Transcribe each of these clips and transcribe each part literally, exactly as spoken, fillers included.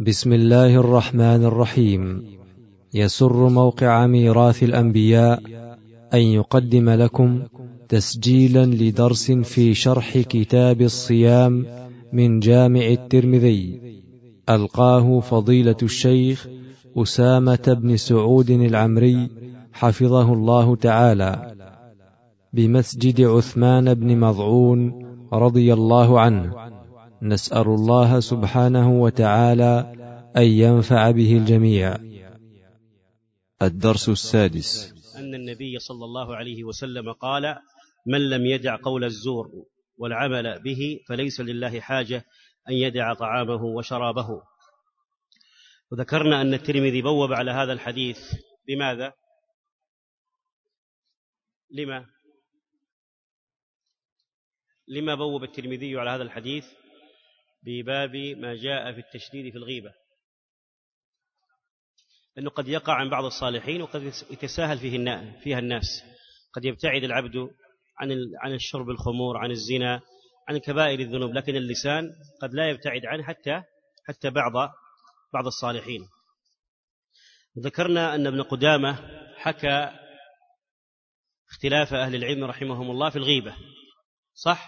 بسم الله الرحمن الرحيم. يسر موقع ميراث الأنبياء أن يقدم لكم تسجيلا لدرس في شرح كتاب الصيام من جامع الترمذي، ألقاه فضيلة الشيخ أسامة بن سعود العمري حفظه الله تعالى بمسجد عثمان بن مظعون رضي الله عنه. نسأل الله سبحانه وتعالى أن ينفع به الجميع. الدرس السادس. أن النبي صلى الله عليه وسلم قال: من لم يدع قول الزور والعمل به فليس لله حاجة أن يدع طعامه وشرابه. وذكرنا أن الترمذي بوب على هذا الحديث بماذا؟ لما؟ لما بوب الترمذي على هذا الحديث بباب ما جاء في التشديد في الغيبة؟ لأنه قد يقع عن بعض الصالحين وقد يتساهل فيها الناس. قد يبتعد العبد عن عن الشرب الخمور، عن الزنا، عن كبائر الذنوب، لكن اللسان قد لا يبتعد عنه حتى حتى بعض بعض الصالحين. ذكرنا أن ابن قدامة حكى اختلاف أهل العلم رحمهم الله في الغيبة، صح؟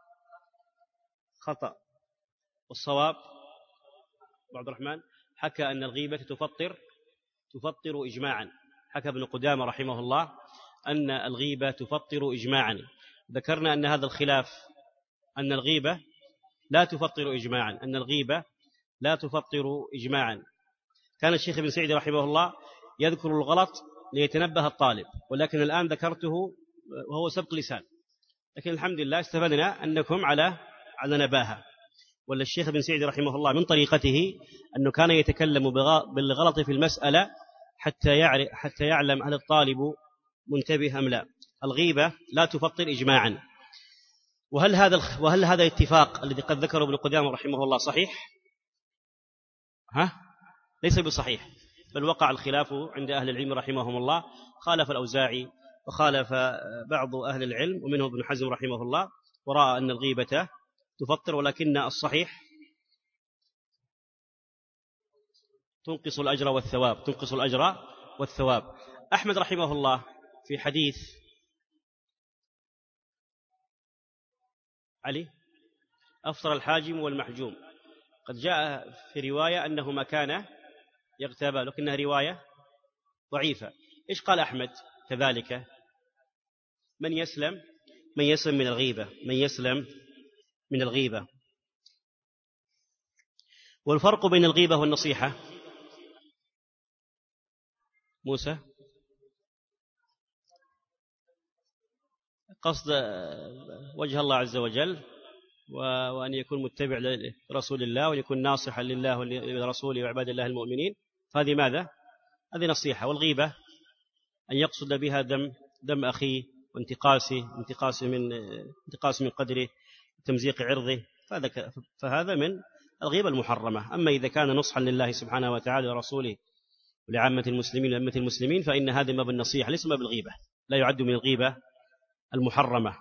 خطأ. والصواب عبد الرحمن حكى أن الغيبة تفطر تفطر إجماعا. حكى ابن قدامة رحمه الله أن الغيبة تفطر إجماعا. ذكرنا أن هذا الخلاف، أن الغيبة لا تفطر إجماعا، أن الغيبة لا تفطر إجماعا. كان الشيخ ابن سعيد رحمه الله يذكر الغلط ليتنبه الطالب، ولكن الآن ذكرته وهو سبق لسان، لكن الحمد لله استفدنا أنكم على على نباهة. ولا الشيخ ابن سعيد رحمه الله من طريقته أنه كان يتكلم بالغلط في المسألة حتى يعرف حتى يعلم هل الطالب منتبه أم لا. الغيبة لا تفطر إجماعا. وهل هذا وهل هذا الاتفاق الذي قد ذكره ابن قدامة رحمه الله صحيح؟ ها؟ ليس بصحيح، بل وقع الخلاف عند أهل العلم رحمهم الله. خالف الأوزاعي وخالف بعض أهل العلم ومنهم ابن حزم رحمه الله، ورأى أن الغيبة تفطر، ولكن الصحيح تنقص الأجر والثواب تنقص الأجر والثواب. أحمد رحمه الله في حديث علي أفطر الحاجم والمحجوم، قد جاء في رواية أنهما كان يغتابا، لكنها رواية ضعيفة. إيش قال أحمد كذلك؟ من يسلم من يسلم من الغيبة من يسلم من الغيبة. والفرق بين الغيبة والنصيحة موسى قصد وجه الله عز وجل، وأن يكون متبع لرسول الله، وأن يكون ناصحا لله ولرسوله وعباد الله المؤمنين. فهذه ماذا؟ هذه نصيحة. والغيبة أن يقصد بها دم دم أخيه وانتقاصه انتقاص من انتقاص من قدره، تمزيق عرضه، فهذا فهذا من الغيبة المحرمة. أما إذا كان نصحا لله سبحانه وتعالى ورسوله ولعامة المسلمين ولأمة المسلمين فإن هذا ما بالنصيحة، ليس ما بالغيبة، لا يعد من الغيبة المحرمة.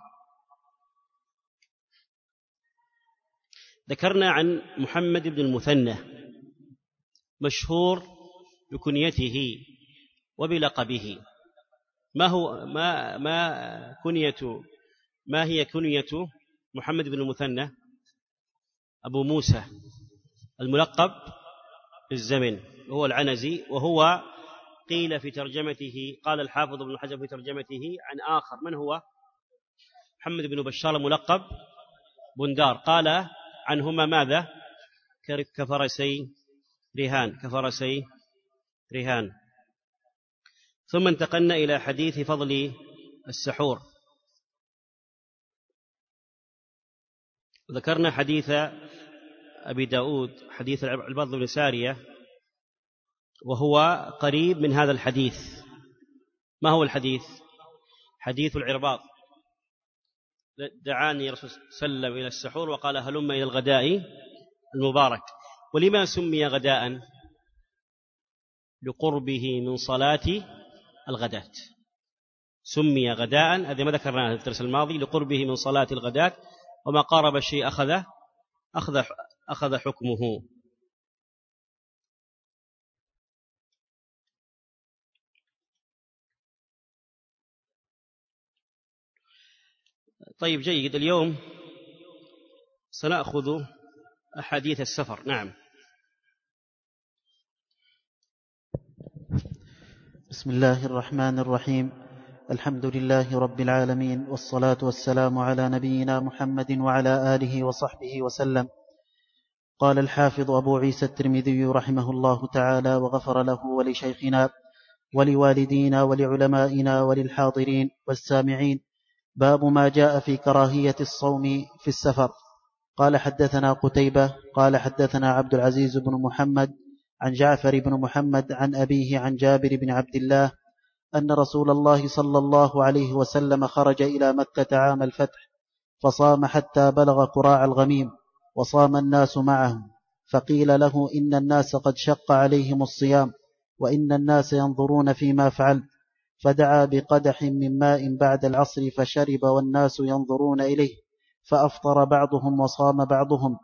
ذكرنا عن محمد بن المثنى مشهور بكنيته وبلقبه. ما هو ما ما كنيته ما هي كنية محمد بن المثنى؟ أبو موسى، الملقب بالزمن، وهو العنزي. وهو قيل في ترجمته، قال الحافظ ابن حجر في ترجمته عن آخر، من هو؟ محمد بن بشار الملقب بندار، قال عنهما ماذا؟ كفرسي رهان كفرسي رهان. ثم انتقلنا إلى حديث فضل السحور. ذكرنا حديث أبي داود، حديث العباد بن سارية، وهو قريب من هذا الحديث. ما هو الحديث؟ حديث العرباض. دعاني رسول الله صلى الله عليه وسلم إلى السحور وقال هلم إلى الغداء المبارك. ولما سمي غداء؟ لقربه من صلاة الغداة. سمي غداء، هذا ما ذكرناه في الدرس الماضي، لقربه من صلاة الغداة، وما قارب الشيء أخذ أخذ أخذ حكمه. طيب جيد. اليوم سنأخذ أحاديث السفر. نعم. بسم الله الرحمن الرحيم. الحمد لله رب العالمين، والصلاة والسلام على نبينا محمد وعلى آله وصحبه وسلم. قال الحافظ أبو عيسى الترمذي رحمه الله تعالى وغفر له ولشيخنا ولوالدينا ولعلمائنا وللحاضرين والسامعين: باب ما جاء في كراهية الصوم في السفر. قال حدثنا قتيبة قال حدثنا عبد العزيز بن محمد عن جعفر بن محمد عن أبيه عن جابر بن عبد الله أن رسول الله صلى الله عليه وسلم خرج إلى مكة عام الفتح فصام حتى بلغ قراع الغميم، وصام الناس معه، فقيل له: إن الناس قد شق عليهم الصيام، وإن الناس ينظرون فيما فعلت، فدعا بقدح من ماء بعد العصر فشرب والناس ينظرون إليه، فأفطر بعضهم وصام بعضهم،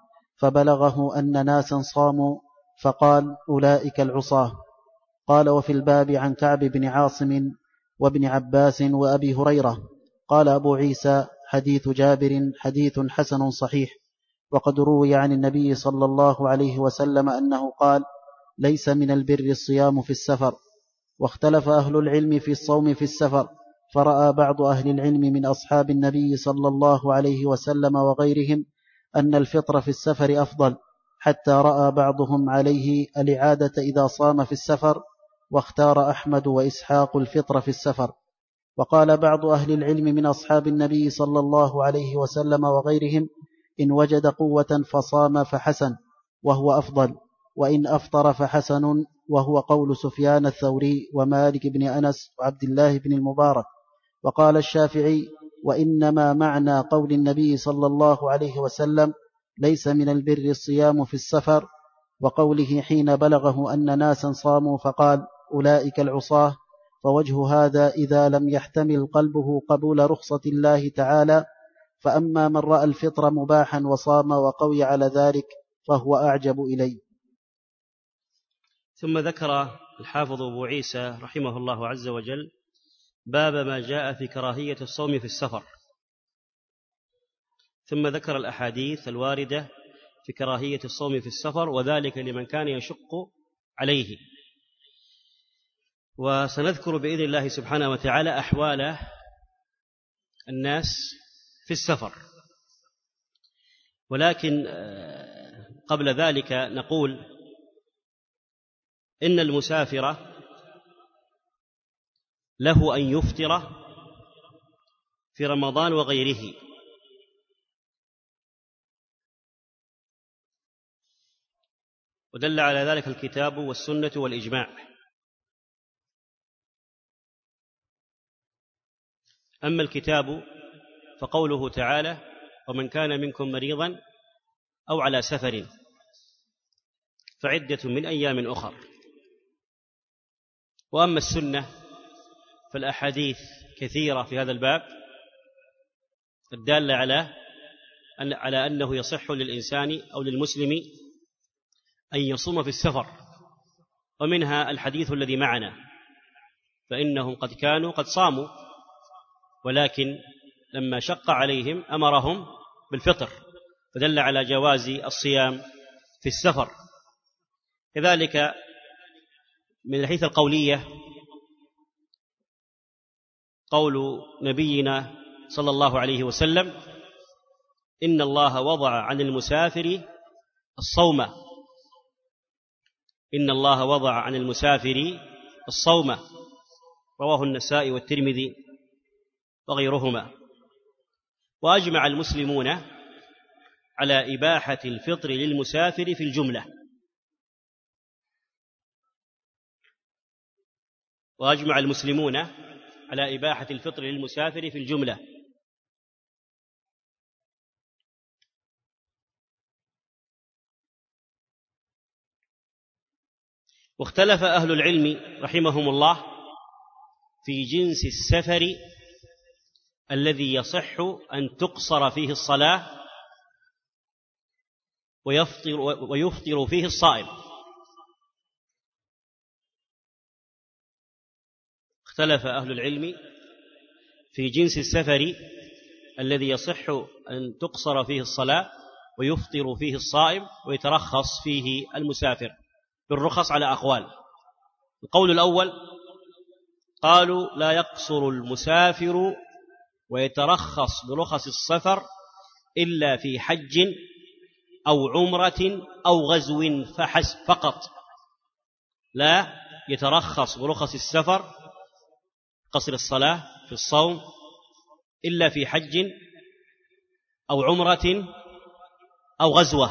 فبلغه أن ناسا صاموا فقال: أولئك العصاة. قال: وفي الباب عن كعب بن عاصم وابن عباس وأبي هريرة. قال أبو عيسى: حديث جابر حديث حسن صحيح، وقد روي عن النبي صلى الله عليه وسلم أنه قال: ليس من البر الصيام في السفر. واختلف أهل العلم في الصوم في السفر، فرأى بعض أهل العلم من أصحاب النبي صلى الله عليه وسلم وغيرهم أن الفطر في السفر أفضل، حتى رأى بعضهم عليه الإعادة إذا صام في السفر، واختار أحمد وإسحاق الفطر في السفر. وقال بعض أهل العلم من أصحاب النبي صلى الله عليه وسلم وغيرهم: إن وجد قوة فصام فحسن وهو أفضل، وإن أفطر فحسن وهو قول سفيان الثوري ومالك بن أنس وعبد الله بن المبارك. وقال الشافعي: وإنما معنى قول النبي صلى الله عليه وسلم ليس من البر الصيام في السفر، وقوله حين بلغه أن ناسا صاموا فقال: أولئك العصاة، فوجه هذا إذا لم يحتمل قلبه قبول رخصة الله تعالى. فأما من رأى الفطر مباحا وصام وقوي على ذلك فهو أعجب إليه. ثم ذكر الحافظ أبو عيسى رحمه الله عز وجل باب ما جاء في كراهية الصوم في السفر، ثم ذكر الأحاديث الواردة في كراهية الصوم في السفر، وذلك لمن كان يشق عليه. وسنذكر بإذن الله سبحانه وتعالى أحوال الناس في السفر، ولكن قبل ذلك نقول إن المسافر له أن يفطر في رمضان وغيره، ودل على ذلك الكتاب والسنة والإجماع. أما الكتاب فقوله تعالى: ومن كان منكم مريضا أو على سفر فعدة من أيام أخر. وأما السنة فالأحاديث كثيرة في هذا الباب الدالة على أن على أنه يصح للإنسان أو للمسلم أن يصوم في السفر، ومنها الحديث الذي معنا، فإنهم قد كانوا قد صاموا ولكن لما شق عليهم أمرهم بالفطر، فدل على جواز الصيام في السفر. كذلك من الحديث القولية قول نبينا صلى الله عليه وسلم: إن الله وضع عن المسافر الصوم إن الله وضع عن المسافر الصوم رواه النسائي والترمذي وغيرهما. وأجمع المسلمون على إباحة الفطر للمسافر في الجملة وأجمع المسلمون على إباحة الفطر للمسافر في الجملة واختلف أهل العلم رحمهم الله في جنس السفر الذي يصح أن تقصر فيه الصلاة ويفطر, ويفطر فيه الصائم. اختلف أهل العلم في جنس السفر الذي يصح أن تقصر فيه الصلاة ويفطر فيه الصائم ويترخص فيه المسافر، بالرخص على أقوال. القول الأول قالوا لا يقصر المسافر ويترخص برخص السفر إلا في حج أو عمرة أو غزو فحسب فقط، لا يترخص برخص السفر قصر الصلاة في الصوم إلا في حج أو عمرة أو غزوة.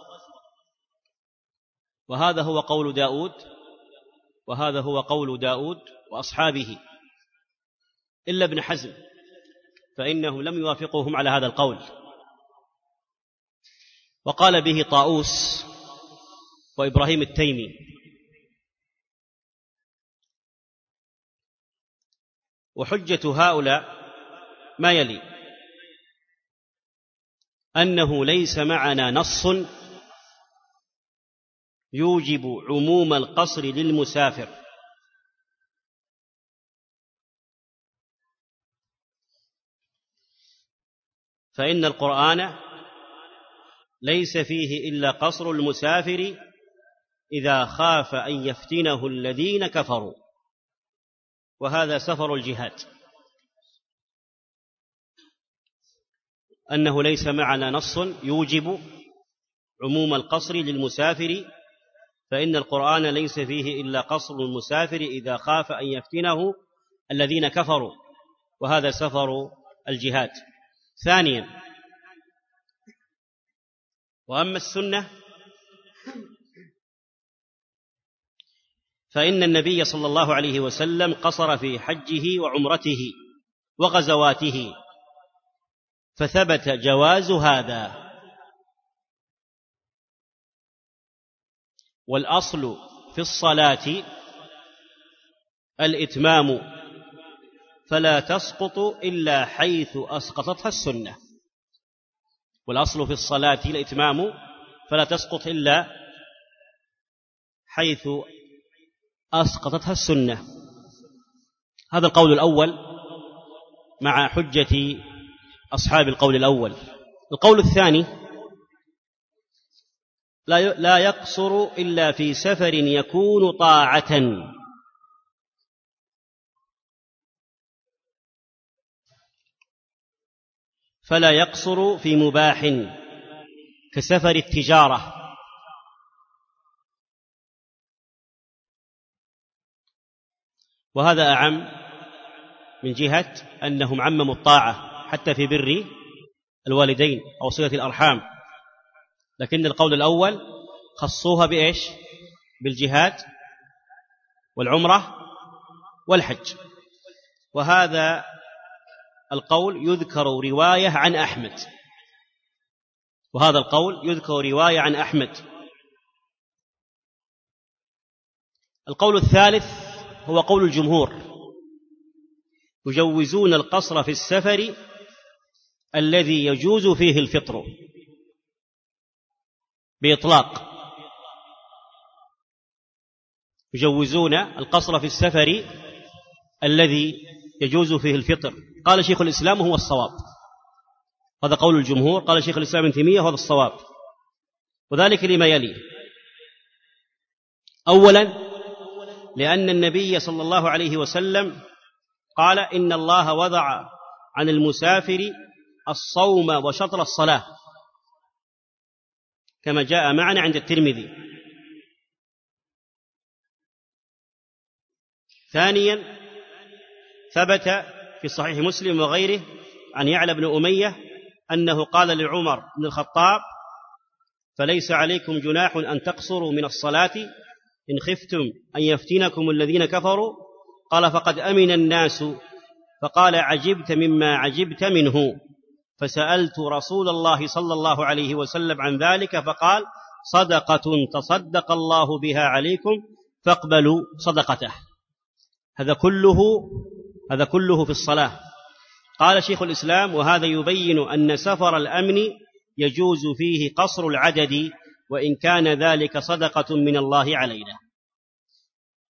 وهذا هو قول داود وهذا هو قول داود وأصحابه، إلا ابن حزم فإنهم لم يوافقوهم على هذا القول، وقال به طاؤوس وإبراهيم التيمي. وحجة هؤلاء ما يلي: أنه ليس معنا نص يوجب عموم القصر للمسافر، فإن القرآن ليس فيه إلا قصر المسافر إذا خاف أن يفتنه الذين كفروا، وهذا سفر الجهاد. أنه ليس معنا نص يوجب عموم القصر للمسافر، فإن القرآن ليس فيه إلا قصر المسافر إذا خاف أن يفتنه الذين كفروا، وهذا سفر الجهاد. ثانيا، وأما السنة فإن النبي صلى الله عليه وسلم قصر في حجه وعمرته وغزواته، فثبت جواز هذا. والأصل في الصلاة الإتمام، فلا تسقط إلا حيث أسقطتها السنة. والأصل في الصلاة الإتمام فلا تسقط إلا حيث أسقطتها السنة. هذا القول الأول مع حجة أصحاب القول الأول. القول الثاني: لا يقصر إلا في سفر يكون طاعة، فلا يقصر في مباح كسفر التجارة. وهذا أعم من جهة أنهم عمموا الطاعة حتى في بر الوالدين أو صلة الأرحام، لكن القول الأول خصوها بإيش؟ بالجهاد والعمرة والحج. وهذا القول يذكر رواية عن أحمد وهذا القول يذكر رواية عن أحمد. القول الثالث هو قول الجمهور، يجوزون القصر في السفر الذي يجوز فيه الفطر بإطلاق، يجوزون القصر في السفر الذي يجوز فيه الفطر. قال شيخ الإسلام وهو الصواب، هذا قول الجمهور. قال شيخ الإسلام ابن تيمية وهذا الصواب، وذلك لما يلي: أولا، لأن النبي صلى الله عليه وسلم قال: إن الله وضع عن المسافر الصوم وشطر الصلاة، كما جاء معنا عند الترمذي. ثانيا، ثبت في صحيح مسلم وغيره عن يعلى بن أمية أنه قال لعمر بن الخطاب: فليس عليكم جناح أن تقصروا من الصلاة إن خفتم أن يفتنكم الذين كفروا. قال: فقد أمن الناس. فقال: عجبت مما عجبت منه. فسألت رسول الله صلى الله عليه وسلم عن ذلك، فقال: صدقة تصدق الله بها عليكم فاقبلوا صدقته. هذا كله هذا كله في الصلاة. قال شيخ الإسلام: وهذا يبين أن سفر الأمن يجوز فيه قصر العدد، وإن كان ذلك صدقة من الله علينا.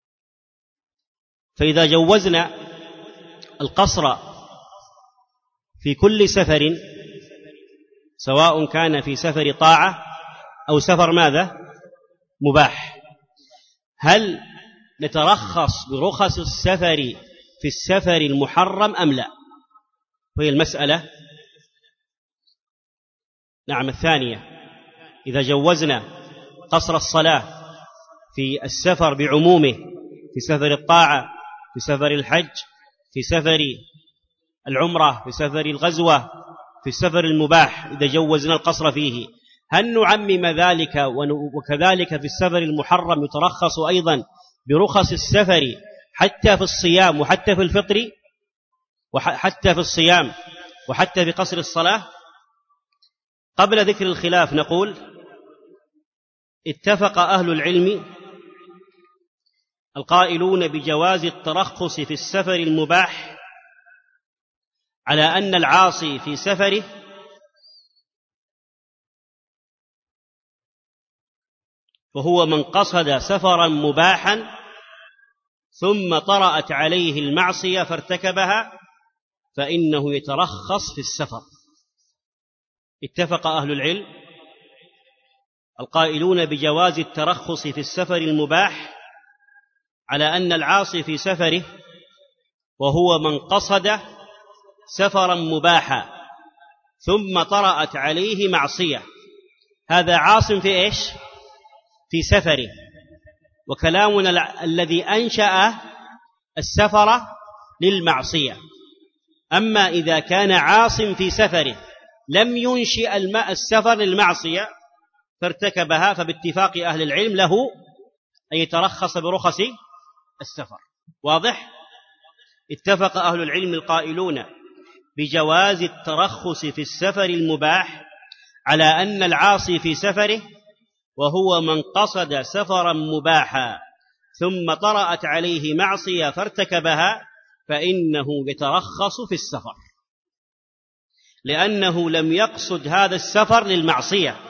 فإذا جوزنا القصر في كل سفر، سواء كان في سفر طاعة أو سفر ماذا؟ مباح. هل نترخص برخص السفر في السفر المحرم أم لا؟ وهي المسألة. نعم. الثانية، إذا جوزنا قصر الصلاة في السفر بعمومه، في سفر الطاعة، في سفر الحج، في سفر العمرة، في سفر الغزوة، في السفر المباح، إذا جوزنا القصر فيه، هل نعمم ذلك وكذلك في السفر المحرم يترخص أيضا برخص السفر حتى في الصيام وحتى في الفطر، وحتى في الصيام وحتى في قصر الصلاة؟ قبل ذكر الخلاف نقول اتفق أهل العلم القائلون بجواز الترخص في السفر المباح على أن العاصي في سفره وهو من قصد سفرا مباحا ثم طرأت عليه المعصية فارتكبها فإنه يترخص في السفر. اتفق أهل العلم القائلون بجواز الترخص في السفر المباح على أن العاصي في سفره وهو من قصد سفرا مباحا ثم طرأت عليه معصية، هذا عاص في إيش؟ في سفره. وكلامنا الذي أنشأ السفر للمعصية. أما إذا كان عاص في سفره لم ينشئ السفر للمعصية فارتكبها، فباتفاق أهل العلم له أن يترخص برخص السفر. واضح؟ اتفق أهل العلم القائلون بجواز الترخص في السفر المباح على أن العاصي في سفره وهو من قصد سفرا مباحا ثم طرأت عليه معصية فارتكبها فإنه يترخص في السفر، لأنه لم يقصد هذا السفر للمعصية،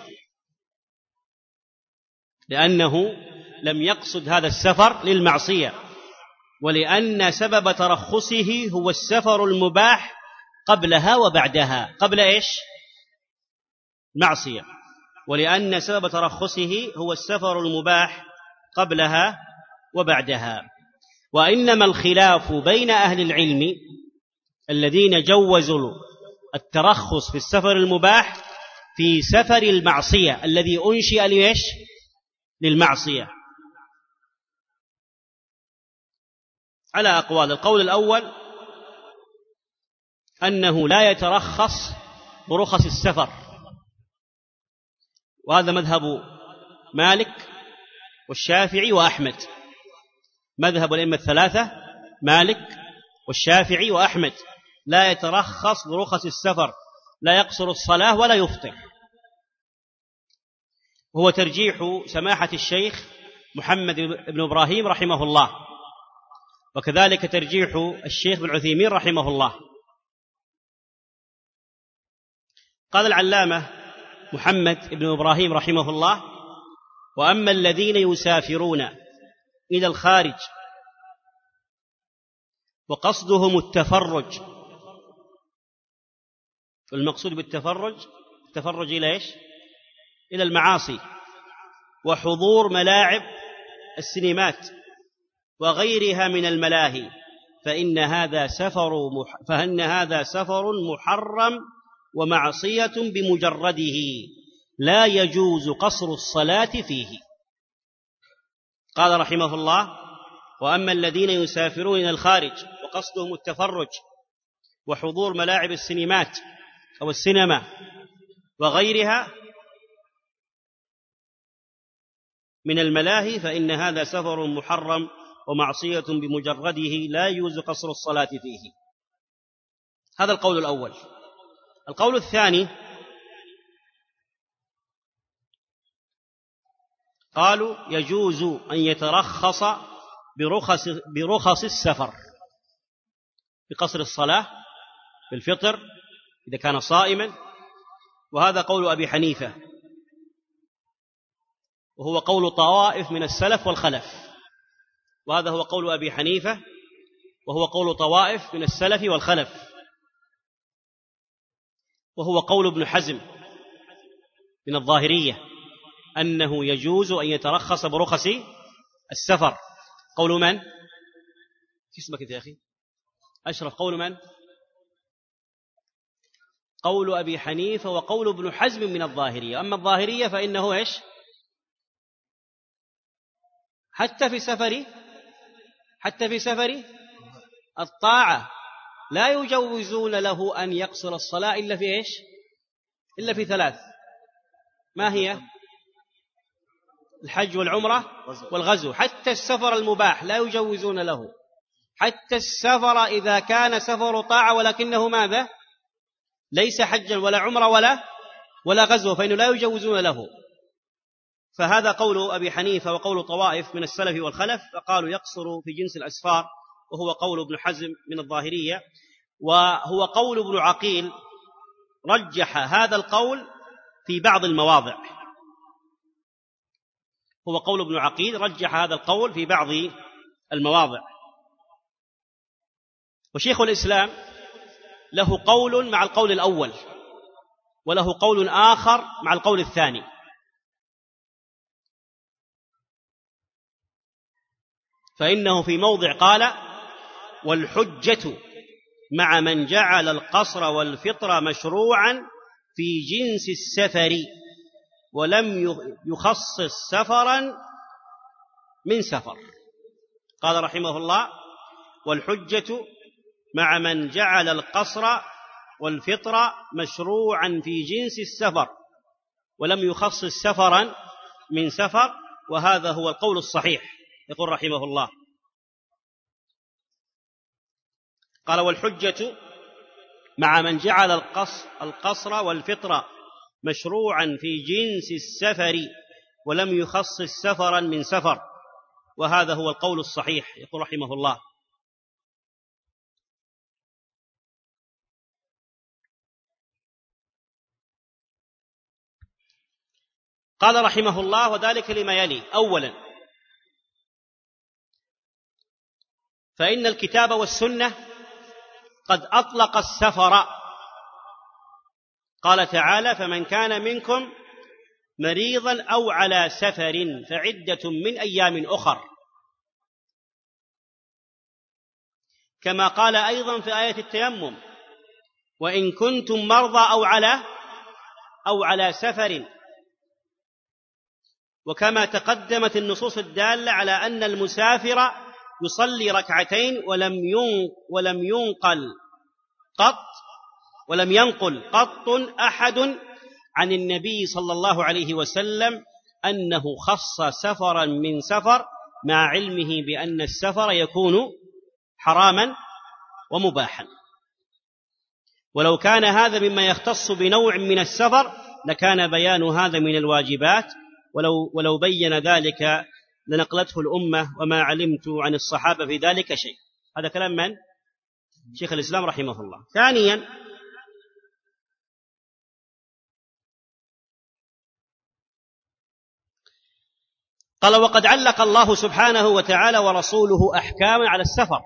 لأنه لم يقصد هذا السفر للمعصية، ولأن سبب ترخصه هو السفر المباح قبلها وبعدها. قبل إيش؟ معصية. ولأن سبب ترخصه هو السفر المباح قبلها وبعدها. وإنما الخلاف بين أهل العلم الذين جوزوا الترخص في السفر المباح في سفر المعصية الذي أنشئ ليش؟ للمعصية، على أقوال. القول الأول أنه لا يترخص برخص السفر، وهذا مذهب مالك والشافعي وأحمد. مذهب الأئمة الثلاثة مالك والشافعي وأحمد لا يترخص برخص السفر، لا يقصر الصلاة ولا يفطر. وهو ترجيح سماحة الشيخ محمد بن إبراهيم رحمه الله، وكذلك ترجيح الشيخ بن عثيمين رحمه الله. قال العلامة محمد بن إبراهيم رحمه الله: وأما الذين يسافرون إلى الخارج وقصدهم التفرج، المقصود بالتفرج التفرج إلى إيش؟ إلى المعاصي وحضور ملاعب السينمات وغيرها من الملاهي، فإن هذا سفر مح... فإن هذا سفر محرم ومعصية بمجرده لا يجوز قصر الصلاة فيه. قال رحمه الله: وأما الذين يسافرون إلى الخارج وقصدهم التفرج وحضور ملاعب السينمات أو السينما وغيرها من الملاهي، فإن هذا سفر محرم ومعصية بمجرده لا يجوز قصر الصلاة فيه. هذا القول الأول. القول الثاني قالوا يجوز أن يترخص برخص, برخص السفر بقصر الصلاة بالفطر إذا كان صائما، وهذا قول أبي حنيفة، وهو قول طوائف من السلف والخلف. وهذا هو قول أبي حنيفة وهو قول طوائف من السلف والخلف. وهو قول ابن حزم من الظاهرية أنه يجوز أن يترخص برخص السفر. قول من؟ في اسمك يا أخي أشرف، قول من؟ قول أبي حنيفة وقول ابن حزم من الظاهرية. أما الظاهرية فإنه إيش؟ حتى في سفر حتى في سفر الطاعة لا يجوزون له أن يقصر الصلاة إلا في إيش؟ إلا في ثلاث. ما هي؟ الحج والعمرة والغزو. حتى السفر المباح لا يجوزون له، حتى السفر إذا كان سفر طاعة ولكنه ماذا؟ ليس حجا ولا عمرة ولا ولا غزو، فإنه لا يجوزون له. فهذا قول أبي حنيفة وقول طوائف من السلف والخلف، فقالوا يقصر في جنس الأسفار، وهو قول ابن حزم من الظاهرية. وهو قول ابن عقيل رجح هذا القول في بعض المواضع، هو قول ابن عقيل رجح هذا القول في بعض المواضع. وشيخ الإسلام له قول مع القول الأول، وله قول آخر مع القول الثاني. فإنه في موضع قال: والحجة مع من جعل القصر والفطر مشروعا في جنس السفر ولم يخصص سفرا من سفر. قال رحمه الله: والحجة مع من جعل القصر والفطر مشروعا في جنس السفر ولم يخصص سفرا من سفر، وهذا هو القول الصحيح. يقول رحمه الله، قال: والحجة مع من جعل القصر والفطر مشروعا في جنس السفر ولم يخصص سفرا من سفر، وهذا هو القول الصحيح. يقول رحمه الله: قال رحمه الله: وذلك لما يلي. أولا، فإن الكتاب والسنة قد أطلق السفر. قال تعالى: فمن كان منكم مريضا أو على سفر فعدة من أيام أخر، كما قال أيضا في آية التيمم: وإن كنتم مرضى أو على أو على سفر. وكما تقدمت النصوص الدالة على أن المسافر يصلي ركعتين ولم ولم ينقل قط ولم ينقل قط أحد عن النبي صلى الله عليه وسلم أنه خص سفرا من سفر، مع علمه بأن السفر يكون حراما ومباحا. ولو كان هذا مما يختص بنوع من السفر لكان بيان هذا من الواجبات، ولو, ولو بين ذلك لنقلته الأمة، وما علمت عن الصحابة في ذلك شيء. هذا كلام من؟ شيخ الإسلام رحمه الله. ثانيا، قال: وقد علق الله سبحانه وتعالى ورسوله أحكاما على السفر،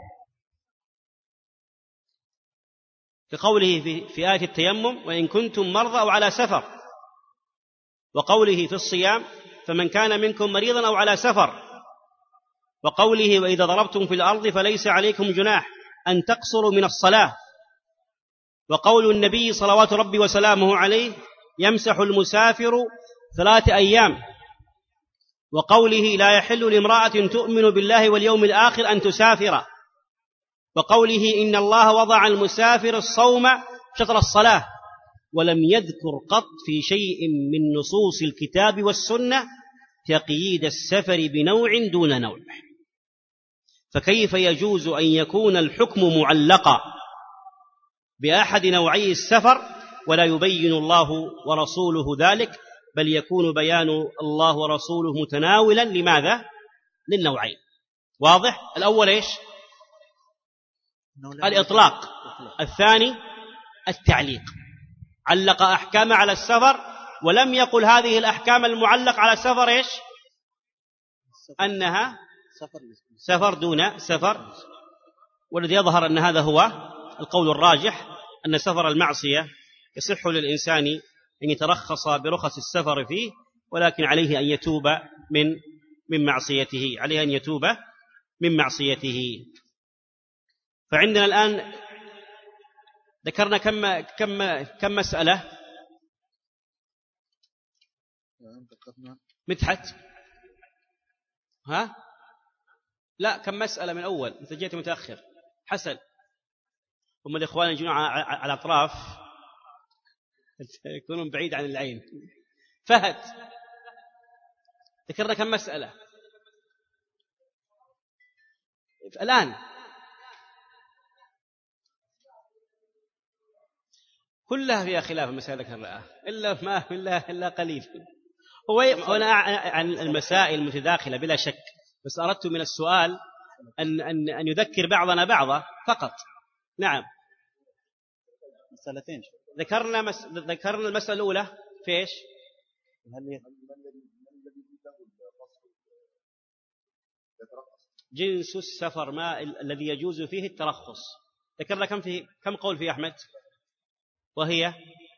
كقوله في, في آية التيمم: وإن كنتم مرضى أو على سفر، وقوله في الصيام: فمن كان منكم مريضا أو على سفر، وقوله: وإذا ضربتم في الأرض فليس عليكم جناح أن تقصروا من الصلاة، وقول النبي صلوات ربي وسلامه عليه: يمسح المسافر ثلاثة أيام، وقوله: لا يحل لامرأة تؤمن بالله واليوم الآخر أن تسافر، وقوله: إن الله وضع المسافر الصوم شطر الصلاة. ولم يذكر قط في شيء من نصوص الكتاب والسنة تقييد السفر بنوع دون نوع. فكيف يجوز أن يكون الحكم معلقا بأحد نوعي السفر ولا يبين الله ورسوله ذلك، بل يكون بيان الله ورسوله متناولا لماذا؟ للنوعين. واضح؟ الأول إيش؟ الإطلاق. الثاني التعليق. علق أحكام على السفر ولم يقل هذه الأحكام المعلق على السفر إيش؟ أنها سفر دون سفر. والذي يظهر أن هذا هو القول الراجح، أن سفر المعصية يصح للإنسان أن يترخص برخص السفر فيه، ولكن عليه أن يتوب من من معصيته، عليه أن يتوب من معصيته. فعندنا الآن ذكرنا كم كم كم مسألة. مدحت ها لا كم مسألة من أول؟ أنت جيت متأخر. حسن هم الإخوان يجون على الأطراف يكونون بعيد عن العين. فهد ذكرنا كم مسألة الآن؟ كلها فيها خلاف المسائل ذكرناها إلا ما إلا إلا قليل. هو أنا عن المسائل المتداخلة بلا شك، بس أردت من السؤال أن أن أن يذكر بعضنا بعضا فقط. نعم مسألتين ذكرنا مس... ذكرنا المسألة الأولى في إيش؟ جنس السفر ما الذي يجوز فيه الترخص. ذكرنا كم فيه كم قول في أحمد؟ وهي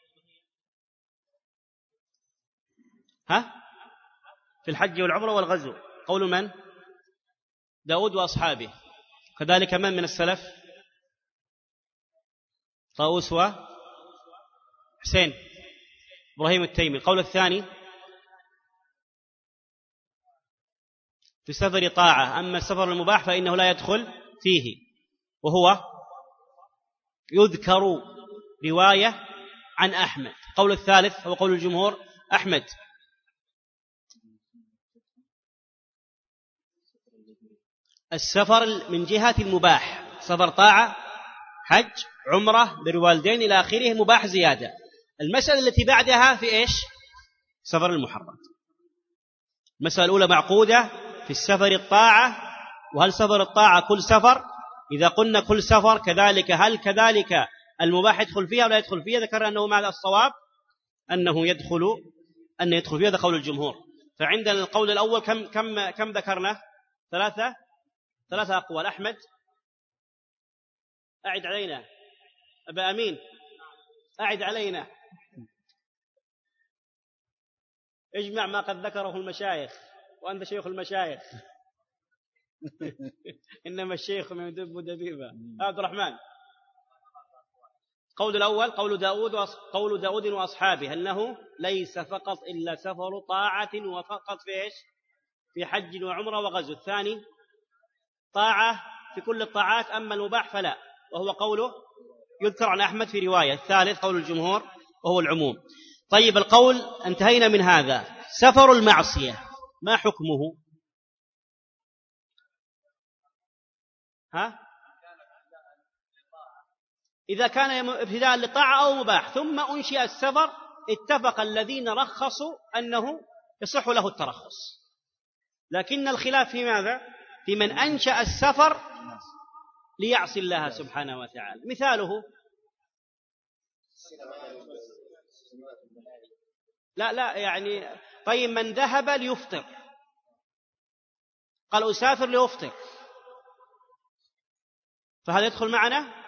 ها في الحج والعمرة والغزو. قول من؟ داود وأصحابه. كذلك من من السلف؟ طاووس وحسين إبراهيم التيمي. القول الثاني في السفر طاعة، أما السفر المباح فإنه لا يدخل فيه، وهو يذكر رواية عن أحمد. القول الثالث هو قول الجمهور. أحمد السفر من جهة المباح، سفر طاعة حج عمرة بالوالدين إلى آخره مباح زيادة. المسألة التي بعدها في إيش؟ سفر المحرم. المسألة الأولى معقودة في السفر الطاعة، وهل سفر الطاعة كل سفر؟ إذا قلنا كل سفر كذلك هل كذلك المباح يدخل فيها ولا يدخل فيها؟ ذكرنا أنه مع الصواب أنه يدخل أن يدخل فيها، هذا قول الجمهور. فعندنا القول الأول كم كم كم ذكرنا؟ ثلاثة ثلاثة أقوال. أحمد أعد علينا. أبا أمين أعد علينا، اجمع ما قد ذكره المشايخ، وأنت شيخ المشايخ. إنما الشيخ من يدب دبيبة. عبد الرحمن قول الأول قول داود قول داود وأصحابه أنه ليس فقط إلا سفر طاعة وفقط في إيش؟ في حج وعمرة وغزو. الثاني طاعة في كل الطاعات، أما المباح فلا، وهو قوله يذكر عن أحمد في رواية. الثالث قول الجمهور وهو العموم. طيب القول انتهينا من هذا. سفر المعصية ما حكمه؟ ها؟ إذا كان ابتداء للطاعة أو مباح ثم أنشئ السفر، اتفق الذين رخصوا أنه يصح له الترخص، لكن الخلاف في ماذا؟ في من أنشأ السفر ليعصي الله سبحانه وتعالى. مثاله لا لا يعني طيب من ذهب ليفطر، قال أسافر ليفطر، فهذا يدخل معنا؟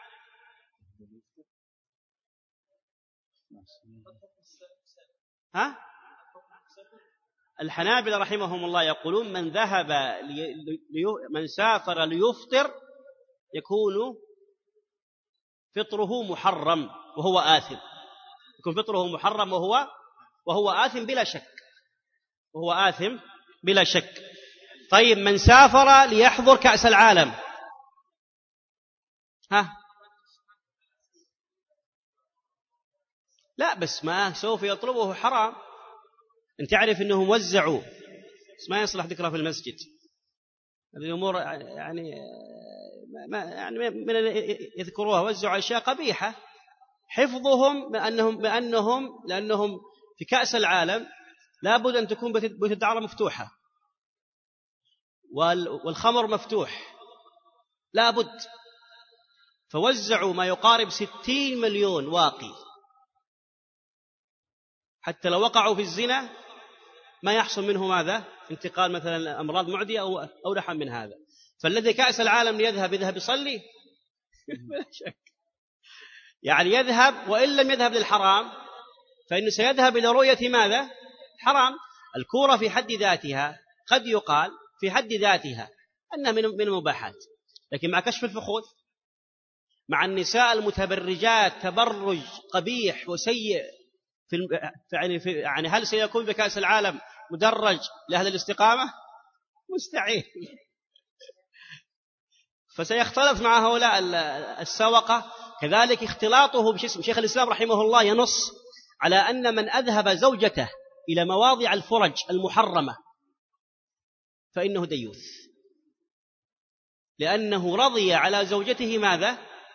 ها؟ الحنابلة رحمهم الله يقولون من ذهب لي... لي... من سافر ليفطر يكون فطره محرم وهو آثم، يكون فطره محرم وهو وهو آثم بلا شك، وهو آثم بلا شك. طيب من سافر ليحضر كأس العالم، ها؟ لا بس ما سوف يطلبه حرام. انت تعرف انهم وزعوا، بس ما يصلح ذكرها في المسجد، هذه الامور يعني ما يعني من يذكروها، وزعوا اشياء قبيحه حفظهم بانهم بانهم لانهم في كأس العالم لابد ان تكون بيوت الدعاره مفتوحه والخمر مفتوح لابد، فوزعوا ما يقارب ستين مليون واقي، حتى لو وقعوا في الزنا ما يحصل منه ماذا؟ انتقال مثلا أمراض معدية أو أو لحم من هذا. فالذي كأس العالم ليذهب يذهب يصلي بلا شك. يعني يذهب وإن لم يذهب للحرام فإنه سيذهب إلى رؤية ماذا؟ حرام. الكورة في حد ذاتها قد يقال في حد ذاتها أنها من من المباحات، لكن مع كشف الفخوذ، مع النساء المتبرجات تبرج قبيح وسيء في يعني في يعني هل سيكون بكأس العالم مدرج لأهل الاستقامة؟ مستحيل. فسيختلط مع هؤلاء السوقة. كذلك اختلاطه بجسم شيخ الإسلام رحمه الله ينص على أن من أذهب زوجته إلى مواضع الفرج المحرمة فإنه ديوث، لأنه رضي على زوجته ماذا؟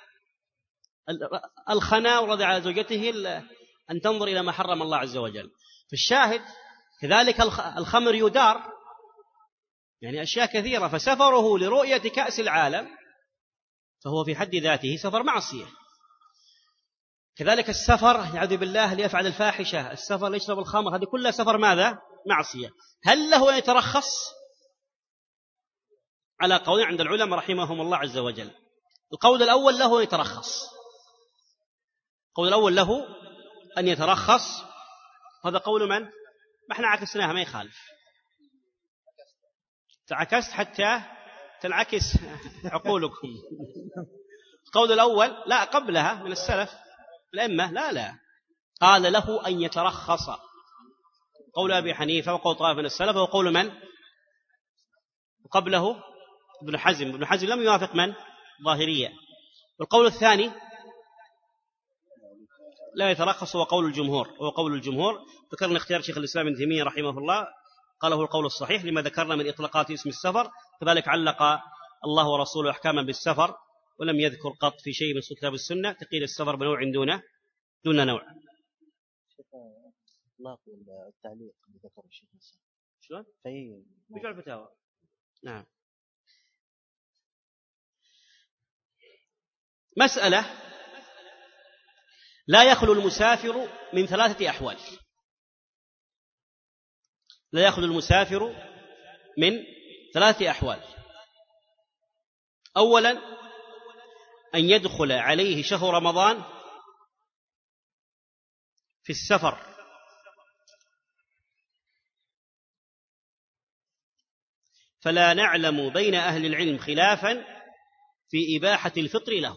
الخنا، ورضي على زوجته أن تنظر إلى ما حرم الله عز وجل. فالشاهد كذلك الخمر يدار، يعني أشياء كثيرة. فسفره لرؤية كأس العالم فهو في حد ذاته سفر معصية. كذلك السفر نعوذ بالله ليفعل الفاحشة، السفر ليشرب الخمر، هذه كلها سفر ماذا؟ معصية. هل له أن يترخص؟ على قول عند العلماء رحمهم الله عز وجل. القول الأول له أن يترخص، القول الأول له أن يترخص. هذا قول من؟ ما احنا عكسناها، ما يخالف. تعكست حتى تنعكس عقولكم. القول الأول لا، قبلها من السلف الأئمة لا لا قال له أن يترخص، قول أبي حنيفة وقول طائفة من السلف، وقول من وقبله ابن حزم. ابن حزم لم يوافق من؟ ظاهرية. والقول الثاني لا يترخص، هو قول الجمهور، هو قول الجمهور. ذكرنا اختيار شيخ الإسلام ابن تيمية رحمه الله، قاله القول الصحيح لما ذكرنا من إطلاقات اسم السفر. كذلك علق الله ورسوله أحكاما بالسفر، ولم يذكر قط في شيء من كتاب السنة تقييد السفر بنوع دون دون نوع. إطلاق التعليق اللي ذكره الشيخ الإسلام شلون؟ في بجوع الفتاوى. نعم. مسألة: لا يخلو المسافر من ثلاثة أحوال. لا يخلو المسافر من ثلاثة أحوال. أولا أن يدخل عليه شهر رمضان في السفر فلا نعلم بين أهل العلم خلافا في إباحة الفطر له،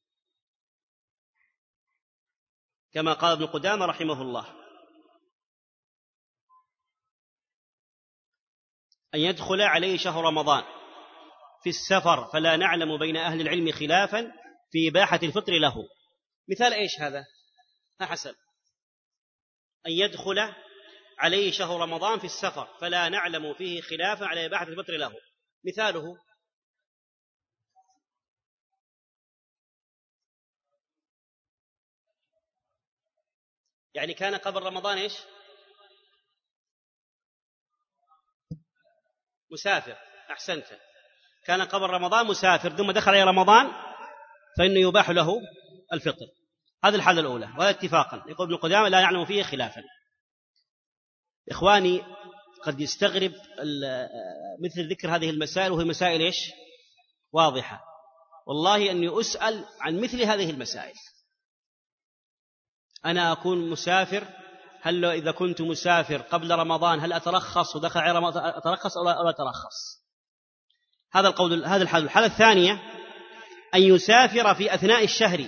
كما قال ابن قدامة رحمه الله: أن يدخل عليه شهر رمضان في السفر فلا نعلم بين أهل العلم خلافا في إباحة الفطر له. مثال إيش هذا؟ أحسن. أن يدخل عليه شهر رمضان في السفر فلا نعلم فيه خلافا على إباحة الفطر له. مثاله: يعني كان قبل رمضان إيش؟ مسافر. أحسنت. كان قبل رمضان مسافر ثم دخل على رمضان فإنه يباح له الفطر. هذه الحالة الأولى، وهذا اتفاقا يقول ابن قدامة لا نعلم فيه خلافا. إخواني قد يستغرب مثل ذكر هذه المسائل، وهي مسائل إيش؟ واضحة. والله أني أسأل عن مثل هذه المسائل. أنا أكون مسافر، هل إذا كنت مسافر قبل رمضان هل أترخص ودخل على رمضان أترخص أو لا أترخص؟ هذا القول. هذا الحالة. الحالة الثانية أن يسافر في أثناء الشهر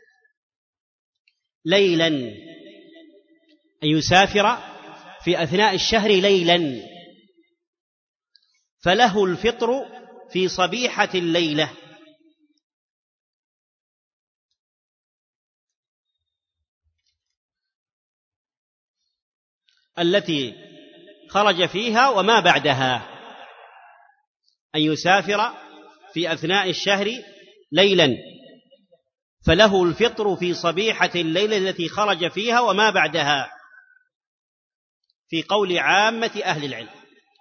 ليلا، أن يسافر في أثناء الشهر ليلا فله الفطر في صبيحة الليلة، التي خرج فيها وما بعدها. أن يسافر في أثناء الشهر ليلا فله الفطر في صبيحة الليلة التي خرج فيها وما بعدها، في قول عامة أهل العلم.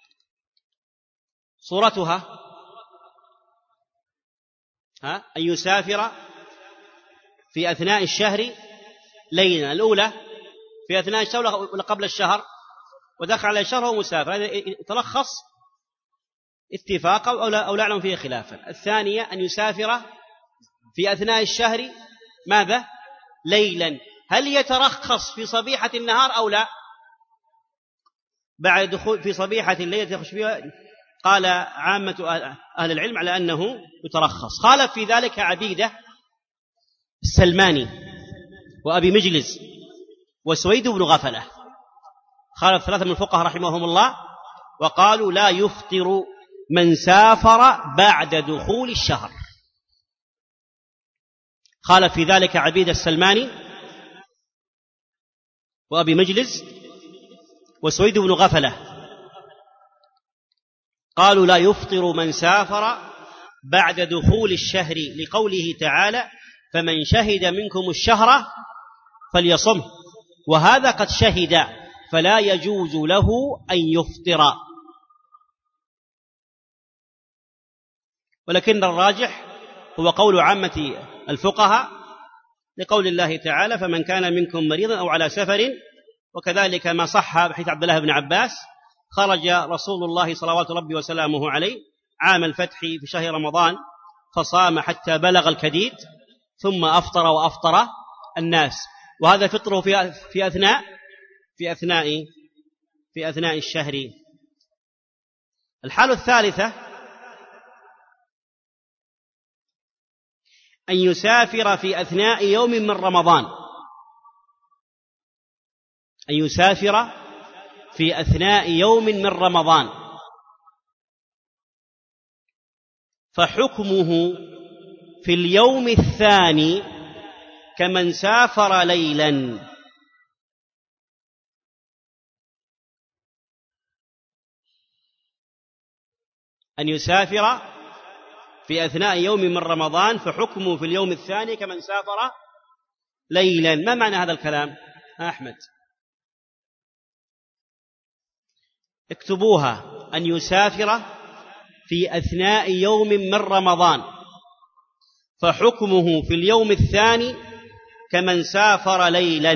صورتها ها أن يسافر في أثناء الشهر ليلا، الأولى في أثناء الشهر ولا قبل الشهر، ودخل على الشهر وهو مسافر، هذا يتلخص اتفاقا أو لا, أو لا نعلم فيه خلافا. الثانية أن يسافر في أثناء الشهر ماذا؟ ليلا هل يترخص في صبيحة النهار أو لا؟ بعد دخول في صبيحة الليل يخش فيها، قال عامة أهل العلم على أنه يترخص. خالف في ذلك عبيدة السلماني وأبي مجلس وسويد بن غفلة، خالف ثلاثة من الفقهاء رحمهم الله، وقالوا لا يفطر من سافر بعد دخول الشهر. خالف في ذلك عبيد السلماني وأبي مجلس وسويد بن غفلة، قالوا لا يفطر من سافر بعد دخول الشهر، لقوله تعالى فمن شهد منكم الشهر فليصمه، وهذا قد شهد فلا يجوز له أن يفطر. ولكن الراجح هو قول عامة الفقهاء لقول الله تعالى فمن كان منكم مريضا أو على سفر، وكذلك ما صح بحيث عبد الله بن عباس خرج رسول الله صلوات ربي وسلامه عليه عام الفتح في شهر رمضان فصام حتى بلغ الكديد ثم أفطر وأفطر الناس، وهذا فطره في في أثناء في أثناء في أثناء الشهر. الحالة الثالثة أن يسافر في أثناء يوم من رمضان، أن يسافر في أثناء يوم من رمضان، فحكمه في اليوم الثاني كمن سافر ليلا. أن يسافر في أثناء يوم من رمضان فحكمه في اليوم الثاني كمن سافر ليلا. ما معنى هذا الكلام أحمد؟ اكتبوها. أن يسافر في أثناء يوم من رمضان فحكمه في اليوم الثاني كمن سافر ليلا،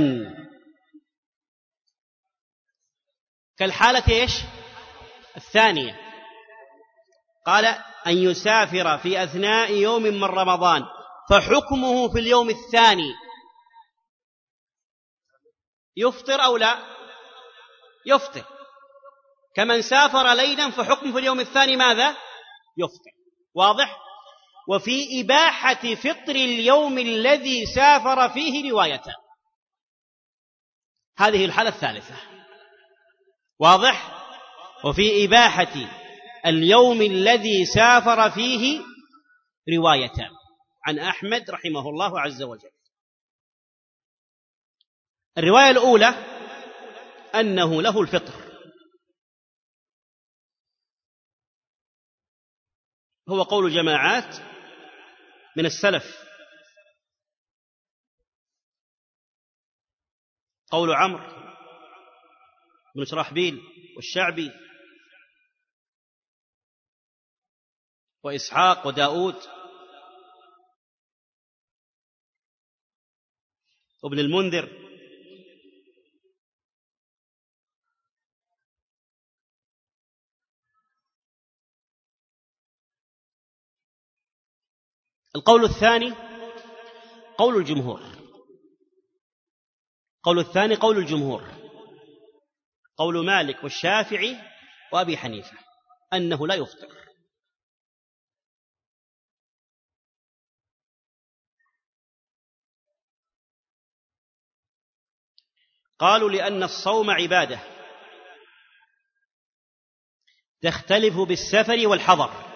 كالحالة إيش؟ الثانية. قال أن يسافر في أثناء يوم من رمضان فحكمه في اليوم الثاني يفطر أو لا؟ يفطر. كمن سافر ليلا فحكمه في اليوم الثاني ماذا؟ يفطر. واضح؟ وفي إباحة فطر اليوم الذي سافر فيه روايتان. هذه الحالة الثالثة. واضح؟ وفي إباحة اليوم الذي سافر فيه روايتان عن أحمد رحمه الله عز وجل. الرواية الأولى أنه له الفطر، هو قول جماعات من السلف، قول عمرو بن شرحبيل والشعبي وإسحاق وداود وابن المنذر القول الثاني قول الجمهور. قول الثاني قول الجمهور، قول مالك والشافعي وأبي حنيفة، أنه لا يفطر. قالوا لأن الصوم عبادة تختلف بالسفر والحضر،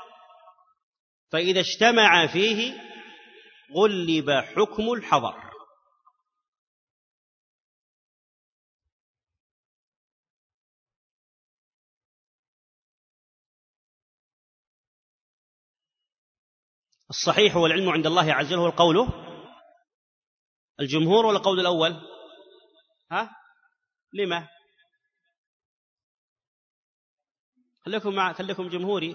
فإذا اجتمع فيه غلب حكم الحضر. الصحيح والعلم عند الله عز وجل هو القول الجمهور ولا القول الأول؟ ها؟ لما؟ خليكم مع خليكم جمهوري.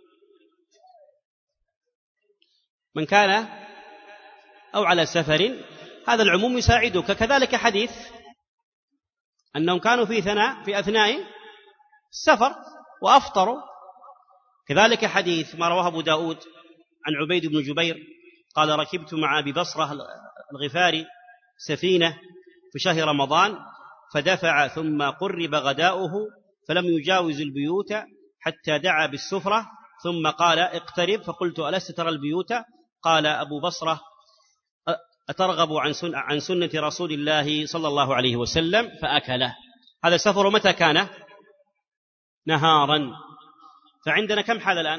من كان أو على سفر، هذا العموم يساعدك. كذلك حديث أنهم كانوا في ثناء في أثناء السفر وأفطروا. كذلك حديث ما رواه أبو داود عن عبيد بن جبير قال ركبت مع أبي بصرة الغفاري سفينة في شهر رمضان فدفع ثم قرب غداؤه فلم يجاوز البيوت حتى دعا بالسفرة ثم قال اقترب، فقلت ألست ترى البيوت؟ قال أبو بصرة أترغب عن سنة, عن سنة رسول الله صلى الله عليه وسلم، فأكله. هذا سفر متى كان؟ نهارا. فعندنا كم حالة الآن؟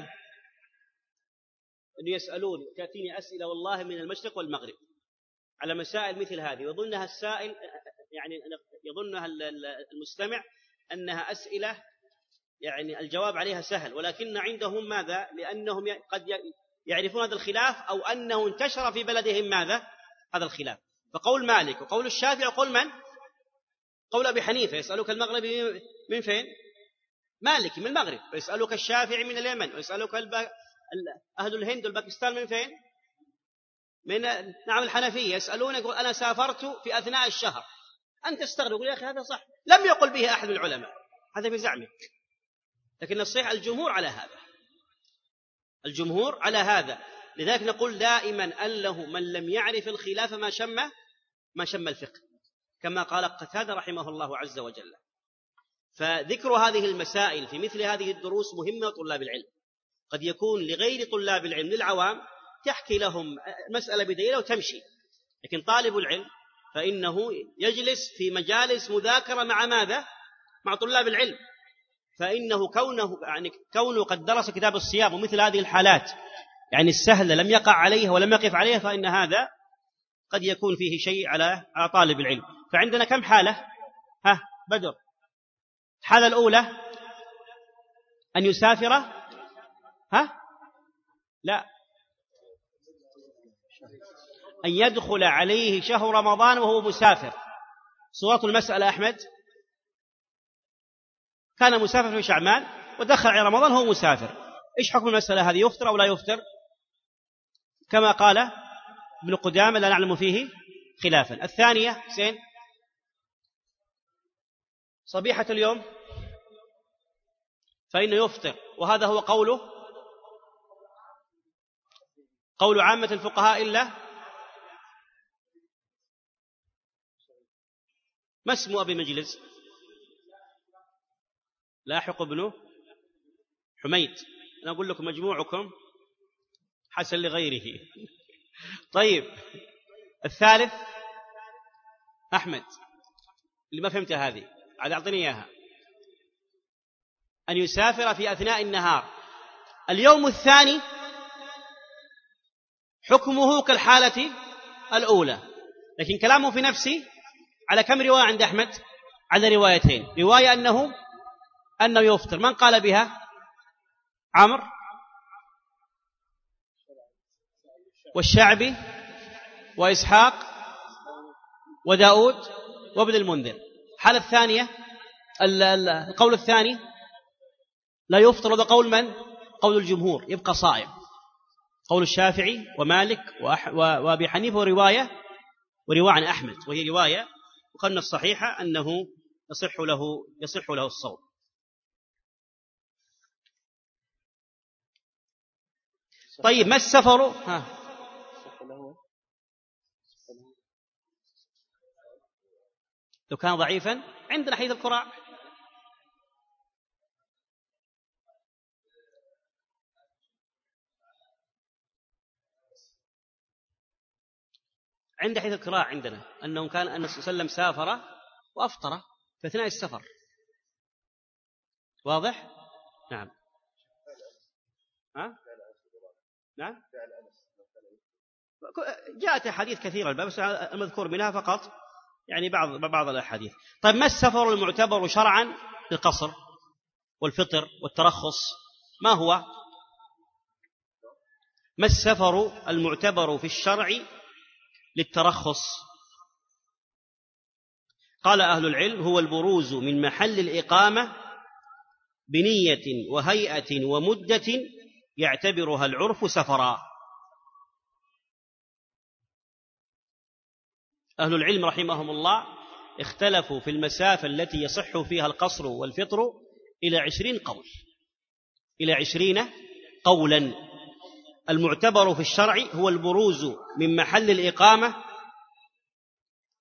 أن يسألون، تأتيني أسئلة والله من المشرق والمغرب على مسائل مثل هذه، يظنها السائل يعني يظنها المستمع أنها أسئلة يعني الجواب عليها سهل، ولكن عندهم ماذا؟ لأنهم قد يعرفون هذا الخلاف أو أنه انتشر في بلدهم ماذا؟ هذا الخلاف. فقول مالك وقول الشافعي وقول من؟ قول أبي حنيفة. يسألك المغربي من فين؟ مالك من المغرب، ويسألك الشافعي من اليمن، ويسألك أهل الهند والباكستان من فين؟ من نعم الحنفية. يسألون يقول أنا سافرت في أثناء الشهر، أنت تستغرب يقول يا أخي هذا صح، لم يقل به أحد من العلماء، هذا بزعمك. لكن الصحيح الجمهور على هذا، الجمهور على هذا. لذلك نقول دائما أنه من لم يعرف الخلاف ما شم ما شم الفقه، كما قال قتادة رحمه الله عز وجل. فذكر هذه المسائل في مثل هذه الدروس مهمة لطلاب العلم. قد يكون لغير طلاب العلم للعوام تحكي لهم مسألة بدليل وتمشي، لكن طالب العلم فإنه يجلس في مجالس مذاكرة مع ماذا؟ مع طلاب العلم. فإنه كونه يعني كونه قد درس كتاب الصيام ومثل هذه الحالات يعني السهلة لم يقع عليها ولم يقف عليها، فإن هذا قد يكون فيه شيء على على طالب العلم. فعندنا كم حالة؟ ها بدر. الحالة الأولى أن يسافر، ها لا، أن يدخل عليه شهر رمضان وهو مسافر. صورة المسألة أحمد كان مسافر في شعبان ودخل على رمضان وهو مسافر، إيش حكم المسألة هذه؟ يفطر أو لا يفطر؟ كما قال ابن قدامة لا نعلم فيه خلافا. الثانية حسين صبيحة اليوم فإنه يفطر، وهذا هو قوله قول عامة الفقهاء إلا ما اسم أبي مجلس؟ لاحق بن حميد. أنا أقول لكم مجموعكم حسن لغيره. طيب الثالث أحمد اللي ما فهمت هذه عاد أعطني إياها. أن يسافر في أثناء النهار. اليوم الثاني حكمه كالحالة الأولى، لكن كلامه في نفسه على كم رواية عند أحمد؟ على روايتين. رواية أنه أنه يفطر، من قال بها؟ عمرو والشعبي وإسحاق وداود وابن المنذر. الحالة الثانية القول الثاني لا يفطر، هذا قول من؟ قول الجمهور، يبقى صائم. قول الشافعي ومالك وأبي حنيفة ورواية ورواية عن أحمد، وهي رواية وقلنا الصحيحة أنه يصح له يصح له الصوم. طيب ما السفر؟ ها لو كان ضعيفا عندنا حديث القراء. عند حديث القراء عندنا أنه كان أن صلى الله عليه وسلم سافر وأفطر في أثناء السفر. واضح؟ نعم. ها؟ نعم. جاءت أحاديث كثيرة الباب، بس المذكور منها فقط يعني بعض بعض الأحاديث. طيب ما السفر المعتبر شرعا للقصر والفطر والترخص؟ ما هو؟ ما السفر المعتبر في الشرع للترخص؟ قال أهل العلم هو البروز من محل الإقامة بنية وهيئة ومدة يعتبرها العرف سفرا. أهل العلم رحمهم الله اختلفوا في المسافة التي يصح فيها القصر والفطر إلى عشرين قول، إلى عشرين قولا. المعتبر في الشرع هو البروز من محل الإقامة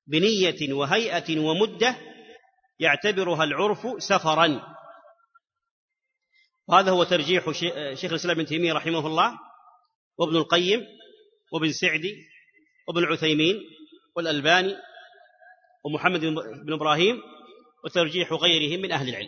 بنية وهيئة ومدة يعتبرها العرف سفرا. وهذا هو ترجيح شيخ الإسلام ابن تيمية رحمه الله وابن القيم وابن سعدي وابن عثيمين والألباني ومحمد بن إبراهيم وترجيح غيرهم من أهل العلم.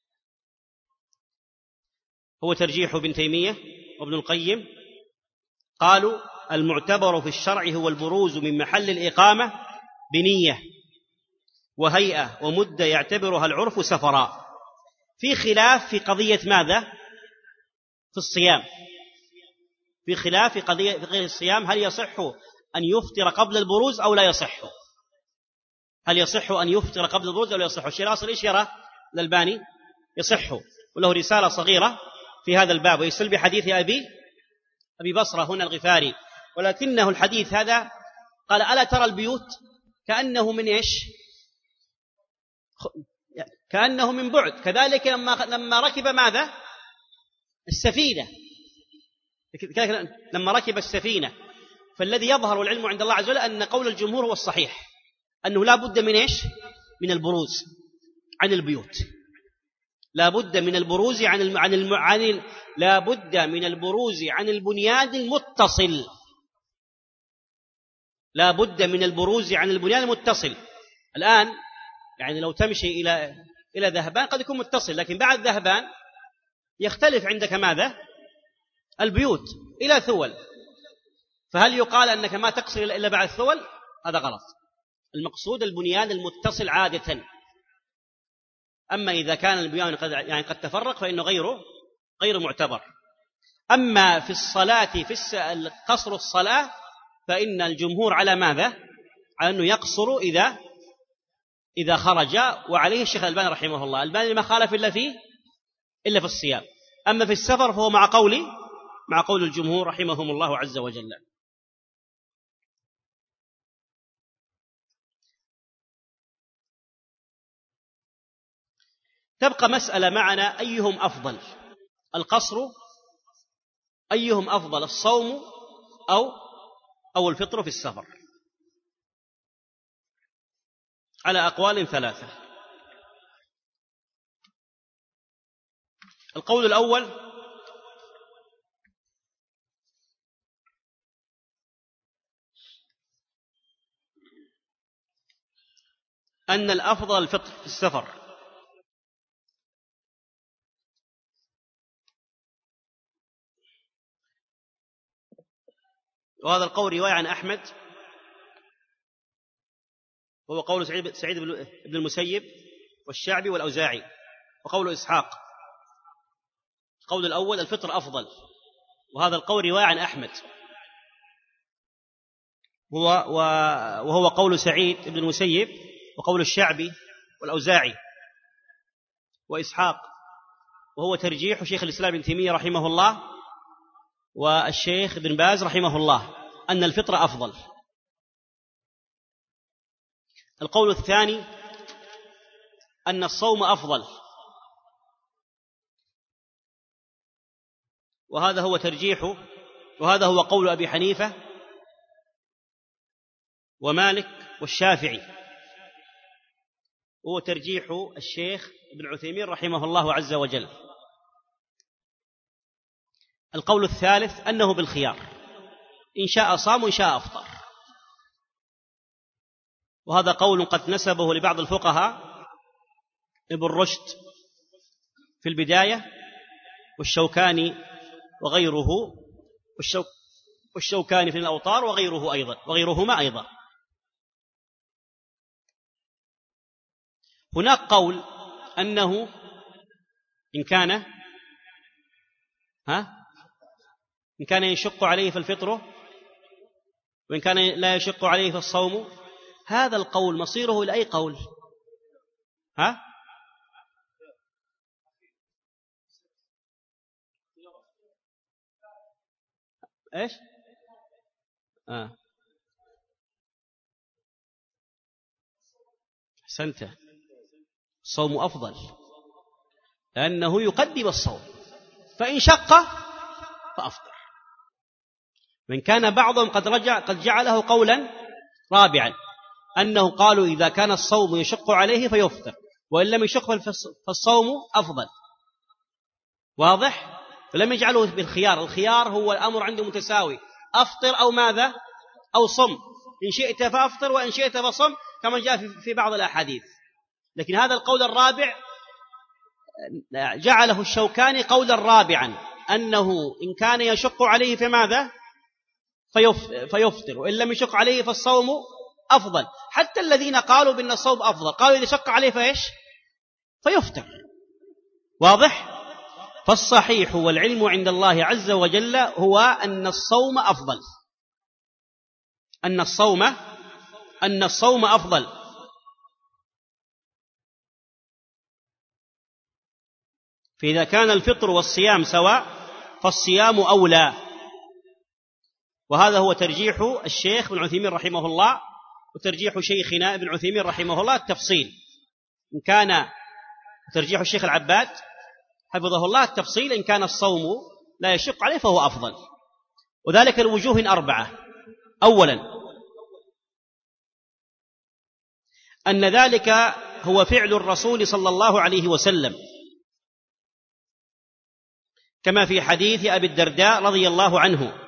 هو ترجيح ابن تيمية وابن القيم، قالوا المعتبر في الشرع هو البروز من محل الإقامة بنية وهيئة ومدة يعتبرها العرف سفرا. في خلاف في قضية ماذا؟ في الصيام، في خلاف في قضية في غير الصيام، هل يصح أن يفطر قبل البروز أو لا يصح؟ هل يصح أن يفطر قبل البروز أو لا يصح؟ الشيخ الأصل إيش يرى الألباني؟ يصح، وله رسالة صغيرة في هذا الباب ويستدل بحديث أبي أبي بصرة هنا الغفاري، ولكنه الحديث هذا قال ألا ترى البيوت كأنه من إيش؟ كأنه من بعد. كذلك لما لما ركب ماذا؟ السفينة، لما ركب السفينة. فالذي يظهر العلم عند الله عز وجل أن قول الجمهور هو الصحيح، أنه لا بد من إيش؟ من البروز عن البيوت، لا بد من البروز عن الم... عن, الم... عن ال... لا بد من البروز عن البنيان المتصل، لا بد من البروز عن البنيان المتصل. الآن يعني لو تمشي إلى إلى ذهبان قد يكون متصل، لكن بعد ذهبان يختلف عندك ماذا؟ البيوت إلى ثول، فهل يقال أنك ما تقصر إلا بعد ثول؟ هذا غلط. المقصود البنيان المتصل عادة. أما إذا كان البنيان قد يعني قد تفرق فإنه غيره غير معتبر. أما في الصلاة في قصر الصلاة فإن الجمهور على ماذا؟ على أنه يقصر إذا إذا خرج، وعليه الشيخ الألباني رحمه الله. الألباني ما خالف إلا فيه إلا في الصيام. أما في السفر فهو مع قولي مع قول الجمهور رحمهم الله عز وجل. تبقى مسألة معنا، أيهم أفضل؟ القصر أيهم أفضل؟ الصوم أو أو الفطر في السفر؟ على أقوال ثلاثة. القول الأول أن الأفضل الفطر في السفر، وهذا القول رواية عن أحمد، وهو قول سعيد, سعيد بن المسيب والشعبي والأوزاعي، وقول إسحاق. القول الأول الفطر أفضل، وهذا القول رواية عن أحمد، وهو قول سعيد بن المسيب وقول الشعبي والأوزاعي وإسحاق، وهو ترجيح شيخ الإسلام ابن تيمية رحمه الله والشيخ بن باز رحمه الله أن الفطر أفضل. القول الثاني أن الصوم أفضل، وهذا هو ترجيحه، وهذا هو قول أبي حنيفة ومالك والشافعي، وهو ترجيح الشيخ ابن عثيمين رحمه الله عز وجل. القول الثالث أنه بالخيار، إن شاء صام وإن شاء أفطر، وهذا قول قد نسبه لبعض الفقهاء ابن رشد في البداية والشوكاني وغيره والشوك والشوكاني في الأوطار وغيره أيضا وغيرهما أيضا. هناك قول أنه إن كان ها إن كان يشق عليه فالفطر، وإن كان لا يشق عليه فالصوم. هذا القول مصيره إلى أي قول؟ ها إيش؟ آه. أحسنت، الصوم أفضل لأنه يقدم الصوم، فإن شق فأفطر. من كان بعضهم قد رجع قد جعله قولا رابعا، أنه قالوا إذا كان الصوم يشق عليه فيفطر، وإن لم يشق فالصوم أفضل. واضح؟ فلم يجعلوا بالخيار، الخيار هو الأمر عنده متساوي، أفطر أو ماذا أو صم، إن شئت فأفطر وإن شئت فصم، كما جاء في بعض الأحاديث. لكن هذا القول الرابع جعله الشوكاني قولا رابعا، أنه إن كان يشق عليه فماذا فيفطر، وإن لم يشق عليه فالصوم أفضل. حتى الذين قالوا بأن الصوم أفضل قالوا إذا شق عليه فإيش فيفطر. واضح؟ فالصحيح والعلم عند الله عز وجل هو أن الصوم أفضل، أن الصوم أن الصوم أفضل. فإذا كان الفطر والصيام سواء فالصيام أولى. وهذا هو ترجيح الشيخ ابن عثيمين رحمه الله، وترجيح شيخنا ابن عثيمين رحمه الله التفصيل، إن كان ترجيح الشيخ العباد حفظه الله التفصيل، إن كان الصوم لا يشق عليه فهو أفضل. وذلك الوجوه أربعة. أولا أن ذلك هو فعل الرسول صلى الله عليه وسلم، كما في حديث أبي الدرداء رضي الله عنه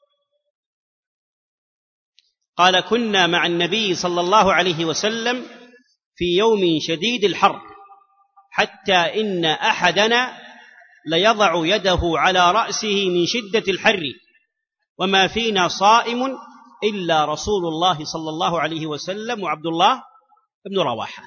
قال: كنا مع النبي صلى الله عليه وسلم في يوم شديد الحر، حتى إن أحدنا ليضع يده على رأسه من شدة الحر، وما فينا صائم إلا رسول الله صلى الله عليه وسلم وعبد الله بن رواحة.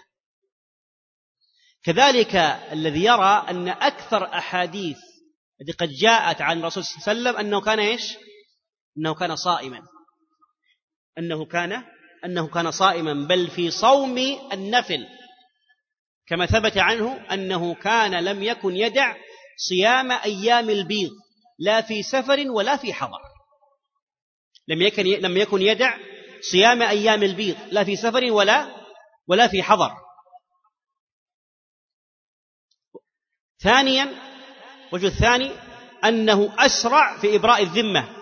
كذلك الذي يرى أن أكثر أحاديث التي قد جاءت عن الرسول صلى الله عليه وسلم أنه كان إيش؟ أنه كان صائما، أنه كان أنه كان صائما، بل في صوم النفل، كما ثبت عنه أنه كان لم يكن يدع صيام أيام البيض، لا في سفر ولا في حضر. لم يكن لم يكن يدع صيام أيام البيض، لا في سفر ولا ولا في حضر. ثانيا، وجه الثاني أنه أسرع في إبراء الذمة.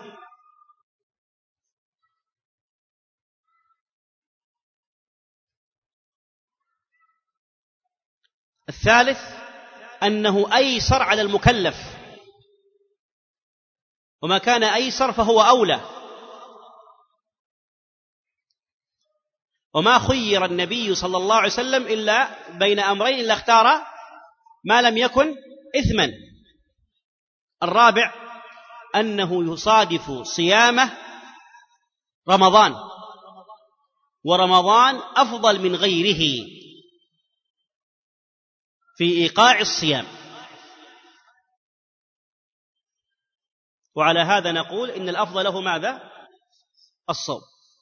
الثالث أنه أيسر على المكلف، وما كان أيسر فهو أولى. وما خير النبي صلى الله عليه وسلم إلا بين أمرين إلا اختار ما لم يكن إثما. الرابع أنه يصادف صيامه رمضان، ورمضان أفضل من غيره في إيقاع الصيام. وعلى هذا نقول إن الأفضل له ماذا؟ الصوم.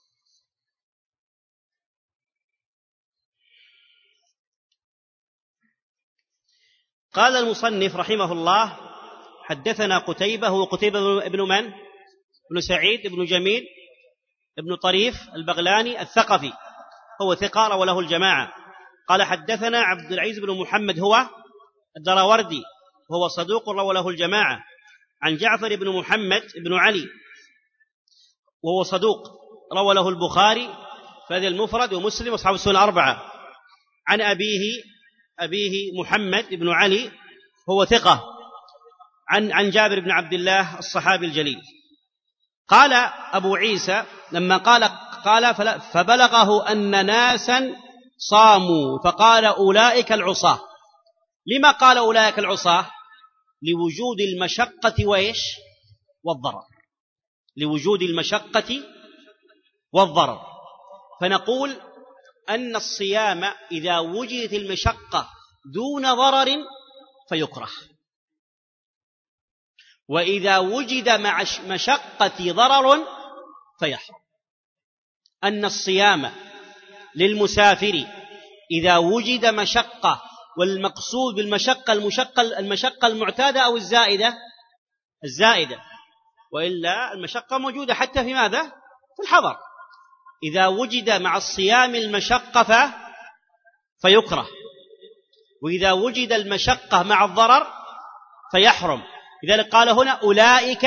قال المصنف رحمه الله: حدثنا قتيبة، هو قتيبة بن من؟ بن سعيد بن جميل بن طريف البغلاني الثقفي، هو ثقة روى له الجماعة. قال: حدثنا عبد العزيز بن محمد هو الدراوردي، وهو صدوق روى له الجماعة، عن جعفر بن محمد بن علي، وهو صدوق روى له البخاري في هذا المفرد ومسلم وأصحاب السنن الأربعة، عن أبيه أبيه محمد بن علي، هو ثقة، عن عن جابر بن عبد الله الصحابي الجليل. قال أبو عيسى لما قال قال فبلغه أن ناسا صاموا فقال أولئك العصاة. لما قال أولئك العصاة؟ لوجود المشقة وإيش؟ والضرر، لوجود المشقة والضرر. فنقول أن الصيام إذا وجدت المشقة دون ضرر فيكره، وإذا وجد مع مشقة ضرر فيحرم. أن الصيام للمسافر إذا وجد مشقة، والمقصود بالمشقة المشقة المشقة المعتادة أو الزائدة الزائدة، وإلا المشقة موجودة حتى في ماذا؟ في الحضر. إذا وجد مع الصيام المشقة فيكره، وإذا وجد المشقة مع الضرر فيحرم. لذلك قال هنا أولئك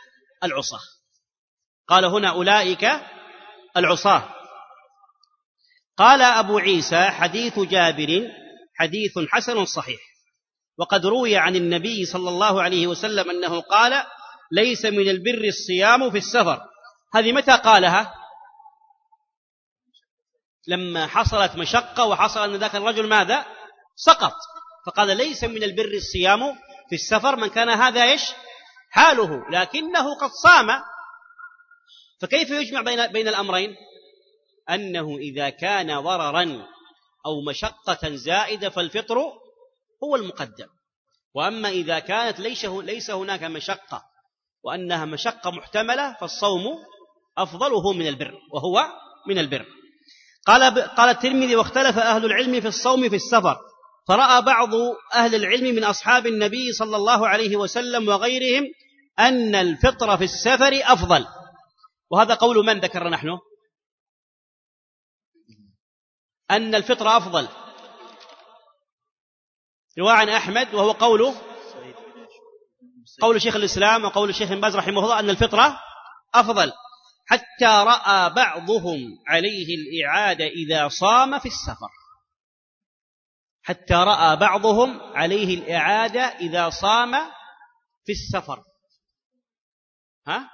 العصاة، قال هنا أولئك العصاة. قال أبو عيسى حديث جابر حديث حسن صحيح، وقد روي عن النبي صلى الله عليه وسلم أنه قال: ليس من البر الصيام في السفر. هذه متى قالها؟ لما حصلت مشقة وحصل أن ذاك الرجل ماذا؟ سقط، فقال: ليس من البر الصيام في السفر، من كان هذا إيش حاله لكنه قد صام. فكيف يجمع بين بين الأمرين؟ أنه إذا كان ضررا أو مشقة زائدة فالفطر هو المقدم، وأما إذا كانت ليس هناك مشقة وأنها مشقة محتملة فالصوم أفضله من البر، وهو من البر. قال قال الترمذي: واختلف أهل العلم في الصوم في السفر، فرأى بعض أهل العلم من أصحاب النبي صلى الله عليه وسلم وغيرهم أن الفطر في السفر أفضل. وهذا قول من ذكر نحن؟ أن الفطر أفضل، رواية عن أحمد، وهو قوله قول شيخ الإسلام وقول الشيخ بن باز رحمه الله أن الفطرة أفضل، حتى رأى بعضهم عليه الإعادة إذا صام في السفر. حتى رأى بعضهم عليه الإعادة إذا صام في السفر. ها؟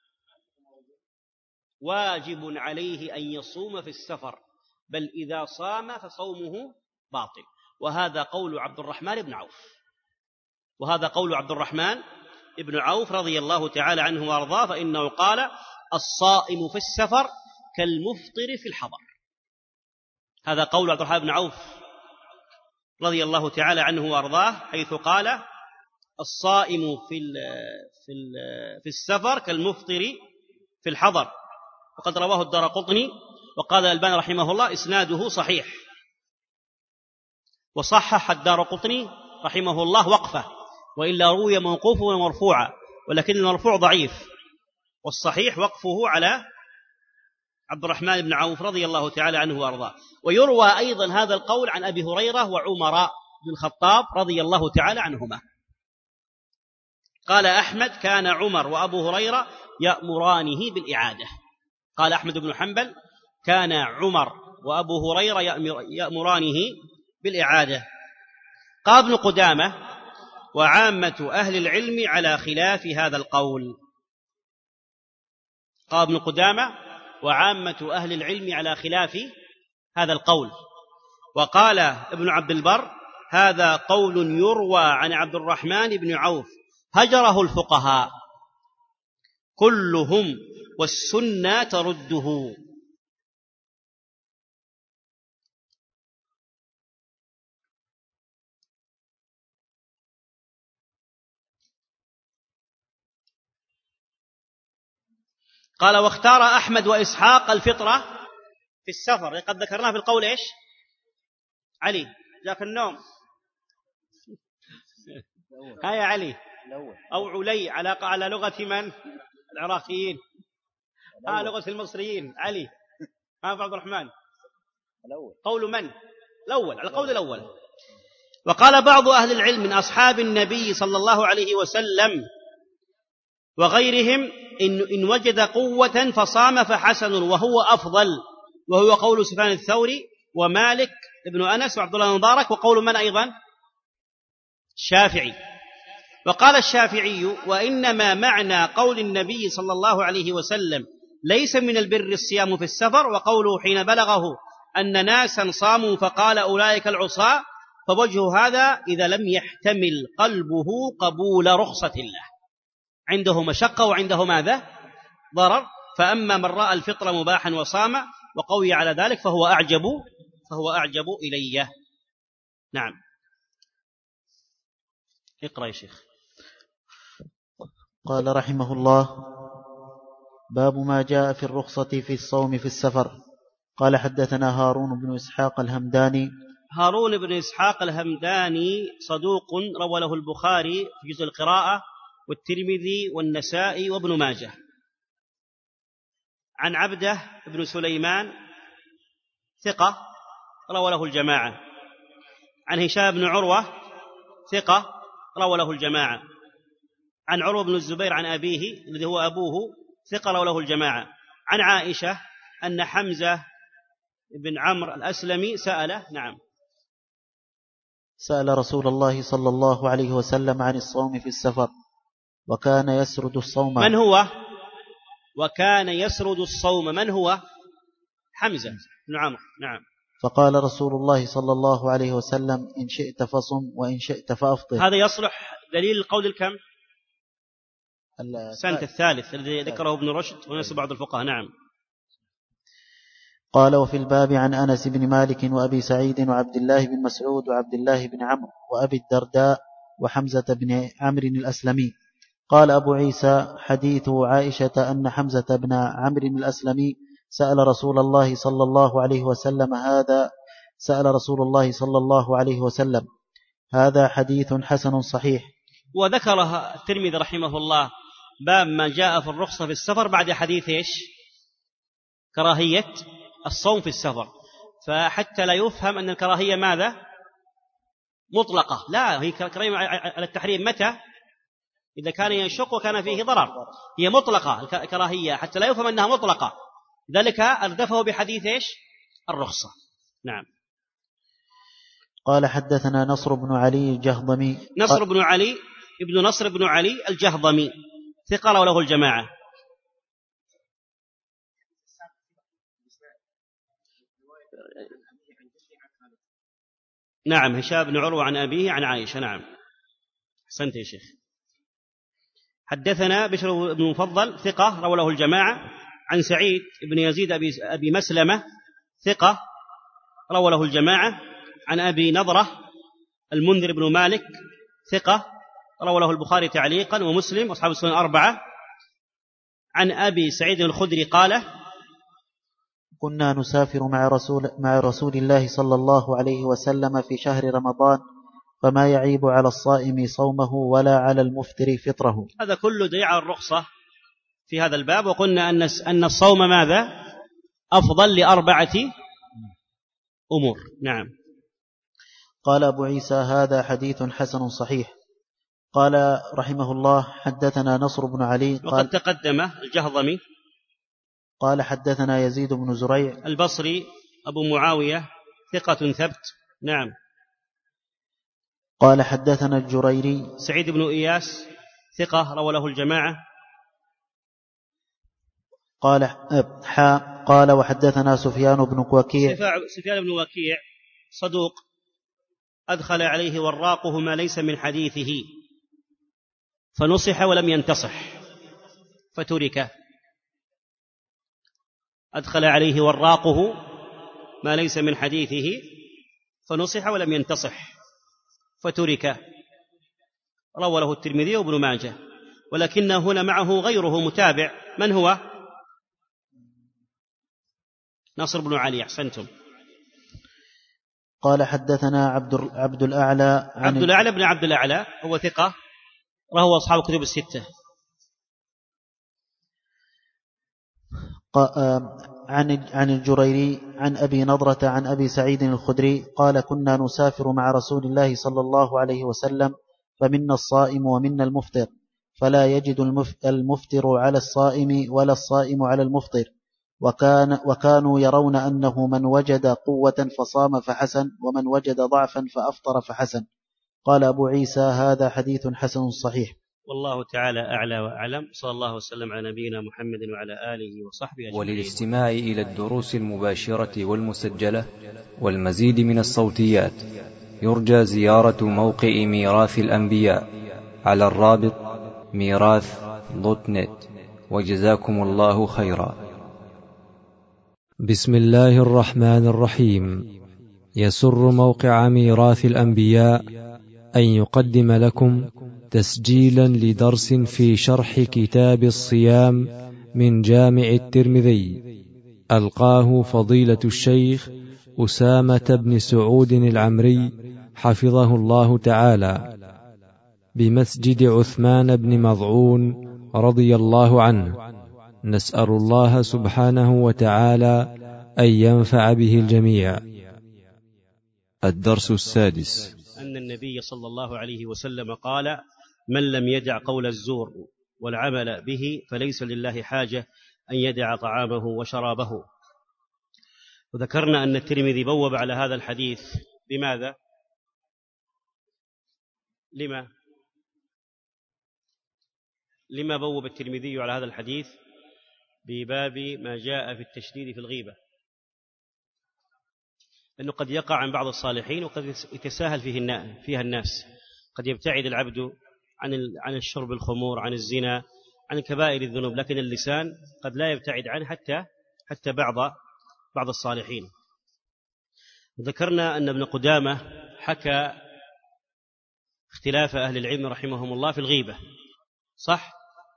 واجب عليه أن يصوم في السفر، بل إذا صام فصومه باطل. وهذا قول عبد الرحمن بن عوف، وهذا قول عبد الرحمن بن عوف رضي الله تعالى عنه وارضاه، فإنه قال: الصائم في السفر كالمفطر في الحضر. هذا قول عبد الرحمن بن عوف رضي الله تعالى عنه وارضاه، حيث قال: الصائم في في في السفر كالمفطر في الحضر. وقد رواه الدارقطني، وقال الألباني رحمه الله: إسناده صحيح. وصحح الدارقطني رحمه الله وقفه، وإلا روي موقوفه ومرفوعا، ولكن المرفوع ضعيف، والصحيح وقفه على عبد الرحمن بن عوف رضي الله تعالى عنه وارضاه. ويروى أيضا هذا القول عن أبي هريرة وعمر بن الخطاب رضي الله تعالى عنهما. قال أحمد: كان عمر وأبو هريرة يأمرانه بالإعادة. قال أحمد بن حنبل: كان عمر وأبو هريرة يأمرانه بالإعادة. قال ابن قدامة: وعامة أهل العلم على خلاف هذا القول. قال ابن قدامة: وعامة أهل العلم على خلاف هذا القول. وقال ابن عبد البر: هذا قول يروى عن عبد الرحمن بن عوف هجره الفقهاء كلهم، والسنة ترده. قال: واختار أحمد وإسحاق الفطرة في السفر. قد ذكرناه في القول إيش؟ علي جاك النوم. ها يا علي أو علي على على لغة من؟ العراقيين. ها لغة المصريين علي. ها عبد الرحمن قول من؟ الأول، على القول الأول. وقال بعض أهل العلم من أصحاب النبي صلى الله عليه وسلم وغيرهم: إن, إن وجد قوة فصام فحسن وهو أفضل، وهو قول سفيان الثوري ومالك ابن أنس وعبد الله بن مبارك، وقول من أيضا؟ الشافعي. وقال الشافعي: وإنما معنى قول النبي صلى الله عليه وسلم ليس من البر الصيام في السفر، وقوله حين بلغه أن ناسا صاموا فقال أولئك العصاة، فوجه هذا إذا لم يحتمل قلبه قبول رخصة الله، عنده مشقة وعنده ماذا؟ ضرر. فأما من رأى الفطر مباحا وصام وقوي على ذلك فهو أعجب فهو أعجب إليه. نعم. اقرأ يا شيخ. قال رحمه الله: باب ما جاء في الرخصة في الصوم في السفر. قال: حدثنا هارون بن إسحاق الهمداني. هارون بن إسحاق الهمداني صدوق، روى له البخاري في جزء القراءة والترمذي والنسائي وابن ماجه. عن عبده بن سليمان ثقة، روى له الجماعة. عن هشام بن عروة ثقة، روى له الجماعة. عن عروة بن الزبير عن أبيه الذي هو أبوه ثقة، روى له الجماعة. عن عائشة أن حمزة بن عمرو الأسلمي سأله نعم سأل رسول الله صلى الله عليه وسلم عن الصوم في السفر وكان يسرد الصوم. من هو؟ وكان يسرد الصوم من هو؟ حمزة بن عمرو. نعم. فقال رسول الله صلى الله عليه وسلم إن شئت فصم وإن شئت فأفطر. هذا يصلح دليل القول الكم؟ السنة الثالث الذي ذكره ابن رشد ونسب بعض الفقهاء. نعم. قال وفي الباب عن أنس بن مالك وأبي سعيد وعبد الله بن مسعود وعبد الله بن عمرو وأبي الدرداء وحمزة بن عمرو الأسلمي. قال أبو عيسى حديث عائشة أن حمزة بن عمرو الأسلمي سأل رسول الله صلى الله عليه وسلم هذا سأل رسول الله صلى الله عليه وسلم هذا حديث حسن صحيح. وذكرها الترمذي رحمه الله باب ما جاء في الرخصة في السفر بعد حديث إيش؟ كراهية الصوم في السفر. فحتى لا يفهم أن الكراهية ماذا؟ مطلقة. لا، هي كراهية على التحريم متى؟ إذا كان يشق وكان فيه ضرر. هي مطلقة الكراهية حتى لا يفهم أنها مطلقة، ذلك أردفه بحديث إيش؟ الرخصة. نعم. قال حدثنا نصر بن علي الجهضمي. نصر بن علي ابن نصر بن علي الجهضمي ثقة وله الجماعة. نعم. هشام بن عروة عن أبيه عن عائشة. نعم. أحسنت يا شيخ. حدثنا بشر بن مفضل ثقة روى له الجماعة عن سعيد بن يزيد أبي, أبي مسلمة ثقة روى له الجماعة عن أبي نضرة المنذر بن مالك ثقة روى له البخاري تعليقا ومسلم وأصحاب السنن الأربعة عن أبي سعيد الخدري قال كنا نسافر مع رسول, مع رسول الله صلى الله عليه وسلم في شهر رمضان فما يعيب على الصائم صومه ولا على المفطر فطره. هذا كله دليل على الرخصة في هذا الباب. وقلنا أن أن الصوم ماذا؟ أفضل لأربعة أمور. نعم. قال أبو عيسى هذا حديث حسن صحيح. قال رحمه الله حدثنا نصر بن علي قال وقد تقدم الجهضمي. قال حدثنا يزيد بن زريع البصري أبو معاوية ثقة ثبت. نعم. قال حدثنا الجريري سعيد بن إياس ثقة روى له الجماعة. قال حا قال وحدثنا سفيان بن وكيع. سفيان بن وكيع صدوق أدخل عليه وراقه ما ليس من حديثه فنصح ولم ينتصح فترك. أدخل عليه وراقه ما ليس من حديثه فنصح ولم ينتصح فترك. روى له الترمذي وابن ماجه. ولكن هنا معه غيره متابع. من هو؟ نصر بن علي. أحسنتم. قال حدثنا عبد عبد الأعلى عن عبد الأعلى بن عبد الأعلى هو ثقة رواه أصحاب الكتب الستة. عن عن الجريري عن أبي نضرة عن أبي سعيد الخدري قال كنا نسافر مع رسول الله صلى الله عليه وسلم فمنا الصائم ومنا المفطر فلا يجد المفطر على الصائم ولا الصائم على المفطر وكان وكانوا يرون أنه من وجد قوة فصام فحسن ومن وجد ضعفا فأفطر فحسن. قال أبو عيسى هذا حديث حسن صحيح. والله تعالى أعلى وأعلم. صلى الله وسلم على نبينا محمد وعلى آله وصحبه أجمعين. وللاستماع إلى الدروس المباشرة والمسجلة والمزيد من الصوتيات يرجى زيارة موقع ميراث الأنبياء على الرابط ميراث دوت نت. وجزاكم الله خيرا. بسم الله الرحمن الرحيم. يسر موقع ميراث الأنبياء أن يقدم لكم تسجيلا لدرس في شرح كتاب الصيام من جامع الترمذي ألقاه فضيلة الشيخ أسامة بن سعود العمري حفظه الله تعالى بمسجد عثمان بن مظعون رضي الله عنه. نسأل الله سبحانه وتعالى أن ينفع به الجميع. الدرس السادس. أن النبي صلى الله عليه وسلم قال من لم يدع قول الزور والعمل به فليس لله حاجة أن يدع طعامه وشرابه. وذكرنا أن الترمذي بوب على هذا الحديث بماذا؟ لما؟ لما بوب الترمذي على هذا الحديث بباب ما جاء في التشديد في الغيبة؟ أنه قد يقع عن بعض الصالحين وقد يتساهل فيه فيها الناس. قد يبتعد العبد عن عن الشرب الخمور، عن الزنا، عن كبائر الذنوب، لكن اللسان قد لا يبتعد عنه حتى حتى بعض بعض الصالحين. ذكرنا أن ابن قدامة حكى اختلاف أهل العلم رحمهم الله في الغيبة، صح؟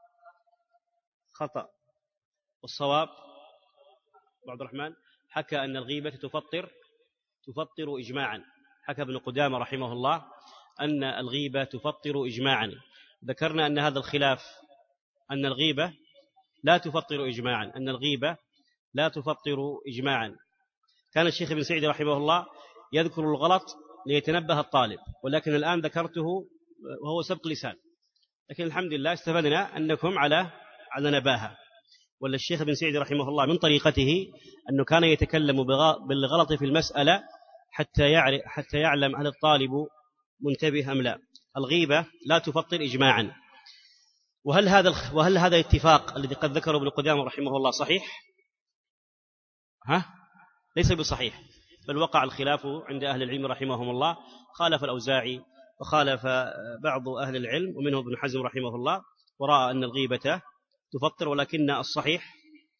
خطأ. والصواب عبد الرحمن حكى أن الغيبة تفطر تفطر إجماعا. حكى ابن قدامة رحمه الله أن الغيبة تفطر إجماعا. ذكرنا أن هذا الخلاف، أن الغيبة لا تفطر إجماعا، أن الغيبة لا تفطر إجماعا. كان الشيخ ابن سعيد رحمه الله يذكر الغلط ليتنبه الطالب، ولكن الآن ذكرته وهو سبق لسان، لكن الحمد لله استفدنا أنكم على على نباهة. ولا الشيخ ابن سعيد رحمه الله من طريقته أنه كان يتكلم بالغلط في المسألة حتى يعرف حتى يعلم هل الطالب منتبه أم لا. الغيبة لا تفطر إجماعا. وهل هذا وهل هذا الاتفاق الذي قد ذكره ابن قدامة رحمه الله صحيح؟ ها؟ ليس بصحيح، بل وقع الخلاف عند أهل العلم رحمهم الله. خالف الأوزاعي وخالف بعض أهل العلم ومنه ابن حزم رحمه الله، ورأى أن الغيبة تفطر، ولكن الصحيح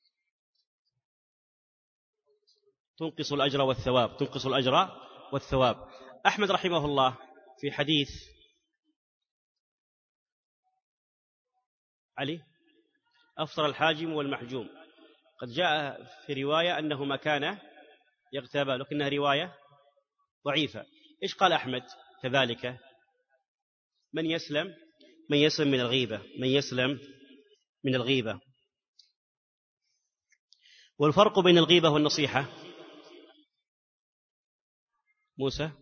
تنقص الأجر والثواب تنقص الأجر والثواب. أحمد رحمه الله في حديث علي أفطر الحاجم والمحجوم قد جاء في رواية أنهما كان يغتابا، لكنها رواية ضعيفة. إيش قال أحمد كذلك؟ من يسلم من يسلم من الغيبة من يسلم من الغيبة. والفرق بين الغيبة والنصيحة موسى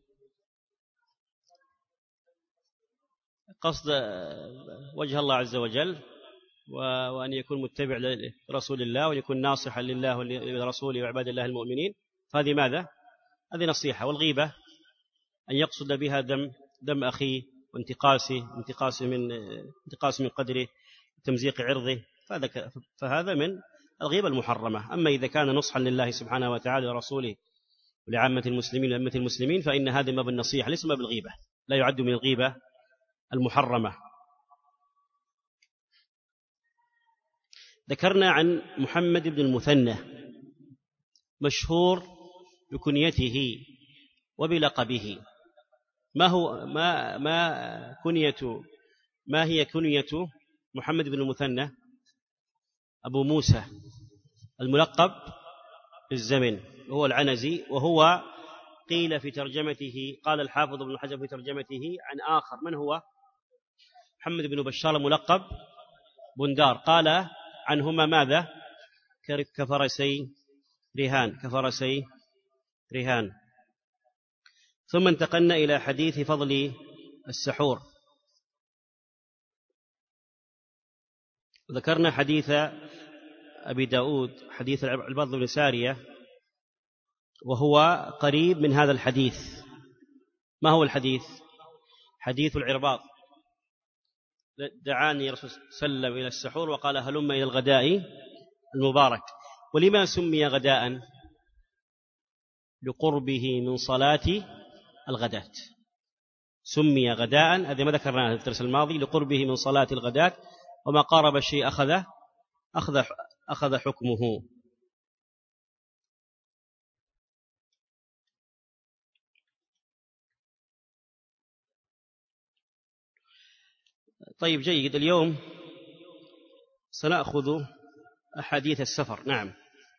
قصد وجه الله عز وجل، وأن يكون متبع لرسول الله، وأن يكون ناصحا لله ولرسوله وعباد الله المؤمنين، فهذه ماذا؟ هذه نصيحة. والغيبة أن يقصد بها دم دم أخيه وانتقاصه انتقاص من انتقاص من قدره، تمزيق عرضه، فهذا فهذا من الغيبة المحرمة. أما إذا كان نصحا لله سبحانه وتعالى ورسوله ولعامة المسلمين وأمة المسلمين فإن هذا ما بالنصيحة ليس ما بالغيبة، لا يعد من الغيبة المحرمة. ذكرنا عن محمد بن المثنى مشهور بكنيته وبلقبه. ما هو ما ما كنيته ما هي كنيته محمد بن المثنى؟ أبو موسى، الملقب بالزمن، وهو العنزي. وهو قيل في ترجمته، قال الحافظ ابن حجر في ترجمته عن آخر، من هو؟ محمد بن بشار الملقب بندار، قال عنهما ماذا؟ كفرسي رهان كفرسي رهان. ثم انتقلنا إلى حديث فضل السحور. ذكرنا حديث أبي داود، حديث العباد بن سارية، وهو قريب من هذا الحديث. ما هو الحديث؟ حديث العرباض. دعاني رسول الله صلى الله عليه وسلم إلى السحور وقال هلم إلى الغداء المبارك. ولما سمي غداء؟ لقربه من صلاة الغداة. سمي غداء، هذا ما ذكرناه في الدرس الماضي، لقربه من صلاة الغداة، وما قارب الشيء أخذ أخذ أخذ حكمه. طيب جيد. اليوم سنأخذ أحاديث السفر. نعم.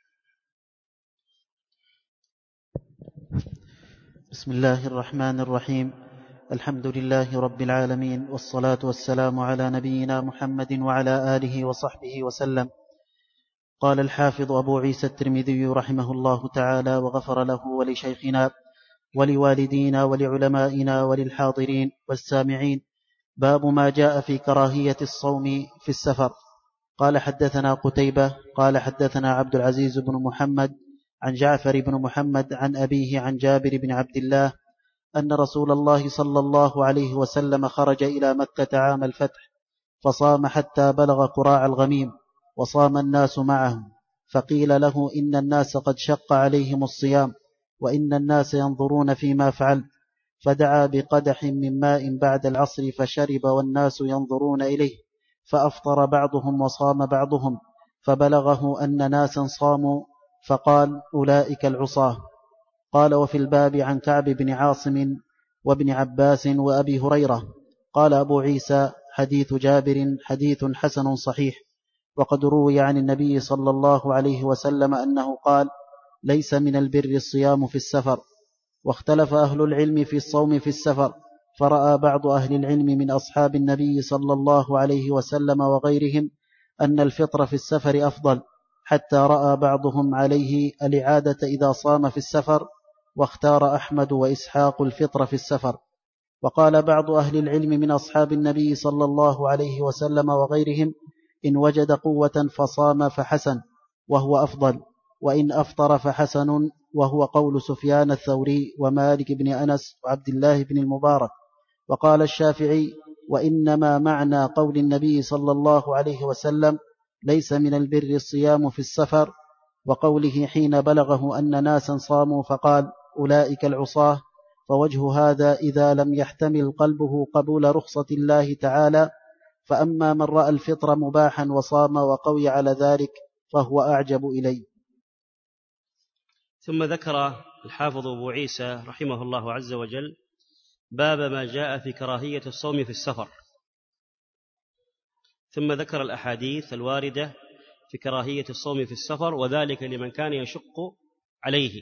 بسم الله الرحمن الرحيم. الحمد لله رب العالمين، والصلاة والسلام على نبينا محمد وعلى آله وصحبه وسلم. قال الحافظ أبو عيسى الترمذي رحمه الله تعالى وغفر له ولشيخنا ولوالدينا ولعلمائنا وللحاضرين والسامعين: باب ما جاء في كراهية الصوم في السفر. قال حدثنا قتيبة قال حدثنا عبد العزيز بن محمد عن جعفر بن محمد عن أبيه عن جابر بن عبد الله أن رسول الله صلى الله عليه وسلم خرج إلى مكة عام الفتح فصام حتى بلغ قراع الغميم وصام الناس معه، فقيل له إن الناس قد شق عليهم الصيام وإن الناس ينظرون فيما فعلت، فدعا بقدح من ماء بعد العصر فشرب والناس ينظرون إليه، فأفطر بعضهم وصام بعضهم، فبلغه أن ناسا صاموا فقال أولئك العصاة. قال وفي الباب عن كعب بن عاصم وابن عباس وأبي هريرة. قال أبو عيسى حديث جابر حديث حسن صحيح، وقد روي عن النبي صلى الله عليه وسلم أنه قال ليس من البر الصيام في السفر. واختلف أهل العلم في الصوم في السفر، فرأى بعض أهل العلم من أصحاب النبي صلى الله عليه وسلم وغيرهم أن الفطر في السفر أفضل، حتى رأى بعضهم عليه الإعادة إذا صام في السفر، واختار أحمد وإسحاق الفطر في السفر. وقال بعض أهل العلم من أصحاب النبي صلى الله عليه وسلم وغيرهم إن وجد قوة فصام فحسن وهو أفضل، وإن أفطر فحسن وهو قول سفيان الثوري ومالك بن أنس وعبد الله بن المبارك. وقال الشافعي وإنما معنى قول النبي صلى الله عليه وسلم ليس من البر الصيام في السفر، وقوله حين بلغه أن ناسا صاموا فقال أولئك العصاة، فوجه هذا إذا لم يحتمل قلبه قبول رخصة الله تعالى، فأما من رأى الفطر مباحا وصام وقوي على ذلك فهو أعجب إليه. ثم ذكر الحافظ أبو عيسى رحمه الله عز وجل باب ما جاء في كراهية الصوم في السفر، ثم ذكر الأحاديث الواردة في كراهية الصوم في السفر، وذلك لمن كان يشق عليه.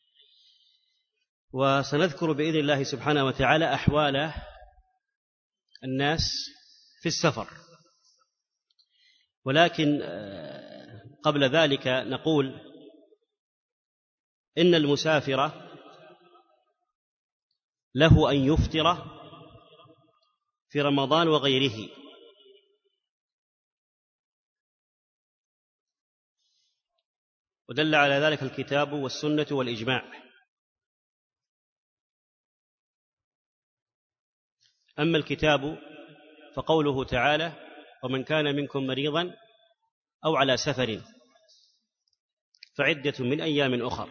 وسنذكر بإذن الله سبحانه وتعالى أحوال الناس في السفر، ولكن قبل ذلك نقول إن المسافر له أن يفطر في رمضان وغيره، ودل على ذلك الكتاب والسنة والإجماع. أما الكتاب فقوله تعالى ومن كان منكم مريضا أو على سفر فعدة من أيام أخر.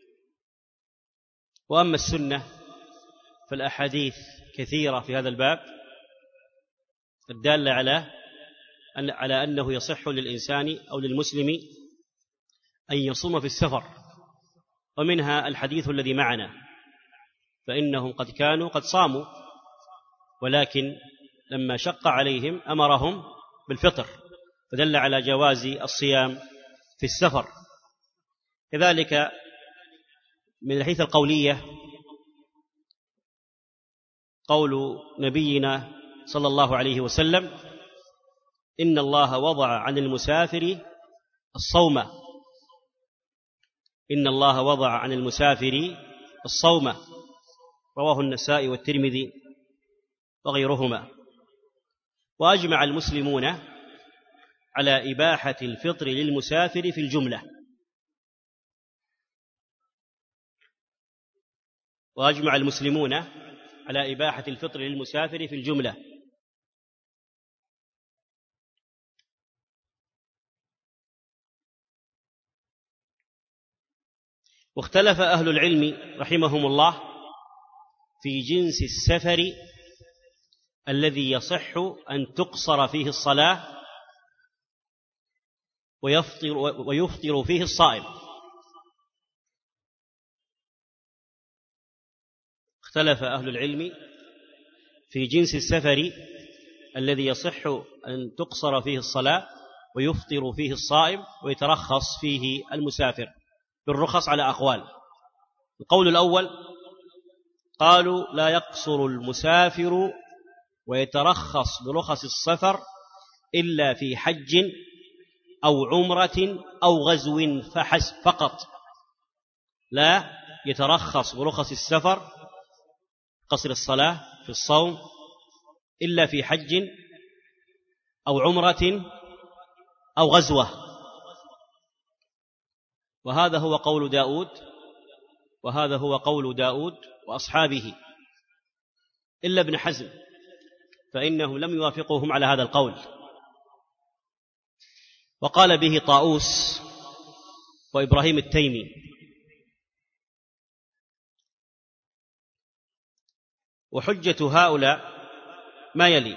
وأما السنة فالأحاديث كثيرة في هذا الباب الدالة على أن على أنه يصح للإنسان أو للمسلم أن يصوم في السفر، ومنها الحديث الذي معنا، فإنهم قد كانوا قد صاموا ولكن لما شق عليهم أمرهم بالفطر، فدل على جواز الصيام في السفر. كذلك من الحديث القولية قول نبينا صلى الله عليه وسلم إن الله وضع عن المسافر الصوم، إن الله وضع عن المسافر الصوم، رواه النسائي والترمذي وغيرهما. وأجمع المسلمون على إباحة الفطر للمسافر في الجملة، وأجمع المسلمون على إباحة الفطر للمسافر في الجملة. واختلف أهل العلم رحمهم الله في جنس السفر الذي يصح أن تقصر فيه الصلاة ويفطر, ويفطر فيه الصائم. اختلف أهل العلم في جنس السفر الذي يصح أن تقصر فيه الصلاة ويفطر فيه الصائم ويترخص فيه المسافر، بالرخص على أقوال. القول الأول قالوا لا يقصر المسافر ويترخص برخص السفر إلا في حج أو عمرة أو غزو فحسب فقط، لا يترخص برخص السفر قصر الصلاة في الصوم إلا في حج أو عمرة أو غزوة. وهذا هو قول داود وهذا هو قول داود وأصحابه إلا ابن حزم فإنهم لم يوافقوهم على هذا القول، وقال به طاووس وإبراهيم التيمي. وحجة هؤلاء ما يلي: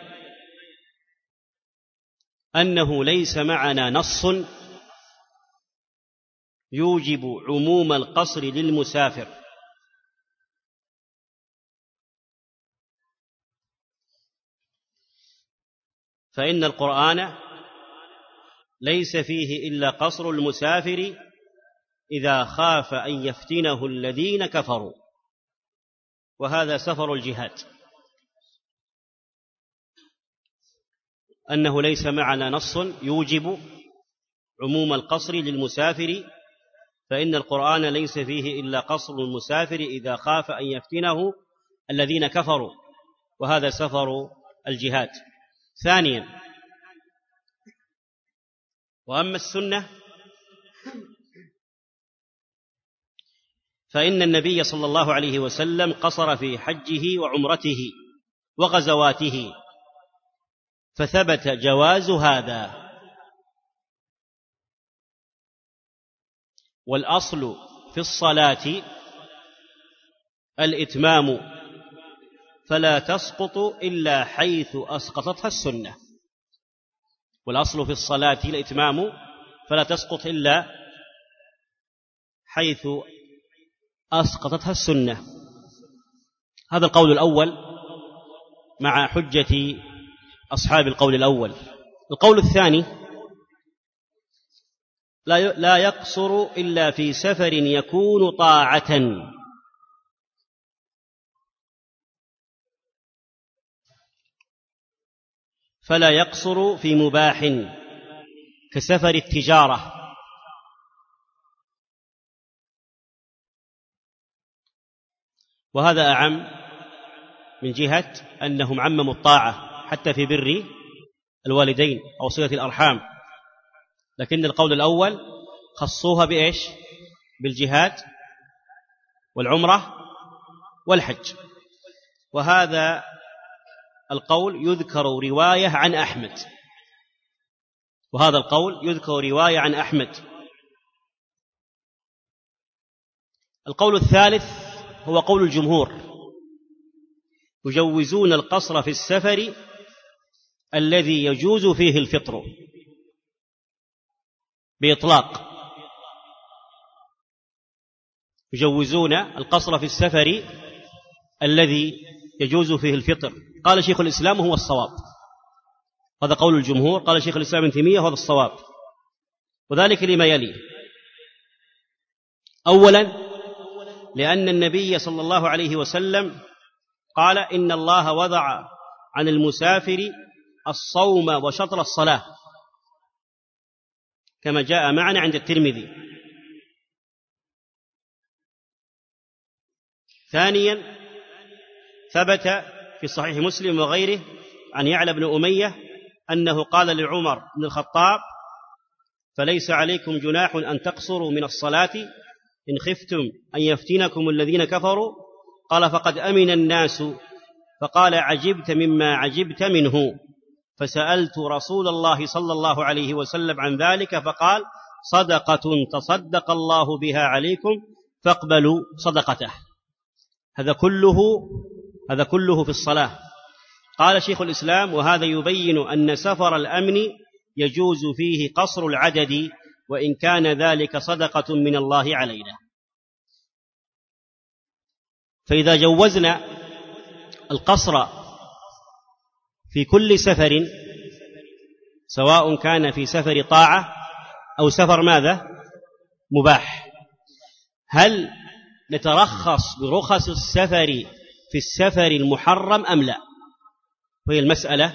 أنه ليس معنا نص يوجب عموم القصر للمسافر، فإن القرآن ليس فيه إلا قصر المسافر إذا خاف أن يفتنه الذين كفروا، وهذا سفر الجهاد. أنه ليس معنا نص يوجب عموم القصر للمسافر، فإن القرآن ليس فيه إلا قصر المسافر إذا خاف أن يفتنه الذين كفروا، وهذا سفر الجهاد. ثانيا: وأما السنة فإن النبي صلى الله عليه وسلم قصر في حجه وعمرته وغزواته، فثبت جواز هذا. والأصل في الصلاة الإتمام، فلا تسقط إلا حيث أسقطتها السنة. والأصل في الصلاة الإتمام فلا تسقط إلا حيث أسقطتها السنة. هذا القول الأول مع حجة أصحاب القول الأول. القول الثاني: لا يقصر إلا في سفر يكون طاعة، فلا يقصر في مباح كسفر التجارة، وهذا أعم من جهة أنهم عمموا الطاعة حتى في بر الوالدين أو صلة الأرحام، لكن القول الأول خصوها بإيش؟ بالجهاد والعمرة والحج. وهذا القول يذكر رواية عن أحمد وهذا القول يذكر رواية عن أحمد. القول الثالث هو قول الجمهور، يجوزون القصر في السفر الذي يجوز فيه الفطر بإطلاق، يجوزون القصر في السفر الذي يجوز فيه الفطر. قال شيخ الإسلام هو الصواب، هذا قول الجمهور. قال شيخ الإسلام ابن تيمية هذا الصواب، وذلك لما يلي: أولا، لأن النبي صلى الله عليه وسلم قال: إن الله وضع عن المسافر الصوم وشطر الصلاة، كما جاء معنا عند الترمذي. ثانيا، ثبت في صحيح مسلم وغيره عن يعلى بن أمية أنه قال لعمر بن الخطاب: فليس عليكم جناح أن تقصروا من الصلاة إن خفتم أن يفتنكم الذين كفروا. قال: فقد أمن الناس. فقال: عجبت مما عجبت منه. فسألت رسول الله صلى الله عليه وسلم عن ذلك، فقال: صدقة تصدق الله بها عليكم فاقبلوا صدقته. هذا كله هذا كله في الصلاة. قال شيخ الإسلام: وهذا يبين أن سفر الأمن يجوز فيه قصر العدد، وإن كان ذلك صدقة من الله علينا. فإذا جوزنا القصر في كل سفر، سواء كان في سفر طاعة أو سفر ماذا؟ مباح، هل نترخص برخص السفر في السفر المحرم أم لا؟ وهي المسألة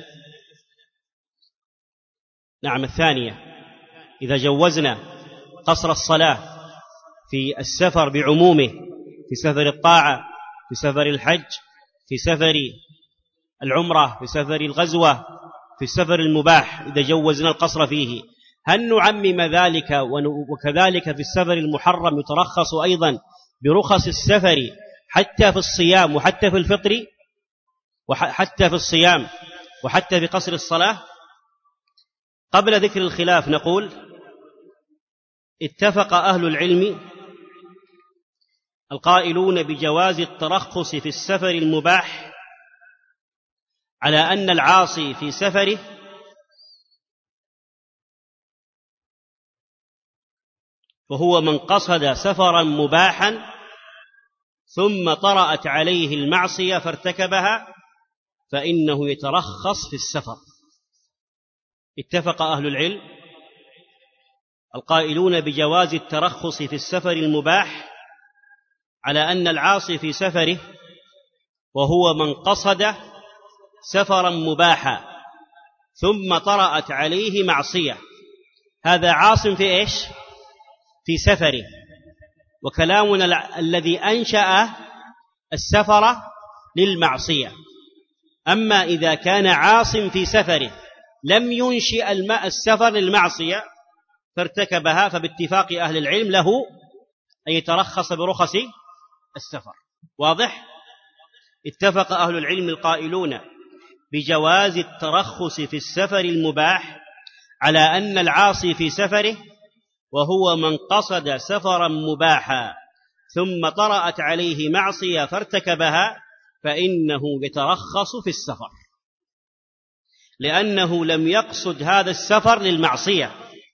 نعم الثانية. إذا جوزنا قصر الصلاة في السفر بعمومه، في سفر الطاعة، في سفر الحج، في سفر العمرة، في سفر الغزوة، في السفر المباح، إذا جوزنا القصر فيه، هل نعمم ذلك وكذلك في السفر المحرم يترخص أيضا برخص السفر حتى في الصيام وحتى في الفطر وحتى في الصيام وحتى في قصر الصلاة؟ قبل ذكر الخلاف نقول اتفق أهل العلم القائلون بجواز الترخص في السفر المباح على أن العاصي في سفره وهو من قصد سفرا مباحا ثم طرأت عليه المعصية فارتكبها فإنه يترخص في السفر. اتفق أهل العلم القائلون بجواز الترخص في السفر المباح على أن العاصي في سفره وهو من قصد سفرا مباحا ثم طرأت عليه معصية، هذا عاص في إيش؟ في سفره. وكلامنا الذي أنشأ السفر للمعصية. أما إذا كان عاص في سفره لم ينشئ السفر للمعصية فارتكبها فباتفاق أهل العلم له أن يترخص برخص السفر. واضح؟ اتفق أهل العلم القائلون بجواز الترخص في السفر المباح على أن العاصي في سفره وهو من قصد سفرا مباحا ثم طرأت عليه معصية فارتكبها فإنه يترخص في السفر، لأنه لم يقصد هذا السفر للمعصية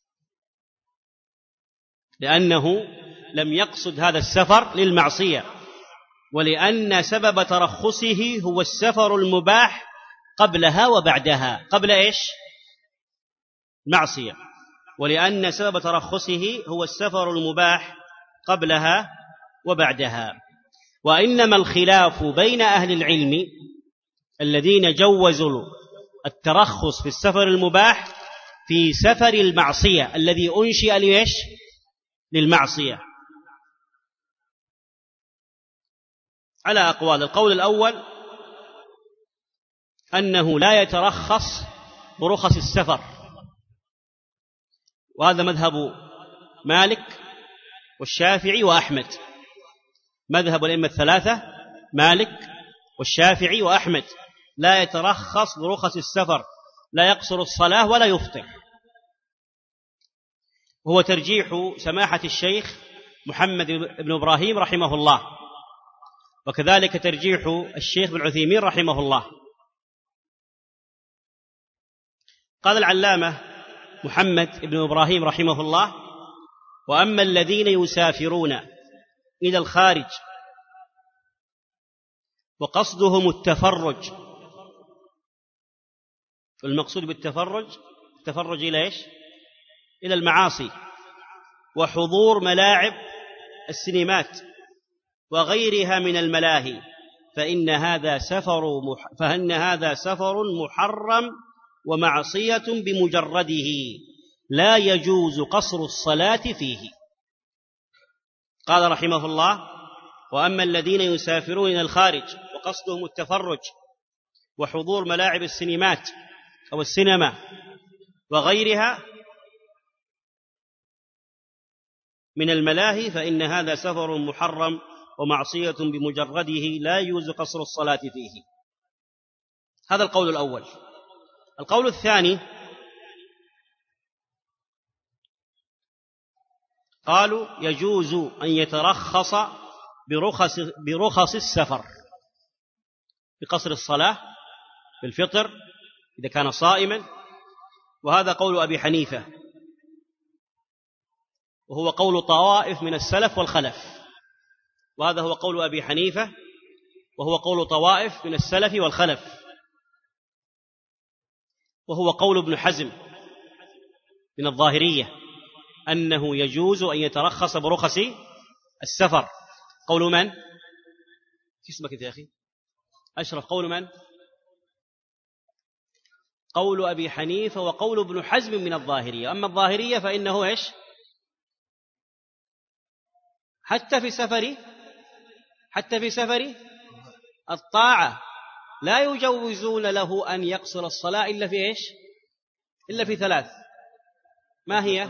لأنه لم يقصد هذا السفر للمعصية ولأن سبب ترخصه هو السفر المباح قبلها وبعدها. قبل إيش؟ معصية. ولأن سبب ترخصه هو السفر المباح قبلها وبعدها. وإنما الخلاف بين أهل العلم الذين جوزوا الترخص في السفر المباح في سفر المعصية الذي أنشئ ليش؟ للمعصية، على أقوال. القول الأول أنه لا يترخص برخص السفر، وهذا مذهب مالك والشافعي وأحمد، مذهب الأئمة الثلاثة مالك والشافعي وأحمد، لا يترخص برخص السفر، لا يقصر الصلاة ولا يفطر. هو ترجيح سماحة الشيخ محمد بن إبراهيم رحمه الله، وكذلك ترجيح الشيخ بن عثيمين رحمه الله. قال العلامة محمد بن إبراهيم رحمه الله: وأما الذين يسافرون إلى الخارج وقصدهم التفرج، المقصود بالتفرج التفرج إلى إيش؟ إلى المعاصي وحضور ملاعب السينمات وغيرها من الملاهي، فإن هذا سفر مح... فإن هذا سفر محرم ومعصية بمجرده لا يجوز قصر الصلاة فيه. قال رحمه الله: وأما الذين يسافرون إلى الخارج وقصدهم التفرج وحضور ملاعب السينمات أو السينما وغيرها من الملاهي، فإن هذا سفر محرم ومعصية بمجرده لا يجوز قصر الصلاة فيه. هذا القول الأول. القول الثاني: قالوا يجوز أن يترخص برخص, برخص السفر بقصر الصلاة بالفطر إذا كان صائما، وهذا قول أبي حنيفة، وهو قول طوائف من السلف والخلف. وهذا هو قول أبي حنيفة وهو قول طوائف من السلف والخلف، وهو قول ابن حزم من الظاهرية أنه يجوز أن يترخص برخص السفر. قول من؟ اسمك يا أخي أشرف. قول من؟ قول أبي حنيفة وقول ابن حزم من الظاهرية. أما الظاهرية فإنه إيش؟ حتى في سفر حتى في سفر الطاعة لا يجوزون له أن يقصر الصلاة إلا في إيش؟ إلا في ثلاث: ما هي؟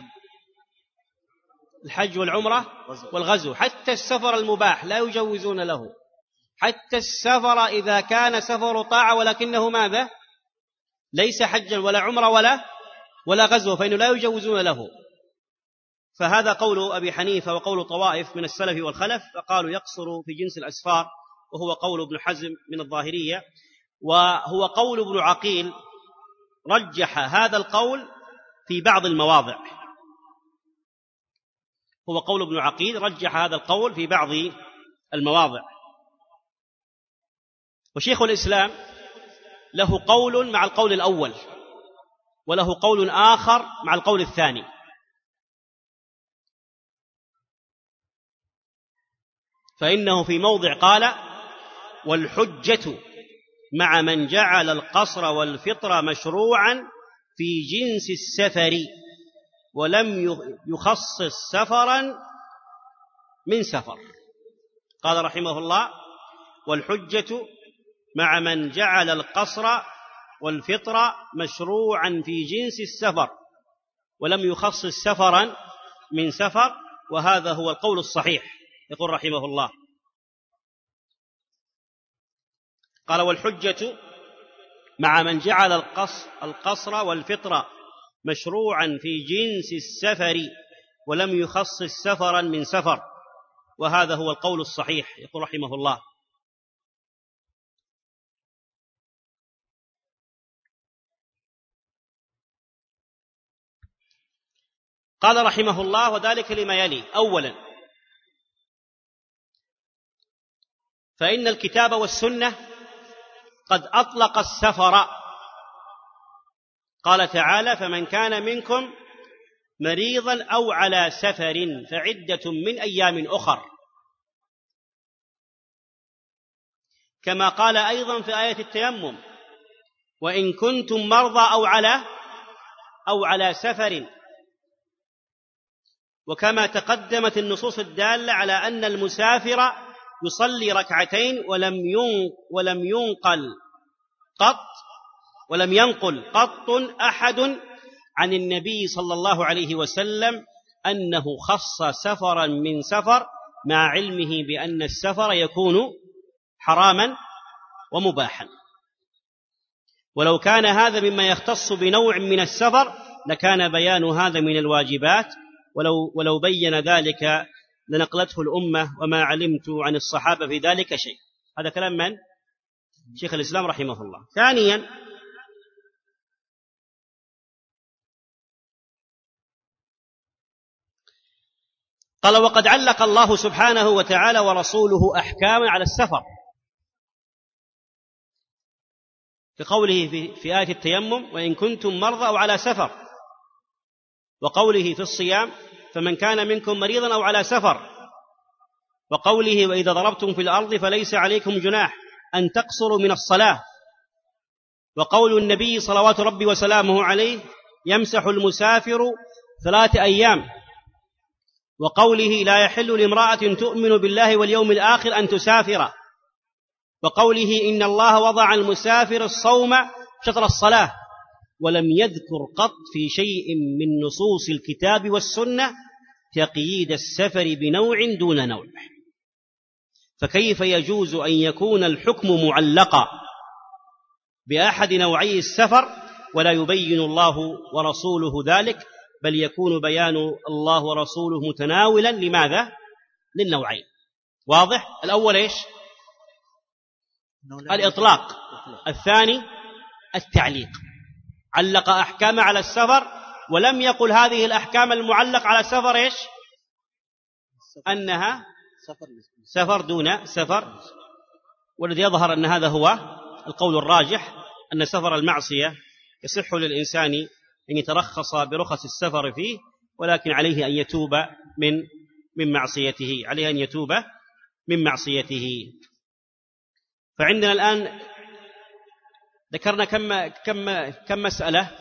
الحج والعمرة والغزو. حتى السفر المباح لا يجوزون له، حتى السفر إذا كان سفر طاعة ولكنه ماذا؟ ليس حجا ولا عمرة ولا ولا غزو، فإنه لا يجوزون له. فهذا قول أبي حنيفة وقول طوائف من السلف والخلف، فقالوا يقصر في جنس الأسفار، وهو قول ابن حزم من الظاهرية. وهو قول ابن عقيل رجح هذا القول في بعض المواضع، هو قول ابن عقيل رجح هذا القول في بعض المواضع. وشيخ الإسلام له قول مع القول الأول، وله قول آخر مع القول الثاني. فإنه في موضع قال: والحجة مع من جعل القصر والفطر مشروعا في جنس السفر ولم يخصص سفرا من سفر. قال رحمه الله: والحجة مع من جعل القصر والفطر مشروعا في جنس السفر ولم يخصص سفرا من سفر، وهذا هو القول الصحيح. يقول رحمه الله، قال: والحجة مع من جعل القصر والفطر مشروعا في جنس السفر ولم يخصص سفرا من سفر، وهذا هو القول الصحيح. يقول رحمه الله: قال رحمه الله: وذلك لما يلي. أولا، فإن الكتاب والسنة قد أطلق السفر. قال تعالى: فمن كان منكم مريضا أو على سفر فعدة من أيام أخر، كما قال أيضا في آية التيمم: وإن كنتم مرضى أو على أو على سفر. وكما تقدمت النصوص الدالة على أن المسافر يصلي ركعتين ولم ولم ينقل قط ولم ينقل قط أحد عن النبي صلى الله عليه وسلم أنه خص سفرا من سفر، مع علمه بأن السفر يكون حراما ومباحا. ولو كان هذا مما يختص بنوع من السفر لكان بيان هذا من الواجبات، ولو, ولو بين ذلك لنقلته الأمة، وما علمت عن الصحابة في ذلك شيء. هذا كلام من؟ شيخ الإسلام رحمه الله. ثانيا، قال: وقد علق الله سبحانه وتعالى ورسوله أحكاما على السفر، في قوله في, في آية التيمم: وإن كنتم مرضى أو على سفر، وقوله في الصيام: فمن كان منكم مريضا أو على سفر، وقوله: وإذا ضربتم في الأرض فليس عليكم جناح أن تقصروا من الصلاة، وقول النبي صلوات ربي وسلامه عليه: يمسح المسافر ثلاث أيام، وقوله: لا يحل لامرأة تؤمن بالله واليوم الآخر أن تسافر، وقوله: إن الله وضع المسافر الصوم شطر الصلاة، ولم يذكر قط في شيء من نصوص الكتاب والسنة تقييد السفر بنوع دون نوع. فكيف يجوز أن يكون الحكم معلقا بأحد نوعي السفر ولا يبين الله ورسوله ذلك، بل يكون بيان الله ورسوله متناولا لماذا؟ للنوعين. واضح؟ الأول إيش؟ الإطلاق. الثاني التعليق. علق أحكام على السفر ولم يقل هذه الأحكام المعلق على السفر إيش؟ أنها سفر دون سفر. والذي يظهر أن هذا هو القول الراجح، أن سفر المعصية يصح للإنسان أن يترخص برخص السفر فيه، ولكن عليه أن يتوب من من معصيته، عليه أن يتوب من معصيته. فعندنا الآن ذكرنا كم كم كم مسألة.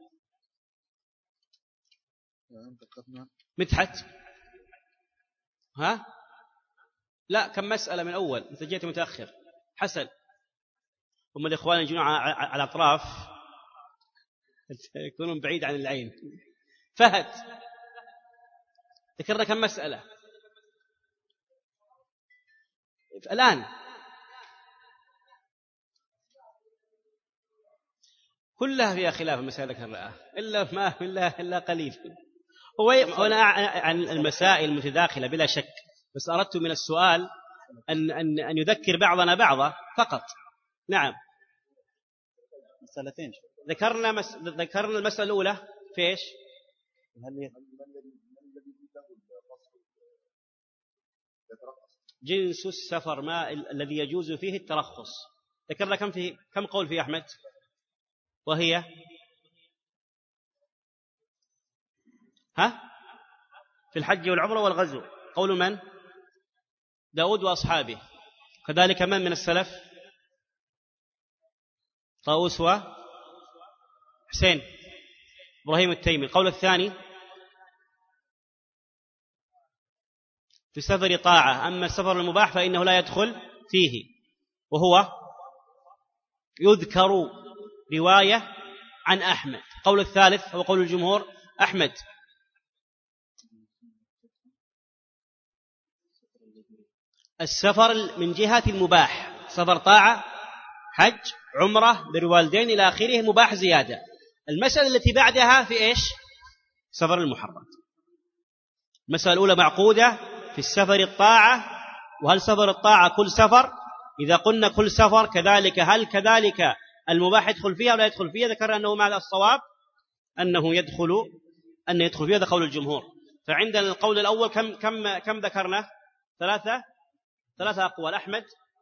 مدحت ها لا كم مسألة من أول، أنت جيت متأخر. حسن، هم الإخوان يجون على الأطراف يكونون بعيد عن العين. فهد. ذكرنا كم مسألة الآن؟ كلها فيها خلاف المسائل ذكرناها إلا ما إلا إلا قليل. هو أنا عن المسائل المتداخلة بلا شك، بس أردت من السؤال أن أن أن يذكر بعضنا بعضا فقط. نعم. مسألتين ذكرنا مس... ذكرنا المسألة الأولى في إيش؟ جنس السفر ما الذي يجوز فيه الترخص. ذكرنا كم فيه كم قول فيه أحمد؟ وهي ها في الحج والعمرة والغزو. قول من؟ داود وأصحابه. كذلك من من السلف؟ طاووس وحسين إبراهيم التيمي. القول الثاني في السفر طاعة، أما السفر المباح فإنه لا يدخل فيه، وهو يذكر رواية عن أحمد. القول الثالث هو قول الجمهور أحمد. السفر من جهة المباح، سفر طاعة حج عمرة بالوالدين إلى آخره مباح زيادة. المسألة التي بعدها في إيش؟ سفر المحرم. المسألة الأولى معقودة في السفر الطاعة، وهل سفر الطاعة كل سفر؟ إذا قلنا كل سفر كذلك هل كذلك المباح يدخل فيها ولا يدخل فيها؟ ذكر أنه ماذا الصواب؟ أنه يدخل أن يدخل فيها، هذا قول الجمهور. فعندنا القول الأول كم كم كم ذكرنا؟ ثلاثة ثلاثة أقوال. أحمد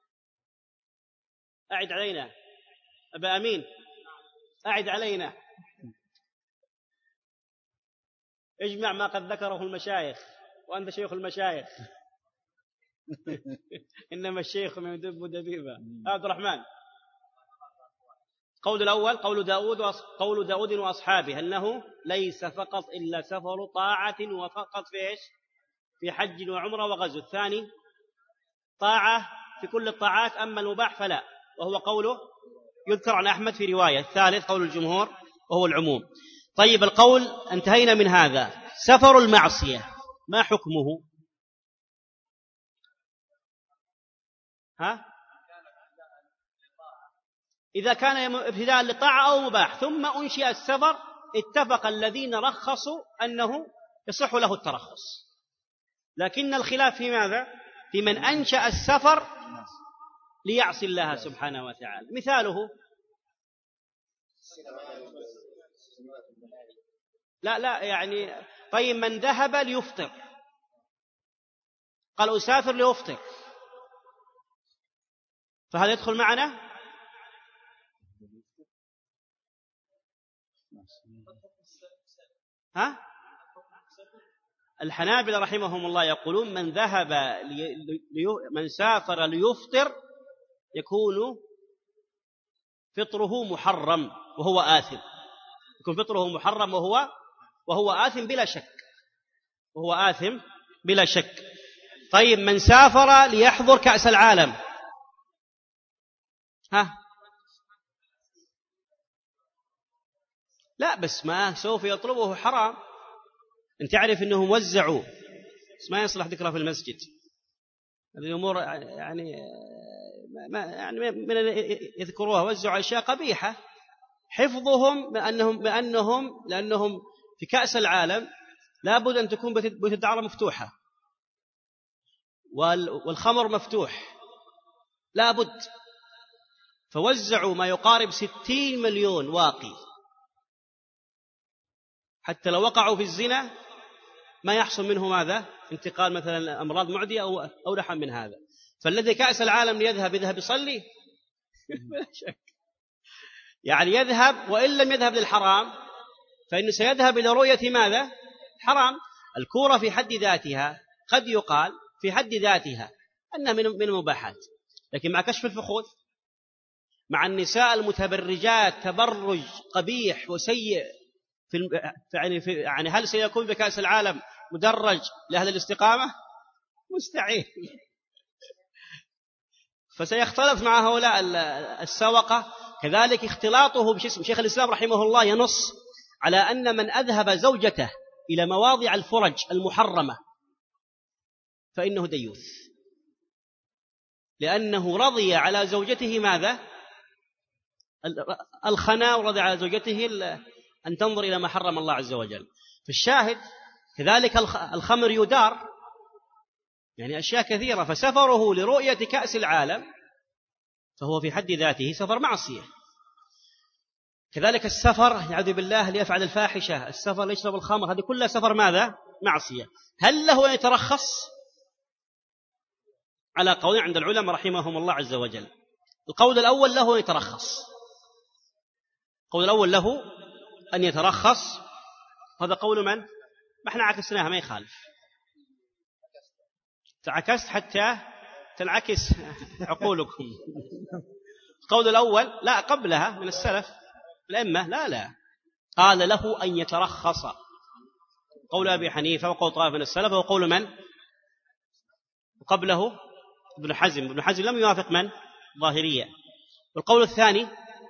أعد علينا. أبا أمين أعد علينا. اجمع ما قد ذكره المشايخ، وأنت شيخ المشايخ. إنما الشيخ من يدب دبيبا. عبد الرحمن. قول الأول قول داود قول داود وأصحابه أنه ليس فقط إلا سفر طاعة وفقط في إيش؟ في حج وعمرة وغزو. الثاني طاعة في كل الطاعات، أما المباح فلا، وهو قوله يذكر عن أحمد في رواية. الثالث قول الجمهور وهو العموم. طيب القول انتهينا من هذا. سفر المعصية ما حكمه؟ ها؟ إذا كان ابتداء للطاعة أو مباح ثم أنشئ السفر، اتفق الذين رخصوا أنه يصح له الترخص، لكن الخلاف في ماذا؟ في من أنشأ السفر ليعصي الله سبحانه وتعالى. مثاله لا لا يعني طيب من ذهب ليفطر، قال أسافر ليفطر، فهل يدخل معنا؟ ها؟ الحنابلة رحمهم الله يقولون من ذهب لي... لي... من سافر ليفطر يكون فطره محرم وهو آثم، يكون فطره محرم وهو وهو آثم بلا شك، وهو آثم بلا شك. طيب من سافر ليحضر كأس العالم، ها؟ لا بس ما سوف يطلبه حرام. أنت تعرف أنهم وزعوا، بس ما يصلح ذكرها في المسجد، هذه الأمور يعني ما يعني من يذكروها. وزعوا أشياء قبيحة، حفظهم بأنهم بأنهم لأنهم في كأس العالم لابد أن تكون بيوت الدعارة مفتوحة والخمر مفتوح لابد، فوزعوا ما يقارب ستين مليون واقي، حتى لو وقعوا في الزنا ما يحصل منه ماذا؟ انتقال مثلا أمراض معدية أو أو لحم من هذا. فالذي كأس العالم ليذهب يذهب يصلي بلا شك، يعني يذهب وإن لم يذهب للحرام فإنه سيذهب إلى رؤية ماذا؟ حرام. الكورة في حد ذاتها قد يقال في حد ذاتها أنها من من المباحات، لكن مع كشف الفخوذ، مع النساء المتبرجات تبرج قبيح وسيء في يعني في يعني هل سيكون بكأس العالم مدرج لأهل الاستقامة؟ مستحيل. فسيختلط مع هؤلاء السوقة. كذلك اختلاطه بشيخ الإسلام رحمه الله ينص على أن من أذهب زوجته إلى مواضع الفرج المحرمة فإنه ديوث، لأنه رضي على زوجته ماذا؟ الخنا، ورضي على زوجته أن تنظر إلى ما حرم الله عز وجل. فالشاهد كذلك الخمر يدار، يعني أشياء كثيرة. فسفره لرؤية كأس العالم فهو في حد ذاته سفر معصية. كذلك السفر يعوذ بالله ليفعل الفاحشة، السفر ليشرب الخمر، هذه كلها سفر ماذا؟ معصية. هل له أن يترخص؟ على قول عند العلماء رحمهم الله عز وجل. القول الأول له أن يترخص، القول الأول له أن يترخص، هذا قول من؟ ما احنا عكسناها، ما يخالف، تعكست حتى تنعكس عقولكم. القول الأول لا، قبلها من السلف الأئمة لا لا قال له أن يترخص، قول أبي حنيفة وقول طائفة من السلف، وقول من قبله؟ ابن حزم. ابن حزم لم يوافق من؟ ظاهرية. والقول الثاني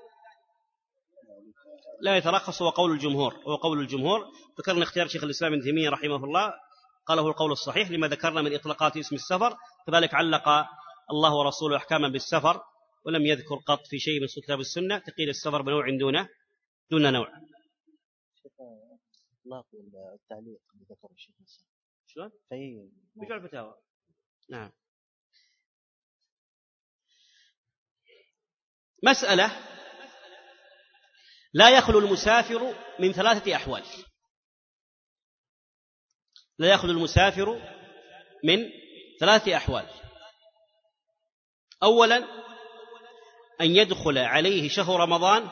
لا يترخص هو قول الجمهور، هو قول الجمهور. ذكرنا اختيار شيخ الإسلام ابن تيمية رحمه الله قاله القول الصحيح لما ذكرنا من إطلاقات اسم السفر. كذلك علق الله ورسوله أحكاما بالسفر ولم يذكر قط في شيء من كتاب السنة تقييد السفر بنوع دون دون نوع. اطلاق التعليق اللي ذكره الشيخ الإسلام شلون؟ في بجعل الفتاوى. نعم. مسألة: لا يخلو المسافر من ثلاثة أحوال. لا يخلو المسافر من ثلاثة أحوال. أولا أن يدخل عليه شهر رمضان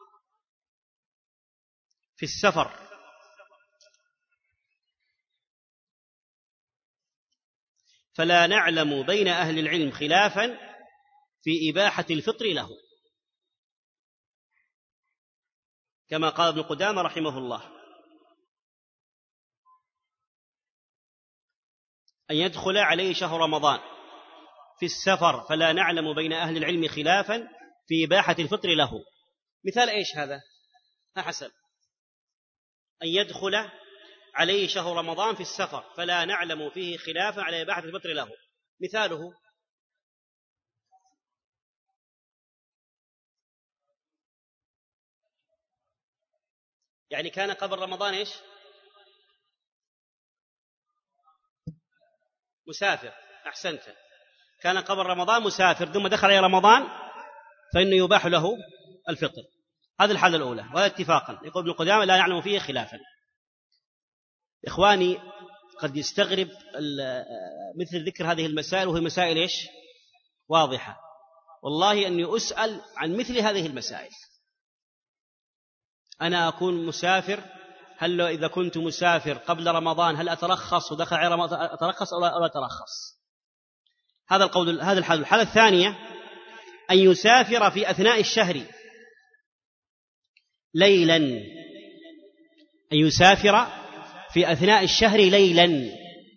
في السفر فلا نعلم بين أهل العلم خلافا في إباحة الفطر له، كما قال ابن قدامة رحمه الله: أن يدخل عليه شهر رمضان في السفر فلا نعلم بين أهل العلم خلافا في إباحة الفطر له. مثال إيش هذا؟ ها حسن، أن يدخل عليه شهر رمضان في السفر فلا نعلم فيه خلافا على إباحة الفطر له. مثاله: يعني كان قبل رمضان إيش؟ مسافر. أحسنت، كان قبل رمضان مسافر ثم دخل عليه رمضان فإنه يباح له الفطر. هذه الحالة الأولى، وهذا اتفاقا يقول ابن قدامة لا نعلم فيه خلافا. إخواني قد يستغرب مثل ذكر هذه المسائل، وهي مسائل إيش؟ واضحة. والله أني أسأل عن مثل هذه المسائل. أنا أكون مسافر، هل لو إذا كنت مسافر قبل رمضان هل أترخص ودخل على رمضان أترخص أو لا أترخص؟ هذا القول، هذا الحال. الحالة الثانية أن يسافر في أثناء الشهر ليلا، أن يسافر في أثناء الشهر ليلا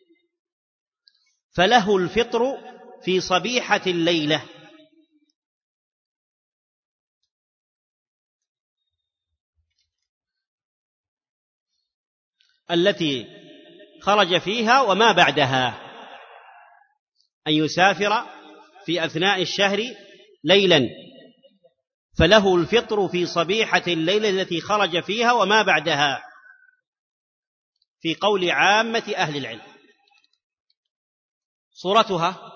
فله الفطر في صبيحة الليلة، التي خرج فيها وما بعدها. أن يسافر في أثناء الشهر ليلا فله الفطر في صبيحة الليلة التي خرج فيها وما بعدها، في قول عامة أهل العلم. صورتها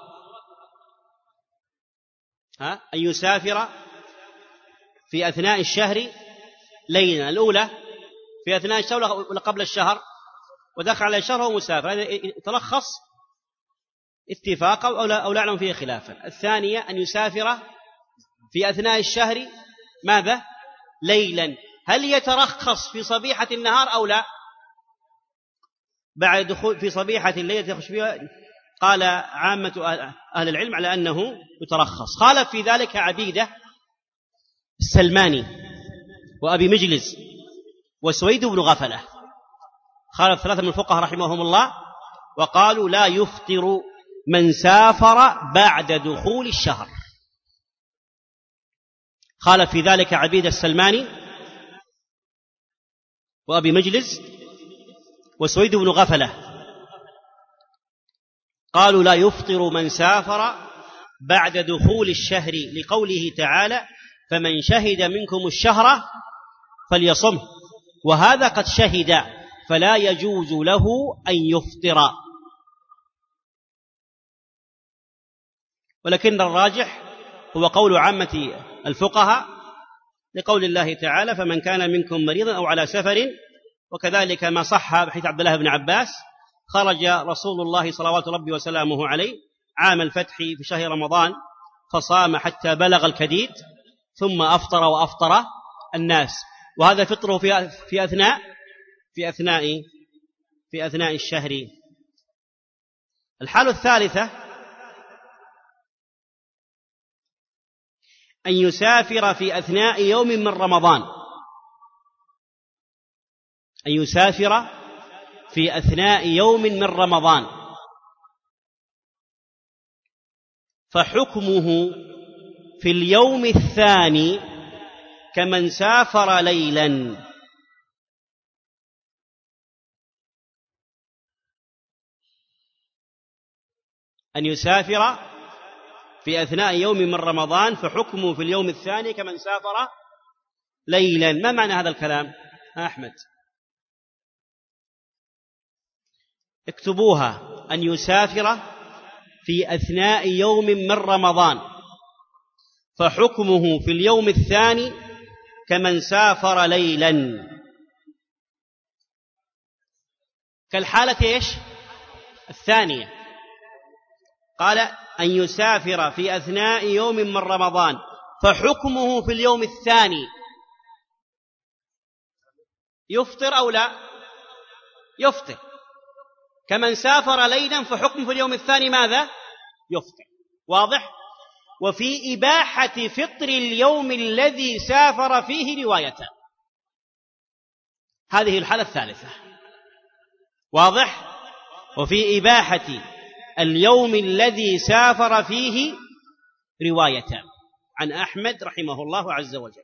ها أن يسافر في أثناء الشهر ليلا، الأولى في أثناء الشهر ولا قبل الشهر، ودخل على الشهر وهو مسافر، هذا يتلخص اتفاقا أو لا أعلم فيه خلافا. الثانية أن يسافر في أثناء الشهر ماذا؟ ليلا، هل يترخص في صبيحة النهار أو لا؟ بعد دخول في صبيحة الليل يخش فيها، قال عامة أهل العلم على أنه يترخص. خالف في ذلك عبيدة السلماني وأبي مجلس وسويد بن غفلة، خالف ثلاثة من الفقهاء رحمهم الله، وقالوا لا يفطر من سافر بعد دخول الشهر. خالف في ذلك عبيد السلماني وأبي مجلس وسويد بن غفلة قالوا لا يفطر من سافر بعد دخول الشهر لقوله تعالى فمن شهد منكم الشهر فليصمه، وهذا قد شهد فلا يجوز له أن يفطر. ولكن الراجح هو قول عامة الفقهاء لقول الله تعالى فمن كان منكم مريضا أو على سفر، وكذلك ما صح بحيث عبد الله بن عباس خرج رسول الله صلوات ربي وسلامه عليه عام الفتح في شهر رمضان فصام حتى بلغ الكديد ثم أفطر وأفطر الناس، وهذا فطره في في أثناء في أثناء في أثناء الشهر. الحالة الثالثة أن يسافر في أثناء يوم من رمضان أن يسافر في أثناء يوم من رمضان فحكمه في اليوم الثاني كمن سافر ليلا. أن يسافر في أثناء يوم من رمضان فحكمه في اليوم الثاني كمن سافر ليلا. ما معنى هذا الكلام أحمد؟ اكتبوها. أن يسافر في أثناء يوم من رمضان فحكمه في اليوم الثاني كمن سافر ليلا. كالحالة إيش الثانية؟ قال أن يسافر في أثناء يوم من رمضان فحكمه في اليوم الثاني يفطر أو لا يفطر، كمن سافر ليلا فحكمه في اليوم الثاني ماذا يفطر. واضح؟ وفي إباحة فطر اليوم الذي سافر فيه روايتان. هذه الحالة الثالثة. واضح؟ وفي إباحة اليوم الذي سافر فيه روايتان عن أحمد رحمه الله عز وجل.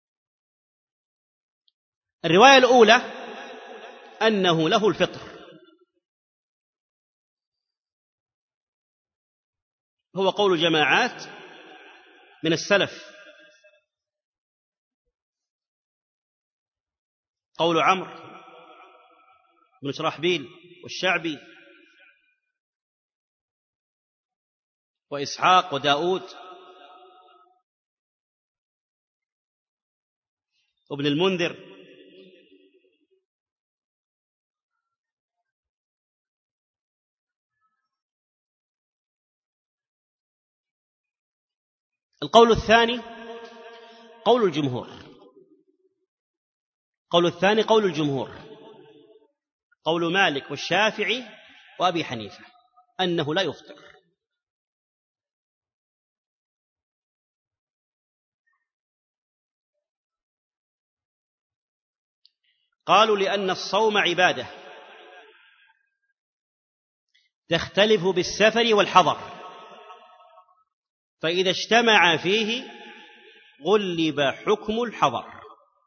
الرواية الأولى أنه له الفطر، هو قول جماعات من السلف، قول عمرو بن شرحبيل والشعبي وإسحاق وداود وابن المنذر القول الثاني قول الجمهور. قول الثاني قول الجمهور، قول مالك والشافعي وأبي حنيفة أنه لا يفطر. قالوا لأن الصوم عبادة تختلف بالسفر والحضر، فإذا اجتمع فيه غلب حكم الحضر.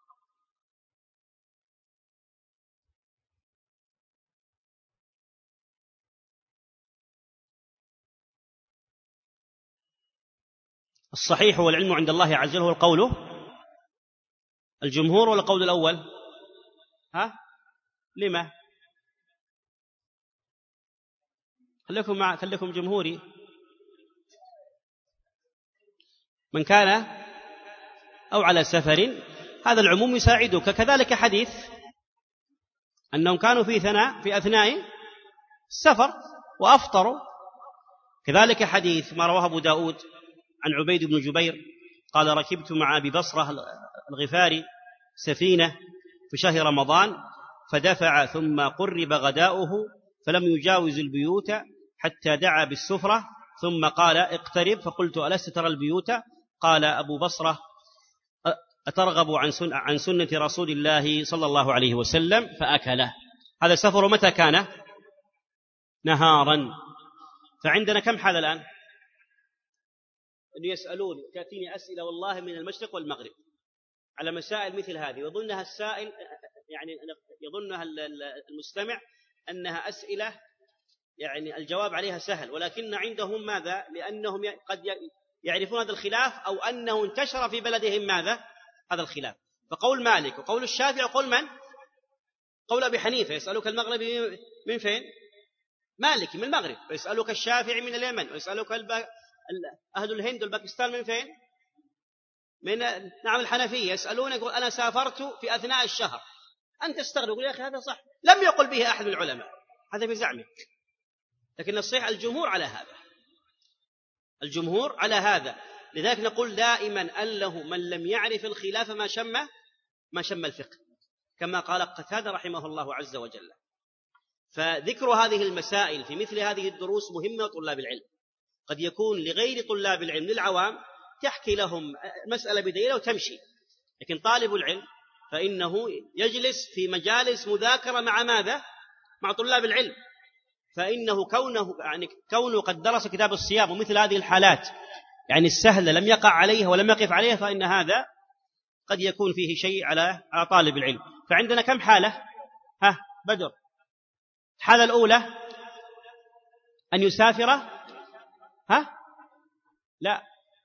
الصحيح والعلم عند الله عز وجل هو القول الجمهور ولا القول الأول؟ ها؟ لما؟ خليكم مع خليكم جمهوري. من كان أو على سفر هذا العموم يساعدك. كذلك حديث أنهم كانوا في ثناء في أثناء السفر وأفطروا. كذلك حديث ما رواه أبو داود عن عبيد بن جبير قال ركبت مع أبي بصرة الغفاري سفينة في شهر رمضان فدفع ثم قرب غداؤه فلم يجاوز البيوت حتى دعا بالسفرة ثم قال اقترب، فقلت ألست ترى البيوت؟ قال أبو بصرة أترغب عن سن عن سنة رسول الله صلى الله عليه وسلم فأكله. هذا السفر متى كان؟ نهارا. فعندنا كم حال الآن؟ أن يسألون تأتيني أسئلة والله من المشرق والمغرب على مسائل مثل هذه، ويظنها السائل يعني يظنها المستمع أنها أسئلة يعني الجواب عليها سهل، ولكن عندهم ماذا؟ لأنهم قد يعرفون هذا الخلاف، أو أنه انتشر في بلدهم ماذا؟ هذا الخلاف. فقول مالك وقول الشافعي وقول من؟ قول أبي حنيفة. يسألك المغربي من فين؟ مالك من المغرب، ويسألك الشافعي من اليمن، ويسألك أهل الهند والباكستان من فين؟ من نعم الحنفية. يسألونك أنا سافرت في أثناء الشهر، أنت تستغرب يقول يا أخي هذا صح، لم يقل به أحد من العلماء، هذا بزعمك. لكن الصحيح الجمهور على هذا، الجمهور على هذا. لذلك نقول دائما أنه من لم يعرف الخلاف ما شم ما شم الفقه، كما قال قتادة رحمه الله عز وجل. فذكر هذه المسائل في مثل هذه الدروس مهمة طلاب العلم. قد يكون لغير طلاب العلم للعوام تحكي لهم مسألة بدليل وتمشي، لكن طالب العلم فإنه يجلس في مجالس مذاكرة مع ماذا؟ مع طلاب العلم. فإنه كونه يعني كونه قد درس كتاب الصيام ومثل هذه الحالات يعني السهلة لم يقع عليها ولم يقف عليها، فإن هذا قد يكون فيه شيء على على طالب العلم. فعندنا كم حالة؟ ها بدر. الحالة الأولى أن يسافر، ها لا،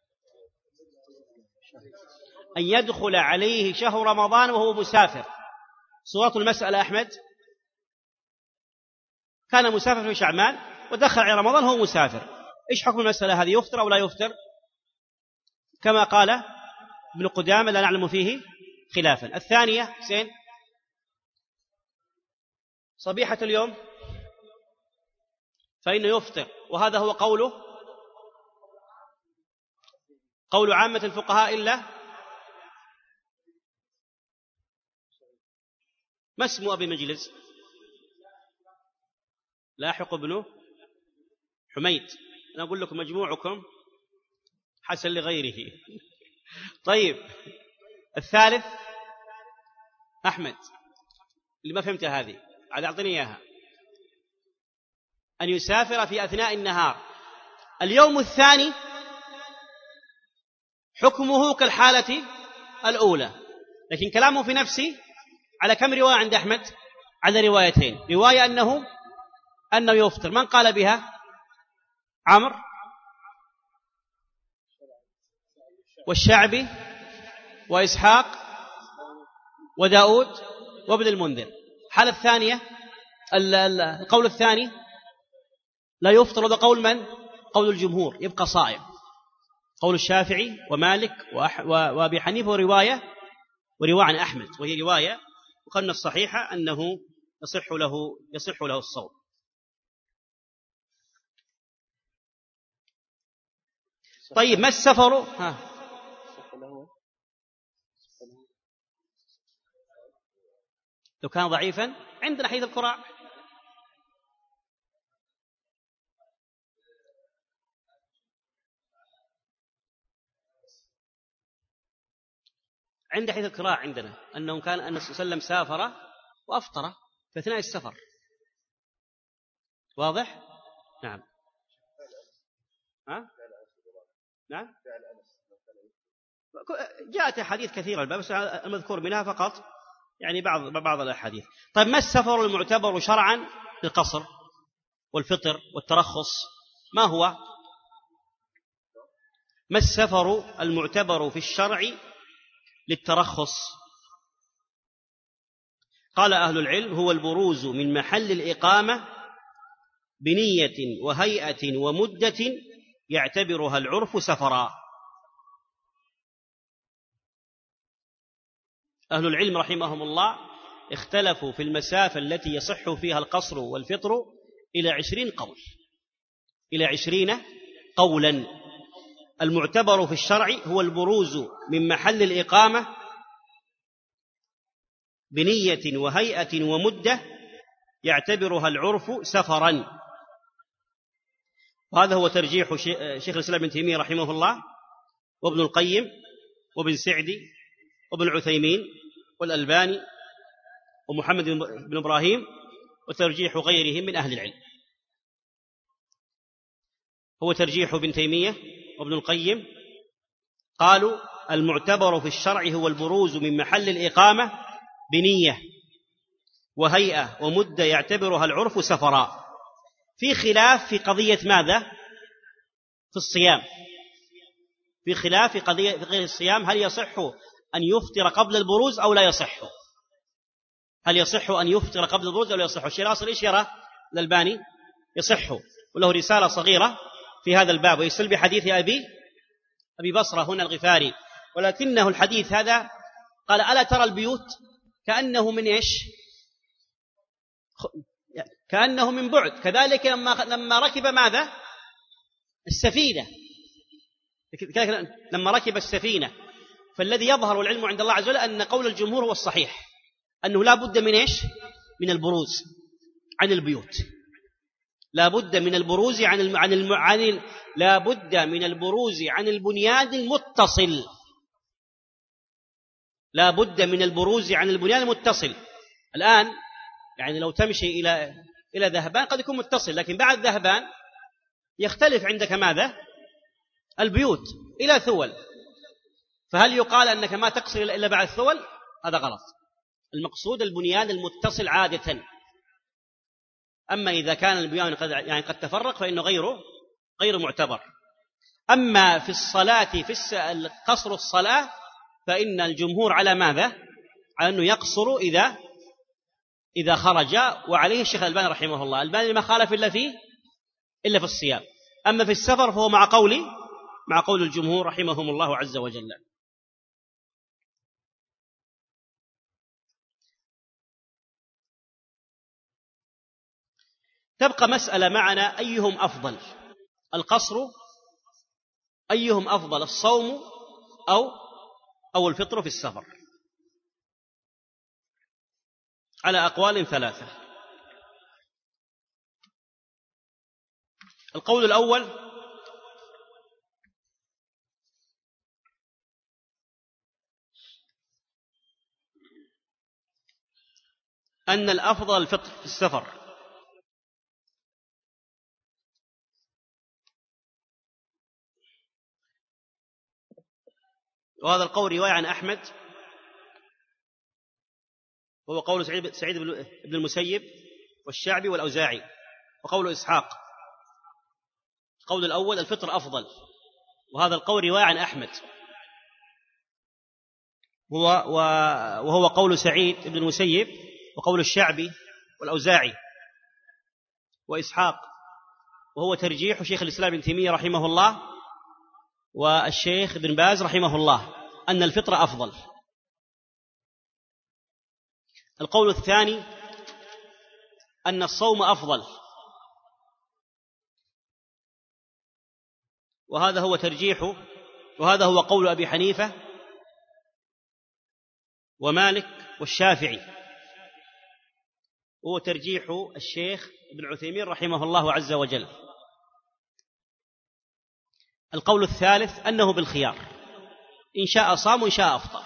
أن يدخل عليه شهر رمضان وهو مسافر. صورة المسألة أحمد كان مسافر في شعبان ودخل على رمضان وهو مسافر، إيش حكم المسألة هذه؟ يفطر أو لا يفطر؟ كما قال ابن قدامة لا نعلم فيه خلافا. الثانية حسين صبيحة اليوم فإنه يفطر، وهذا هو قوله قول عامة الفقهاء إلا ما اسم أبي مجلس؟ لاحق ابن حميد. أنا أقول لكم مجموعكم حسن لغيره. طيب الثالث أحمد اللي ما فهمت هذه عاد أعطني إياها. أن يسافر في أثناء النهار. اليوم الثاني حكمه كالحالة الأولى، لكن كلامه في نفسي على كم رواية عند أحمد؟ على روايتين. رواية أنه أنه يفطر، من قال بها؟ عمرو والشعبي وإسحاق وداود وابن المنذر. الحالة الثانية القول الثاني لا يفطر، هذا قول من؟ قول الجمهور، يبقى صائم. قول الشافعي ومالك وأبي حنيفة ورواية ورواية عن أحمد، وهي رواية وقلنا الصحيحة أنه يصح له يصح له الصوم. طيب ما السفر؟ ها لو كان ضعيفا عندنا حديث القراء. عند حديث القراء عندنا أنه كان أن صلى الله عليه وسلم سافر وأفطر في أثناء السفر. واضح؟ نعم. ها؟ نعم. جاءت حديث كثيرة الباب، بس المذكور منها فقط يعني بعض بعض الأحاديث. طيب ما السفر المعتبر شرعا للقصر والفطر والترخص؟ ما هو؟ ما السفر المعتبر في الشرع للترخص؟ قال أهل العلم هو البروز من محل الإقامة بنية وهيئة ومدة يعتبرها العرف سفرا. أهل العلم رحمهم الله اختلفوا في المسافة التي يصح فيها القصر والفطر إلى عشرين قول، إلى عشرين قولا. المعتبر في الشرع هو البروز من محل الإقامة بنية وهيئة ومدة يعتبرها العرف سفرا. وهذا هو ترجيح شيخ الإسلام ابن تيمية رحمه الله وابن القيم وابن سعدي وابن عثيمين والألباني ومحمد بن إبراهيم، وترجيح غيرهم من أهل العلم. هو ترجيح ابن تيمية وابن القيم، قالوا المعتبر في الشرع هو البروز من محل الإقامة بنية وهيئة ومدة يعتبرها العرف سفرا. في خلاف في قضية ماذا؟ في الصيام، في خلاف في قضية في قضية الصيام، هل يصح أن يفطر قبل البروز أو لا يصح؟ هل يصح أن يفطر قبل البروز أو لا يصح؟ الشيخ ناصر إيش يرى الألباني؟ يصح، وله رسالة صغيرة في هذا الباب، ويستدل بحديث أبي أبي بصرة هنا الغفاري، ولكنه الحديث هذا قال ألا ترى البيوت كأنه من إيش؟ كأنه من بعد. كذلك لما لما ركب ماذا؟ السفينة، لما ركب السفينة، فالذي يظهر العلم عند الله عز وجل أن قول الجمهور هو الصحيح، أنه لا بد من إيش؟ من البروز عن البيوت، لا بد من البروز عن الم... عن, الم... عن ال... لا بد من البروز عن البنيان المتصل، لا بد من البروز عن البنيان المتصل. الآن يعني لو تمشي إلى إلى ذهبان قد يكون متصل، لكن بعد ذهبان يختلف عندك ماذا؟ البيوت إلى ثول، فهل يقال أنك ما تقصر إلا بعد ثول؟ هذا غلط. المقصود البنيان المتصل عادة. أما إذا كان البنيان قد يعني قد تفرق فإنه غيره غير معتبر. أما في الصلاة في قصر الصلاة فإن الجمهور على ماذا؟ على أنه يقصر إذا إذا خرج، وعليه الشيخ الألباني رحمه الله. الألباني ما خالف إلا فيه إلا في الصيام. أما في السفر فهو مع قولي مع قول الجمهور رحمهم الله عز وجل. تبقى مسألة معنا، أيهم أفضل؟ القصر أيهم أفضل؟ الصوم أو أو الفطر في السفر؟ على أقوال ثلاثة. القول الأول أن الأفضل الفطر في السفر، وهذا القول رواية عن أحمد، وهو قول سعيد, سعيد بن المسيب والشعبي والأوزاعي، وقول إسحاق. القول الأول الفطر أفضل، وهذا القول رواية عن أحمد، وهو, وهو قول سعيد بن المسيب وقول الشعبي والأوزاعي وإسحاق، وهو ترجيح شيخ الإسلام ابن تيمية رحمه الله والشيخ ابن باز رحمه الله أن الفطر أفضل. القول الثاني أن الصوم أفضل، وهذا هو ترجيحه، وهذا هو قول أبي حنيفة ومالك والشافعي، وهو ترجيح الشيخ ابن عثيمين رحمه الله عز وجل. القول الثالث أنه بالخيار، إن شاء صام وإن شاء أفطر،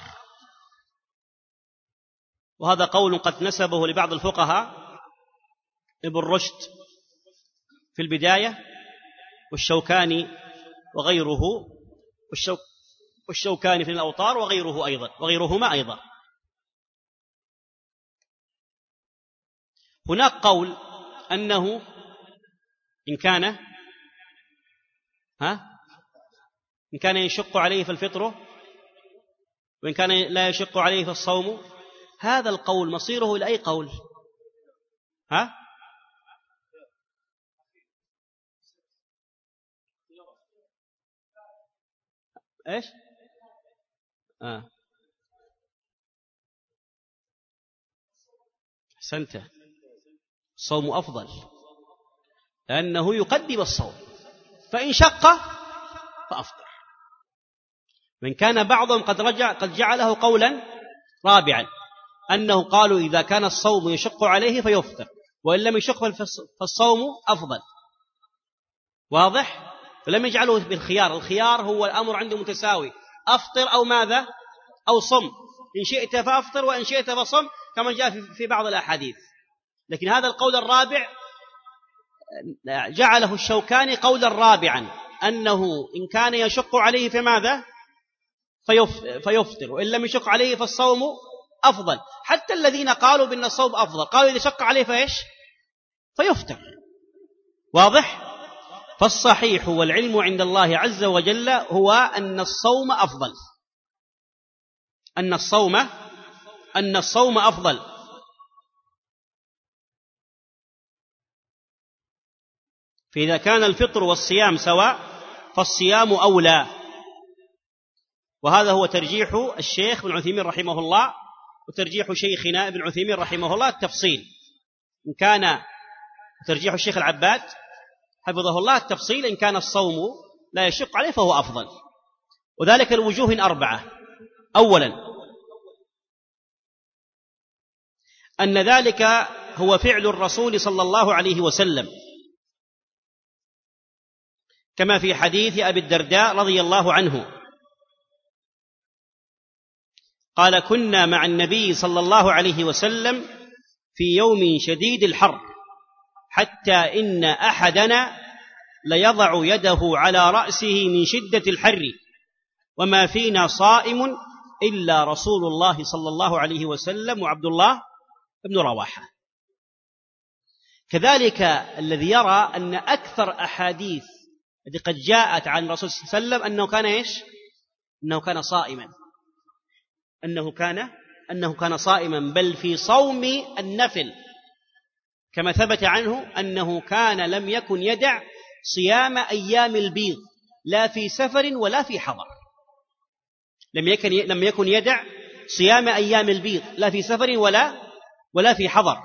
وهذا قول قد نسبه لبعض الفقهاء، ابن رشد في البداية والشوكاني وغيره، والشوك والشوكاني في الأوطار وغيره أيضا وغيرهما أيضا. هناك قول أنه إن كان ها إن كان يشق عليه فالفطر، وإن كان لا يشق عليه فالصوم. هذا القول مصيره إلى أي قول؟ ها إيش؟ آه. أحسنت، الصوم أفضل لأنه يقدم الصوم، فإن شق فأفطر. وإن كان بعضهم قد رجع قد جعله قولا رابعا، أنه قالوا إذا كان الصوم يشق عليه فيفطر، وإن لم يشق فالصوم أفضل. واضح؟ فلم يجعلوا بالخيار، الخيار هو الأمر عنده متساوي، أفطر أو ماذا أو صم، إن شئت فأفطر وإن شئت فصم، كما جاء في بعض الأحاديث. لكن هذا القول الرابع جعله الشوكاني قولا رابعا، أنه إن كان يشق عليه فماذا فيفطر، وإن لم يشق عليه فالصوم أفضل. حتى الذين قالوا بأن الصوم أفضل قالوا إذا شق عليه فإيش؟ فيفطر. واضح؟ فالصحيح والعلم عند الله عز وجل هو أن الصوم أفضل، أن الصوم أن الصوم أفضل. فإذا كان الفطر والصيام سواء فالصيام أولى. وهذا هو ترجيح الشيخ ابن عثيمين رحمه الله وترجيح شيخنا ابن عثيمين رحمه الله التفصيل، إن كان ترجيح الشيخ العباد حفظه الله التفصيل إن كان الصوم لا يشق عليه فهو أفضل. وذلك الوجوه أربعة. أولا أن ذلك هو فعل الرسول صلى الله عليه وسلم، كما في حديث أبي الدرداء رضي الله عنه قال: كنا مع النبي صلى الله عليه وسلم في يوم شديد الحر حتى إن أحدنا ليضع يده على رأسه من شدة الحر وما فينا صائم إلا رسول الله صلى الله عليه وسلم وعبد الله بن رواحة. كذلك الذي يرى أن أكثر أحاديث التي قد جاءت عن الرسول صلى الله عليه وسلم أنه كان إيش؟ أنه كان صائما، أنه كان أنه كان صائما بل في صوم النفل، كما ثبت عنه أنه كان لم يكن يدع صيام أيام البيض لا في سفر ولا في حضر. لم يكن لم يكن يدع صيام أيام البيض لا في سفر ولا ولا في حضر.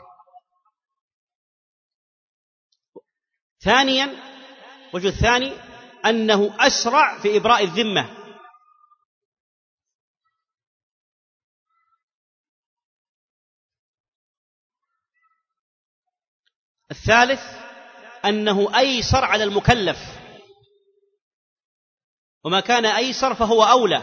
ثانيا وجه الثاني أنه أسرع في إبراء الذمة. الثالث أنه أيسر على المكلف، وما كان أيسر فهو أولى.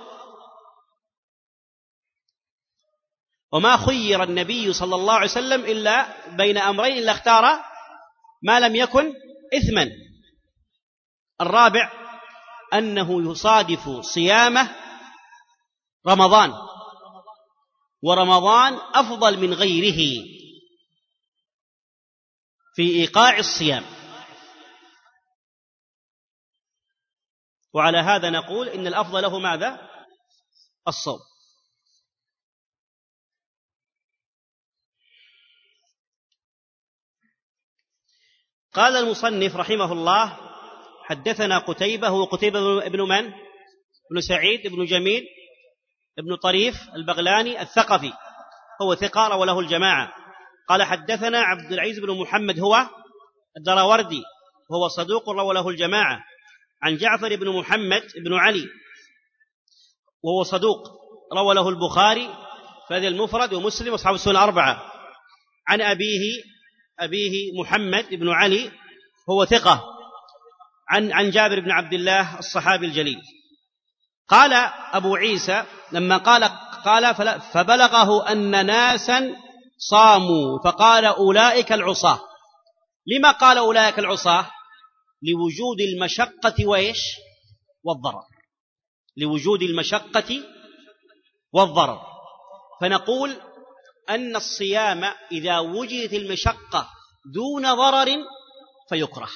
وما خير النبي صلى الله عليه وسلم إلا بين أمرين إلا اختار ما لم يكن إثما. الرابع أنه يصادف صيامه رمضان، ورمضان أفضل من غيره في إيقاع الصيام. وعلى هذا نقول إن الأفضل له ماذا؟ الصوم. قال المصنف رحمه الله: حدثنا قتيبة، هو قتيبة بن من؟ بن سعيد بن جميل بن طريف البغلاني الثقفي، هو ثقة رواه له الجماعة. قال حدثنا عبد العزيز بن محمد هو الدراوردي وهو صدوق رواه له الجماعة، عن جعفر بن محمد بن علي وهو صدوق رواه له البخاري في هذا المفرد ومسلم واصحاب السنن الأربعة، عن أبيه أبيه محمد بن علي هو ثقة، عن عن جابر بن عبد الله الصحابي الجليل. قال أبو عيسى لما قال قال فبلغه أن ناسا صاموا فقال أولئك العصاة. لما قال أولئك العصاة؟ لوجود المشقة وإيش؟ والضرر، لوجود المشقة والضرر. فنقول أن الصيام إذا وجدت المشقة دون ضرر فيكره،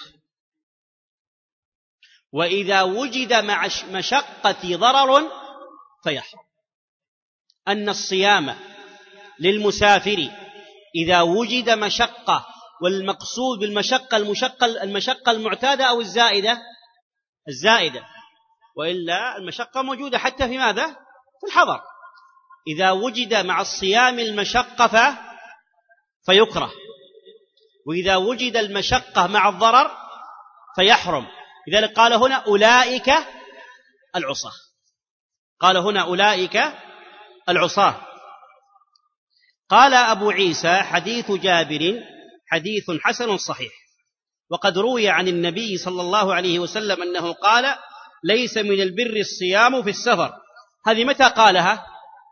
وإذا وجد مع مشقة ضرر فيحرم. أن الصيام للمسافر إذا وجد مشقة، والمقصود بالمشقة المشقة المشقة المعتادة أو الزائدة الزائدة، وإلا المشقة موجودة حتى في ماذا؟ في الحضر. إذا وجد مع الصيام المشقة فيكره، وإذا وجد المشقة مع الضرر فيحرم. لذلك قال هنا أولئك العصاة، قال هنا أولئك العصاة. قال أبو عيسى حديث جابر حديث حسن صحيح، وقد روي عن النبي صلى الله عليه وسلم أنه قال: ليس من البر الصيام في السفر. هذه متى قالها؟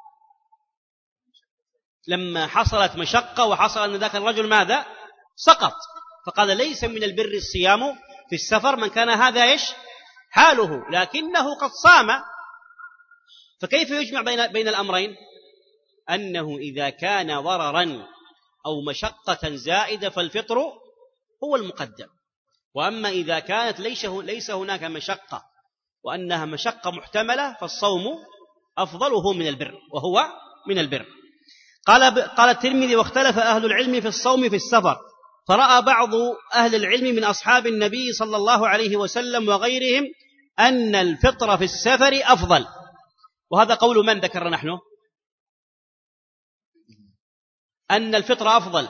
لما حصلت مشقة وحصل أن ذاك الرجل ماذا؟ سقط، فقال: ليس من البر الصيام في السفر من كان هذا إيش؟ حاله لكنه قد صام. فكيف يجمع بين بين الأمرين؟ أنه إذا كان ضررا أو مشقة زائدة فالفطر هو المقدم، وأما إذا كانت ليس هناك مشقة وأنها مشقة محتملة فالصوم أفضله من البر، وهو من البر. قال قال الترمذي: واختلف أهل العلم في الصوم في السفر، فرأى بعض أهل العلم من أصحاب النبي صلى الله عليه وسلم وغيرهم أن الفطر في السفر أفضل. وهذا قول من ذكر نحن؟ أن الفطر أفضل،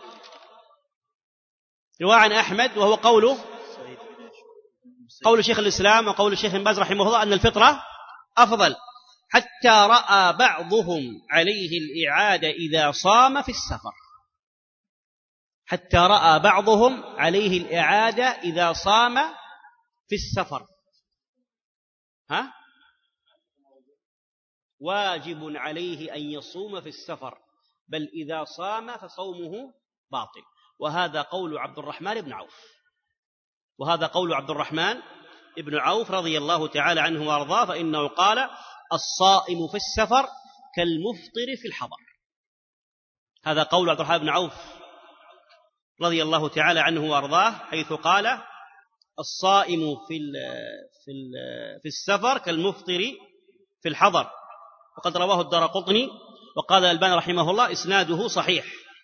رواية عن أحمد، وهو قوله قول شيخ الإسلام وقول الشيخ ابن باز رحمه الله أن الفطرة أفضل، حتى رأى بعضهم عليه الإعادة إذا صام في السفر. حتى رأى بعضهم عليه الإعادة إذا صام في السفر. ها؟ واجب عليه أن يصوم في السفر، بل إذا صام فصومه باطل. وهذا قول عبد الرحمن بن عوف وهذا قول عبد الرحمن بن عوف رضي الله تعالى عنه وارضاه، فإنه قال: الصائم في السفر كالمفطر في الحضر. هذا قول عبد الرحمن بن عوف رضي الله تعالى عنه وارضاه، حيث قال: الصائم في في في السفر كالمفطر في الحضر. وقد رواه الدارقطني، وقال الألباني رحمه الله: إسناده صحيح.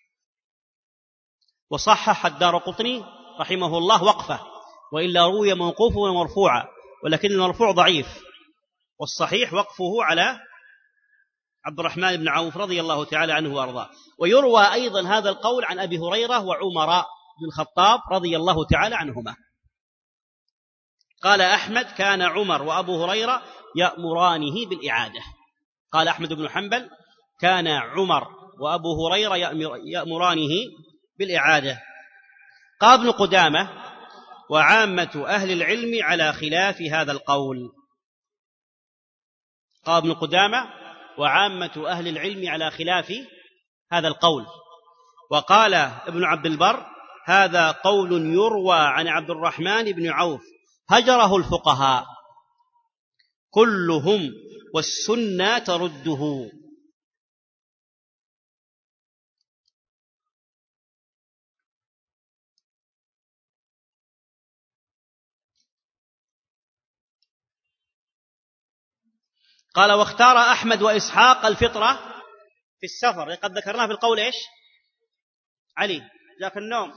وصحح الدارقطني رحمه الله وقفه، وإلا روي موقوفه ومرفوعا، ولكن المرفوع ضعيف، والصحيح وقفه على عبد الرحمن بن عوف رضي الله تعالى عنه وارضاه. ويروى أيضا هذا القول عن أبي هريرة وعمر بن الخطاب رضي الله تعالى عنهما. قال أحمد: كان عمر وأبو هريرة يأمرانه بالإعادة. قال أحمد بن حنبل: كان عمر وأبو هريرة يأمرانه بالإعادة. قال ابن قدامة: وعامة أهل العلم على خلاف هذا القول. قال ابن قدامة: وعامة أهل العلم على خلاف هذا القول. وقال ابن عبد البر: هذا قول يروى عن عبد الرحمن بن عوف هجره الفقهاء كلهم، والسنة ترده. قال: واختار أحمد وإسحاق الفطرة في السفر. قد ذكرناه في القول إيش؟ علي جاك النوم.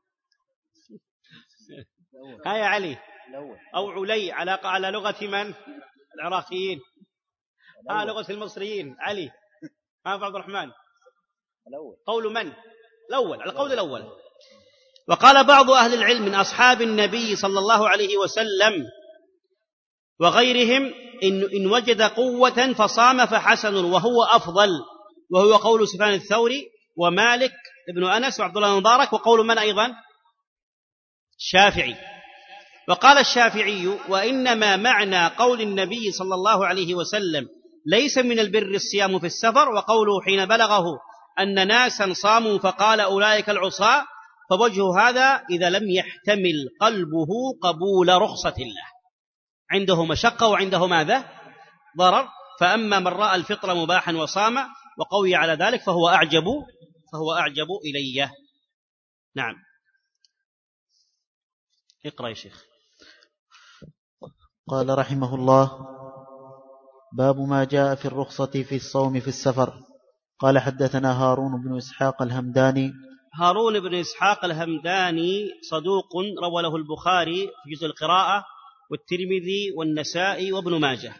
ها يا علي أو علي على على لغة من؟ العراقيين. ها لغة المصريين علي. ها عبد الرحمن. قول من؟ الأول، على القول الأول. وقال بعض أهل العلم من أصحاب النبي صلى الله عليه وسلم وغيرهم: إن, إن وجد قوة فصام فحسن وهو أفضل، وهو قول سفيان الثوري ومالك ابن أنس وعبد الله بن مبارك، وقول من أيضا؟ الشافعي. وقال الشافعي: وإنما معنى قول النبي صلى الله عليه وسلم ليس من البر الصيام في السفر، وقوله حين بلغه أن ناسا صاموا فقال أولئك العصاة، فوجه هذا إذا لم يحتمل قلبه قبول رخصة الله، عنده مشقة وعنده ماذا؟ ضرر. فأما من رأى الفطر مباحا وصام وقوي على ذلك فهو أعجب فهو أعجب إليه. نعم. اقرأ يا شيخ. قال رحمه الله: باب ما جاء في الرخصة في الصوم في السفر. قال: حدثنا هارون بن إسحاق الهمداني. هارون بن إسحاق الهمداني صدوق، روى له البخاري في جزء القراءة والترمذي والنسائي وابن ماجه.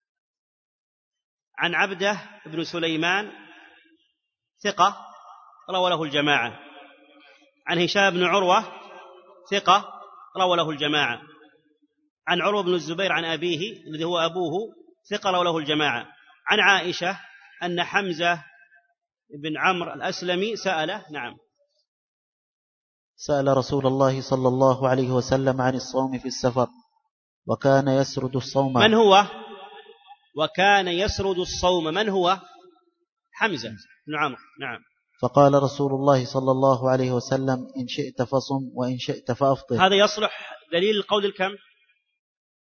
عن عبده بن سليمان ثقة، روى له الجماعة. عن هشام بن عروة ثقة، روى له الجماعة. عن عروة بن الزبير عن أبيه الذي هو أبوه ثقة، روى له الجماعة. عن عائشة أن حمزة بن عمرو الأسلمي سأله. نعم. سأل رسول الله صلى الله عليه وسلم عن الصوم في السفر، وكان يسرد الصوم. من هو؟ وكان يسرد الصوم، من هو؟ حمزة بن عمرو. نعم. فقال رسول الله صلى الله عليه وسلم: إن شئت فصم وإن شئت فأفطر. هذا يصلح دليل القول الكم؟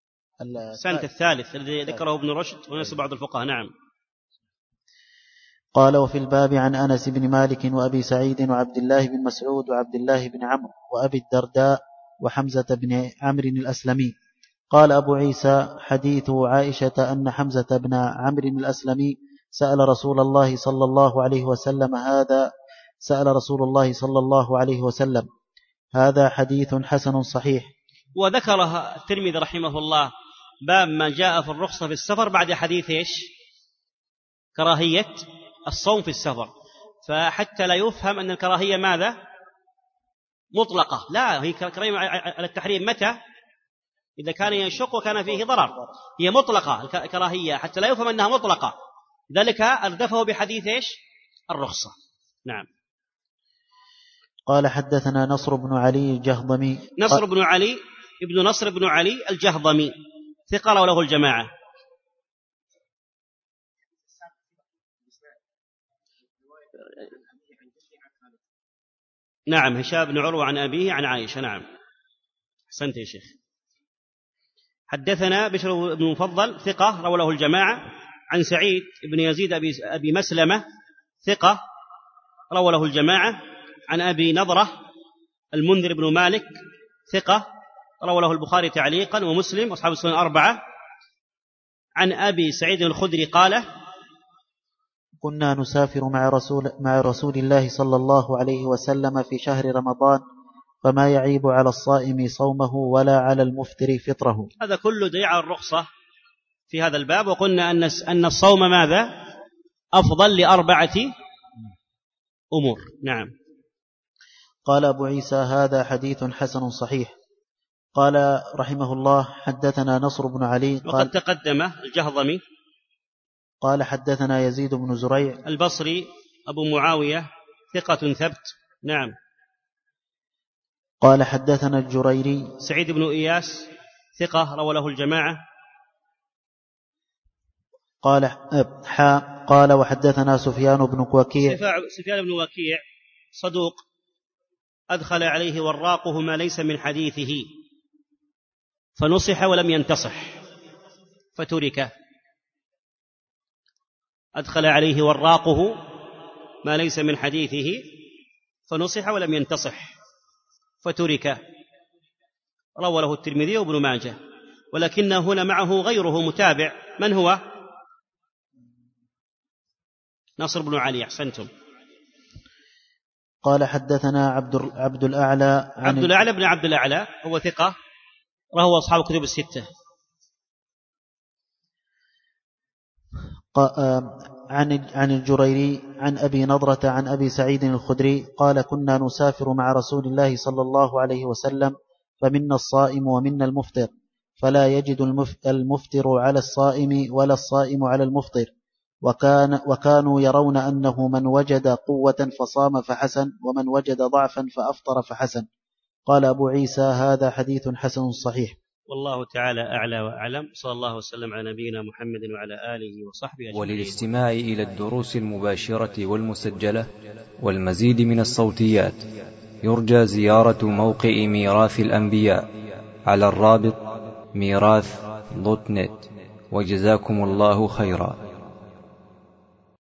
السنة الثالث الذي ذكره ابن رشد ونسب بعض الفقهاء. نعم. قال: وفي الباب عن أنس بن مالك وأبي سعيد وعبد الله بن مسعود وعبد الله بن عمرو وأبي الدرداء وحمزة بن عمرو الأسلمي. قال أبو عيسى: حديث عائشة أن حمزة بن عمرو الأسلمي سأل رسول الله صلى الله عليه وسلم هذا سأل رسول الله صلى الله عليه وسلم هذا حديث حسن صحيح. وذكرها الترمذي رحمه الله باب ما جاء في الرخصة في السفر بعد حديث إيش؟ كراهية الصوم في السفر، فحتى لا يفهم أن الكراهية ماذا؟ مطلقة، لا، هي كراهية على التحريم متى؟ إذا كان يشق وكان فيه ضرر، هي مطلقة الكراهية حتى لا يفهم أنها مطلقة، ذلك أردفه بحديث إيش؟ الرخصة. نعم. قال: حدثنا نصر بن علي الجهضمي. نصر بن علي ابن نصر بن علي الجهضمي ثقة وله الجماعة. نعم، هشام بن عروة عن أبيه عن عائشة. نعم، أحسنت يا شيخ. حدثنا بشر بن مفضل ثقة روى له الجماعة عن سعيد بن يزيد أبي مسلمة ثقة روى له الجماعة عن أبي نضرة المنذر بن مالك ثقة روى له البخاري تعليقا ومسلم وأصحاب السنن الأربعة عن أبي سعيد الخدري قال: كنا نسافر مع رسول, مع رسول الله صلى الله عليه وسلم في شهر رمضان، فما يعيب على الصائم صومه ولا على المفطر فطره. هذا كله دليل على الرخصة في هذا الباب. وقلنا أن أن الصوم ماذا؟ أفضل لأربعة أمور. نعم. قال أبو عيسى: هذا حديث حسن صحيح. قال رحمه الله: حدثنا نصر بن علي. قال وقد تقدم الجهضمي. قال: حدثنا يزيد بن زريع البصري أبو معاوية ثقة ثبت. نعم. قال: حدثنا الجريري سعيد بن إياس ثقة روى له الجماعة. قال حا قال: وحدثنا سفيان بن وكيع. سفيان بن وكيع صدوق أدخل عليه وراقه ما ليس من حديثه فنصح ولم ينتصح فترك. أدخل عليه وراقه ما ليس من حديثه فنصح ولم ينتصح فترك. روى له الترمذي وابن ماجه، ولكن هنا معه غيره متابع. من هو؟ نصر بن علي. أحسنتم. قال: حدثنا عبد عبد الأعلى عن عبد الأعلى بن عبد الأعلى هو ثقة رواه أصحاب الكتب الستة. عن عن الجريري عن أبي نضرة عن أبي سعيد الخدري قال: كنا نسافر مع رسول الله صلى الله عليه وسلم، فمنا الصائم ومنا المفطر، فلا يجد المفطر على الصائم ولا الصائم على المفطر، وكان وكانوا يرون أنه من وجد قوة فصام فحسن، ومن وجد ضعفا فأفطر فحسن. قال أبو عيسى: هذا حديث حسن صحيح. والله تعالى أعلى وأعلم. صلى الله وسلم على نبينا محمد وعلى آله وصحبه أجمعين. وللاستماع إلى الدروس المباشرة والمسجلة والمزيد من الصوتيات يرجى زيارة موقع ميراث الأنبياء على الرابط ميراث دوت نت. وجزاكم الله خيرا.